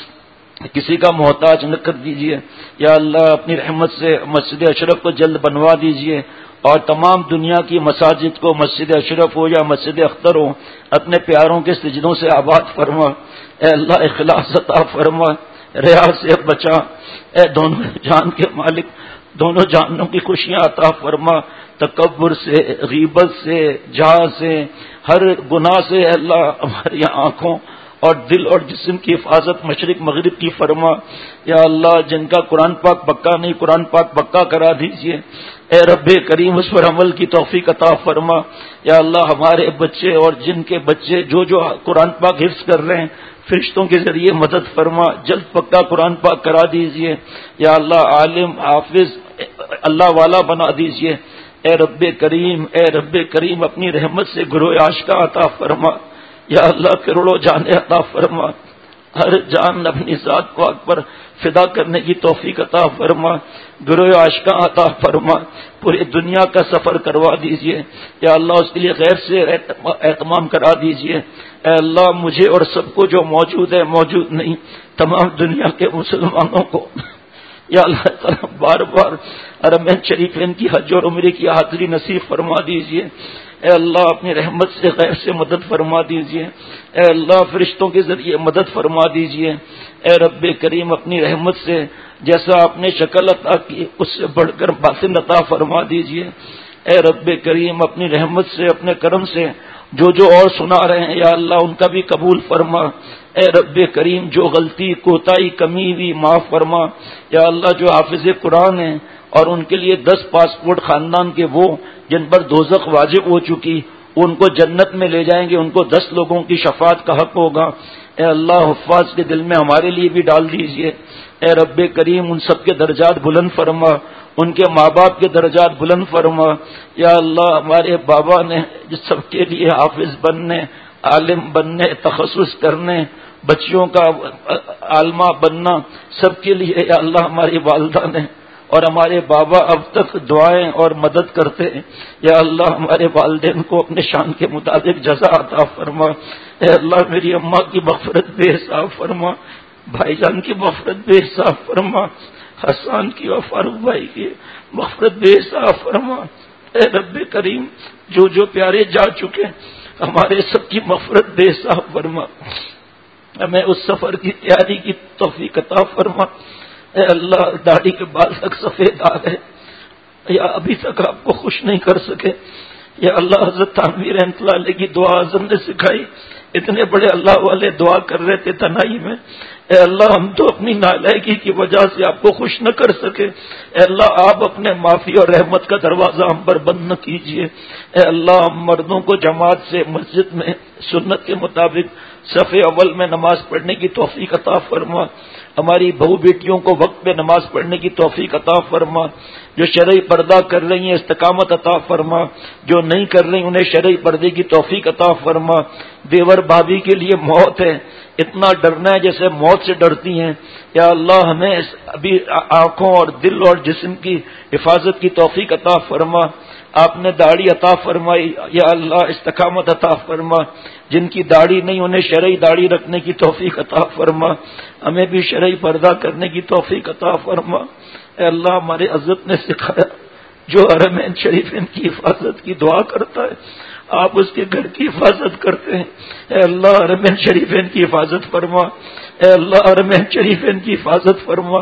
کسی کا محتاج نہ کر دیجئے. یا اللہ اپنی رحمت سے مسجد اشرف کو جلد بنوا دیجئے اور تمام دنیا کی مساجد کو مسجد اشرف ہو یا مسجد اختر ہو اپنے پیاروں کے سجدوں سے آباد فرما. اے اللہ اخلاص عطا فرما. ریا سے بچا. اے دونوں جان کے مالک دونوں جانوں کی خوشیاں عطا فرما. تکبر سے غیبت سے جہاں سے ہر گناہ سے اے اللہ ہماری آنکھوں اور دل اور جسم کی حفاظت مشرق مغرب کی فرما. یا اللہ جن کا قرآن پاک پکا نہیں قرآن پاک پکا کرا دیجئے. اے رب کریم اس پر عمل کی توفیق عطا فرما. یا اللہ ہمارے بچے اور جن کے بچے جو جو قرآن پاک حفظ کر رہے ہیں فرشتوں کے ذریعے مدد فرما. جلد پکا قرآن پاک کرا دیجئے. یا اللہ عالم حافظ اللہ والا بنا دیجئے. اے رب کریم اے رب کریم اپنی رحمت سے گروہ عاشقہ عطا فرما. یا اللہ کروڑوں جان عطا فرما. ہر جان اپنی ذات پاک پر فدا کرنے کی توفیق عطا فرما. گروہ عاشقہ عطا فرما. پوری دنیا کا سفر کروا دیجئے. یا اللہ اس کے لیے غیر سے اہتمام کرا دیجئے. اے اللہ مجھے اور سب کو جو موجود ہے موجود نہیں تمام دنیا کے مسلمانوں کو یا اللہ تعالیٰ بار بار حرمین شریفین کی حج اور عمرے کی حاضری نصیب فرما دیجئے. اے اللہ اپنی رحمت سے غیر سے مدد فرما دیجئے. اے اللہ فرشتوں کے ذریعے مدد فرما دیجئے. اے رب کریم اپنی رحمت سے جیسا آپ نے شکل عطا کی اس سے بڑھ کر باطن عطا فرما دیجئے. اے رب کریم اپنی رحمت سے اپنے کرم سے جو جو اور سنا رہے ہیں یا اللہ ان کا بھی قبول فرما۔ اے رب کریم جو غلطی کوتاہی کمی بھی معاف فرما۔ یا اللہ جو حافظ قرآن ہیں اور ان کے لیے دس پاسپورٹ خاندان کے وہ جن پر دوزخ واجب ہو چکی ان کو جنت میں لے جائیں گے، ان کو دس لوگوں کی شفاعت کا حق ہوگا۔ اے اللہ حفاظ کے دل میں ہمارے لیے بھی ڈال دیجئے۔ اے رب کریم ان سب کے درجات بلند فرما، ان کے ماں باپ کے درجات بلند فرما۔ یا اللہ ہمارے بابا نے جس سب کے لیے حافظ بننے، عالم بننے، تخصص کرنے، بچیوں کا عالمہ بننا، سب کے لیے یا اللہ ہماری والدہ نے اور ہمارے بابا اب تک دعائیں اور مدد کرتے ہیں۔ یا اللہ ہمارے والدین کو اپنے شان کے مطابق جزا عطا فرما۔ اے اللہ میری اماں کی مغفرت بے حساب فرما، بھائی جان کی مغفرت بے حساب فرما، حسان کی اور فاروق بھائی کی مغفرت بے حساب فرما۔ اے رب کریم جو جو پیارے جا چکے ہمارے سب کی مغفرت بے حساب فرما، ہمیں اس سفر کی تیاری کی توفیق عطا فرما۔ اے اللہ داڑھی کے بال تک سفید آ گئے یا ابھی تک آپ کو خوش نہیں کر سکے، یا اللہ حضرت تنویر رحمۃ اللہ علیہ کی دعا اعظم نے سکھائی، اتنے بڑے اللہ والے دعا کر رہے تھے تنہائی میں، اے اللہ ہم تو اپنی نالائقی کی وجہ سے آپ کو خوش نہ کر سکے، اے اللہ آپ اپنے معافی اور رحمت کا دروازہ ہم پر بند نہ کیجیے۔ اے اللہ ہم مردوں کو جماعت سے مسجد میں سنت کے مطابق صف اول میں نماز پڑھنے کی توفیق عطا فرما، ہماری بہو بیٹیوں کو وقت پہ نماز پڑھنے کی توفیق عطا فرما، جو شرعی پردہ کر رہی ہیں استقامت عطا فرما، جو نہیں کر رہی انہیں شرعی پردے کی توفیق عطا فرما۔ دیور بھابھی کے لیے موت ہے، اتنا ڈرنا ہے جیسے موت سے ڈرتی ہیں، یا اللہ ہمیں ابھی آنکھوں اور دل اور جسم کی حفاظت کی توفیق عطا فرما۔ آپ نے داڑھی عطا فرمائی، یا اللہ استقامت عطا فرما، جن کی داڑھی نہیں انہیں شرعی داڑھی رکھنے کی توفیق عطا فرما، ہمیں بھی شرعی پردہ کرنے کی توفیق عطا فرما۔ اے اللہ ہمارے حضرت نے سکھایا جو حرمین شریفین کی حفاظت کی دعا کرتا ہے آپ اس کے گھر کی حفاظت کرتے ہیں۔ اے اللہ حرمین شریفین کی حفاظت فرما، اے اللہ حرمین شریفین کی حفاظت فرما،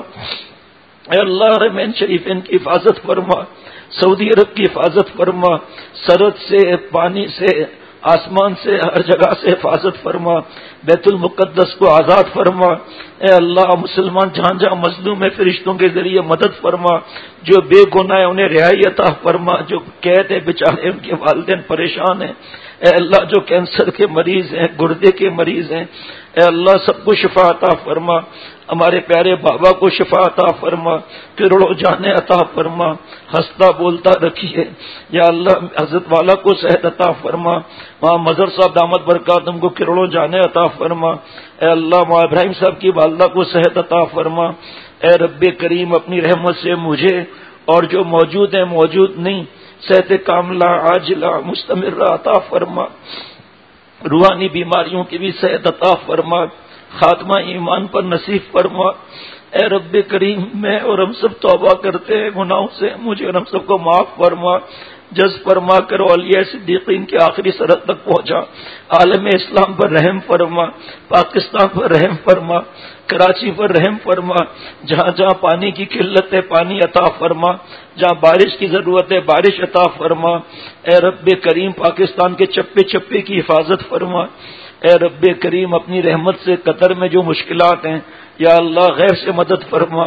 اے اللہ حرمین شریفین کی حفاظت فرما، سعودی عرب کی حفاظت فرما، سرحد سے پانی سے آسمان سے ہر جگہ سے حفاظت فرما، بیت المقدس کو آزاد فرما۔ اے اللہ مسلمان جہاں جہاں مظلوم ہے فرشتوں کے ذریعے مدد فرما، جو بے گناہ ہے انہیں رہائی عطا فرما، جو قید ہے بیچارے ان کے والدین پریشان ہیں، اے اللہ جو کینسر کے مریض ہیں، گردے کے مریض ہیں، اے اللہ سب کو شفا عطا فرما، ہمارے پیارے بابا کو شفا عطا فرما، کروڑوں جانے عطا فرما، ہنستا بولتا رکھیے، یا اللہ حضرت والا کو صحت عطا فرما، وہاں مظہر صاحب دامت برکاتہم کو کروڑوں جانے عطا فرما، اے اللہ ماں ابراہیم صاحب کی والدہ کو صحت عطا فرما۔ اے رب کریم اپنی رحمت سے مجھے اور جو موجود ہیں موجود نہیں صحت کاملہ عاجلہ مستمرہ عطا فرما، روحانی بیماریوں کی بھی صحت عطا فرما، خاتمہ ایمان پر نصیب فرما۔ اے رب کریم میں اور ہم سب توبہ کرتے ہیں گناہوں سے، مجھے اور ہم سب کو معاف فرما، جذب فرما کر اولیاء صدیقین کے آخری سرحد تک پہنچا، عالم اسلام پر رحم فرما، پاکستان پر رحم فرما، کراچی پر رحم فرما، جہاں جہاں پانی کی قلت ہے پانی عطا فرما، جہاں بارش کی ضرورت ہے بارش عطا فرما۔ اے رب کریم پاکستان کے چپے چپے کی حفاظت فرما۔ اے رب کریم اپنی رحمت سے قطر میں جو مشکلات ہیں یا اللہ غیر سے مدد فرما۔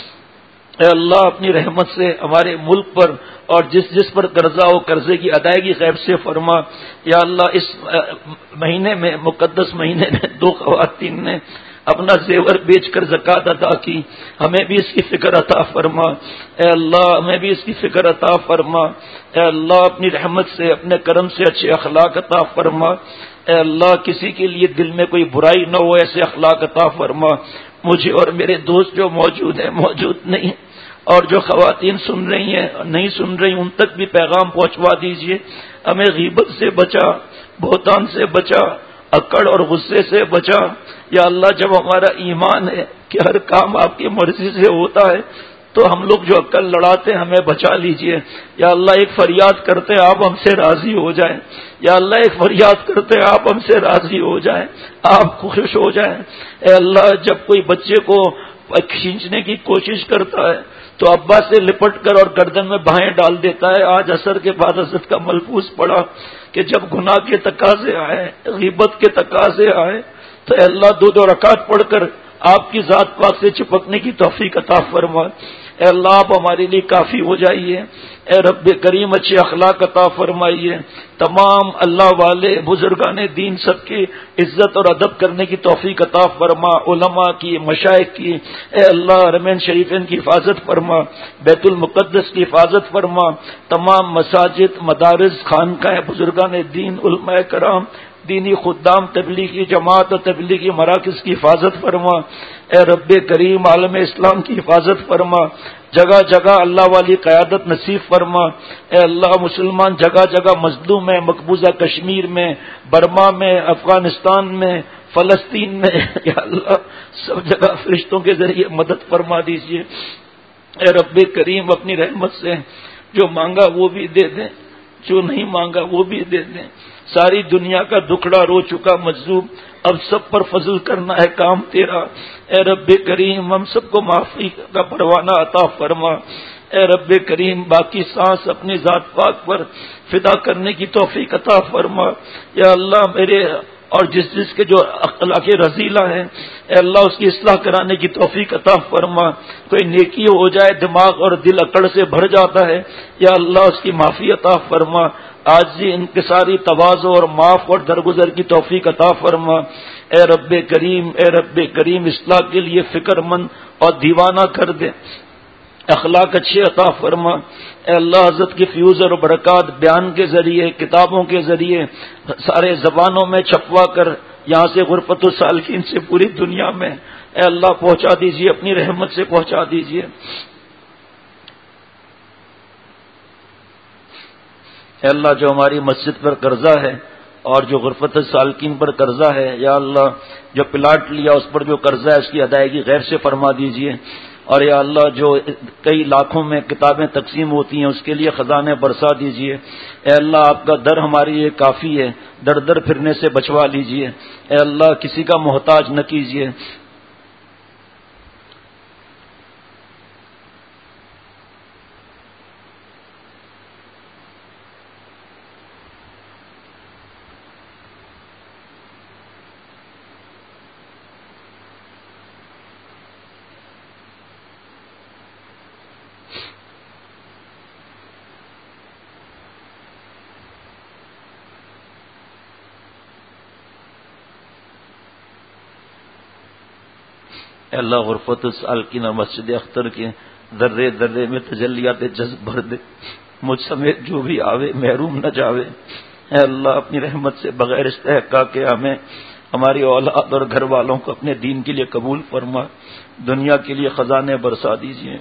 اے اللہ اپنی رحمت سے ہمارے ملک پر اور جس جس پر قرضہ ہو قرضے کی ادائیگی غیب سے فرما۔ یا اللہ اس مہینے میں مقدس مہینے میں دو خواتین نے اپنا زیور بیچ کر زکوٰۃ ادا کی، ہمیں بھی اس کی فکر عطا فرما۔ اے اللہ ہمیں بھی اس کی فکر عطا فرما۔ اے اللہ اپنی رحمت سے اپنے کرم سے اچھے اخلاق عطا فرما۔ اے اللہ کسی کے لیے دل میں کوئی برائی نہ ہو ایسے اخلاق عطا فرما۔ مجھے اور میرے دوست جو موجود ہیں موجود نہیں اور جو خواتین سن رہی ہیں نہیں سن رہی ان تک بھی پیغام پہنچوا دیجیے، ہمیں غیبت سے بچا، بہتان سے بچا، اکڑ اور غصے سے بچا۔ یا اللہ جب ہمارا ایمان ہے کہ ہر کام آپ کی مرضی سے ہوتا ہے تو ہم لوگ جو عقل لڑاتے ہیں ہمیں بچا لیجئے۔ یا اللہ ایک فریاد کرتے ہیں آپ ہم سے راضی ہو جائیں، یا اللہ ایک فریاد کرتے ہیں آپ ہم سے راضی ہو جائیں، آپ خوش ہو جائیں۔ اے اللہ جب کوئی بچے کو کھینچنے کی کوشش کرتا ہے تو ابا سے لپٹ کر اور گردن میں بھائیں ڈال دیتا ہے. آج عصر کے بعد حضرت کا ملفوظ پڑا کہ جب گناہ کے تقاضے آئے، غیبت کے تقاضے آئے، تو اے اللہ دو دو رکعت پڑھ کر آپ کی ذات پاک سے چپکنے کی توفیق عطا فرما. اے اللہ آپ ہمارے لیے کافی ہو جائیے. اے رب کریم اچھے اخلاق عطا فرمائیے. تمام اللہ والے بزرگان دین سب کی عزت اور ادب کرنے کی توفیق عطا فرما. علماء کی، مشائخ کی اے اللہ حرمین شریفین کی حفاظت فرما. بیت المقدس کی حفاظت فرما. تمام مساجد، مدارس، خانقاہیں، بزرگان دین، علماء کرام، دینی خدام، تبلیغی جماعت اور تبلیغی مراکز کی حفاظت فرما. اے رب کریم عالم اسلام کی حفاظت فرما. جگہ جگہ اللہ والی قیادت نصیب فرما. اے اللہ مسلمان جگہ جگہ مظلوم میں، مقبوضہ کشمیر میں، برما میں، افغانستان میں، فلسطین میں، یا اللہ سب جگہ فرشتوں کے ذریعے مدد فرما دیجیے. اے رب کریم اپنی رحمت سے جو مانگا وہ بھی دے دیں، جو نہیں مانگا وہ بھی دے دیں. ساری دنیا کا دکھڑا رو چکا مجذوب، اب سب پر فضل کرنا ہے کام تیرا. اے رب کریم ہم سب کو معافی کا پروانہ عطا فرما. اے رب کریم باقی سانس اپنی ذات پاک پر فدا کرنے کی توفیق عطا فرما. یا اللہ میرے اور جس جس کے جو اخلاق رذیلہ ہیں اے اللہ اس کی اصلاح کرانے کی توفیق عطا فرما. کوئی نیکی ہو جائے دماغ اور دل اکڑ سے بھر جاتا ہے، یا اللہ اس کی معافی عطا فرما. عاجزی، انکساری، تواضع اور معاف اور درگزر کی توفیق عطا فرما. اے رب کریم اے رب کریم اصلاح کے لیے فکر مند اور دیوانہ کر دے. اخلاق اچھے عطا فرما. اے اللہ حضرت کی فیوز اور برکات بیان کے ذریعے، کتابوں کے ذریعے سارے زبانوں میں چھپوا کر یہاں سے غرفت السالکین سے پوری دنیا میں اے اللہ پہنچا دیجیے، اپنی رحمت سے پہنچا دیجیے. اے اللہ جو ہماری مسجد پر قرضہ ہے اور جو غرفت السالکین پر قرضہ ہے، یا اللہ جو پلاٹ لیا اس پر جو قرضہ ہے اس کی ادائیگی غیر سے فرما دیجیے. اور یا اللہ جو کئی لاکھوں میں کتابیں تقسیم ہوتی ہیں اس کے لیے خزانے برسا دیجیے. اے اللہ آپ کا در ہمارے لیے کافی ہے، در در پھرنے سے بچوا لیجیے. اے اللہ کسی کا محتاج نہ کیجیے. اے اللہ غرفت السالکین اور مسجد اختر کے ذرے ذرے میں تجلیات جذب بھر دے. مجھ سمیت جو بھی آوے محروم نہ جاوے. اے اللہ اپنی رحمت سے بغیر استحقاق کے ہمیں، ہماری اولاد اور گھر والوں کو اپنے دین کے لیے قبول فرما. دنیا کے لیے خزانے برسا دیجیے.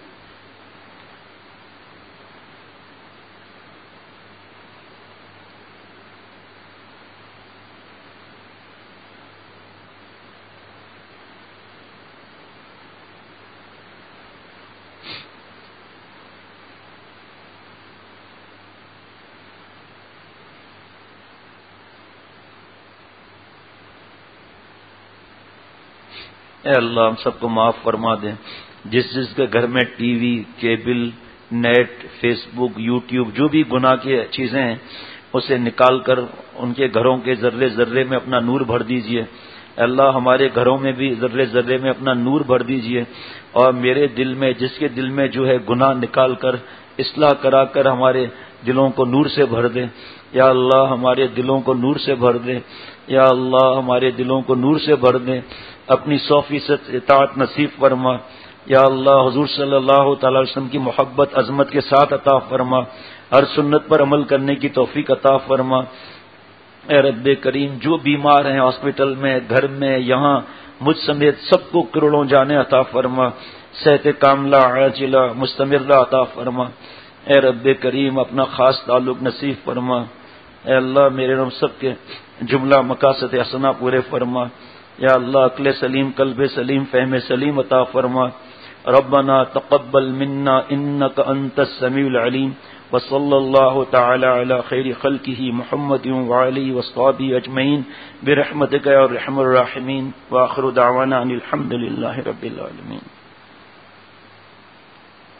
اے اللہ ہم سب کو معاف فرما دیں. جس جس کے گھر میں T V, cable, net, Facebook, YouTube جو بھی گناہ کی چیزیں ہیں اسے نکال کر ان کے گھروں کے ذرے ذرے میں اپنا نور بھر دیجیے. اے اللہ ہمارے گھروں میں بھی ذرے ذرے میں اپنا نور بھر دیجیے. اور میرے دل میں، جس کے دل میں جو ہے گناہ نکال کر اصلاح کرا کر ہمارے دلوں کو نور سے بھر دے. یا اللہ ہمارے دلوں کو نور سے بھر دے. یا اللہ ہمارے دلوں کو نور سے بھر دے. اپنی سو فیصد اطاعت نصیب فرما. یا اللہ حضور صلی اللہ تعالی وسلم کی محبت عظمت کے ساتھ عطا فرما. ہر سنت پر عمل کرنے کی توفیق عطا فرما. اے رب کریم جو بیمار ہیں ہاسپٹل میں، گھر میں، یہاں مجھ سمیت سب کو کروڑوں جانے عطا فرما. صحت کاملہ عاجلہ مستمرہ عطا فرما. اے رب کریم اپنا خاص تعلق نصیب فرما. اے اللہ میرے ہم سب کے جملہ مقاصد حسنہ پورے فرما. یا اللہ عقل سلیم، قلب سلیم، فہم سلیم عطا فرما. ربنا تقبل منا انك انت السميع العليم. وصلى الله تعالى على خير خلقه محمد وعلى وصحبه اجمعين برحمتك يا ارحم الراحمين. واخر دعوانا ان الحمد لله رب العالمين.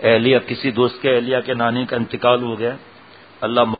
اہلیہ کسی دوست کے اہلیہ کے نانی کا انتقال ہو گیا، اللہ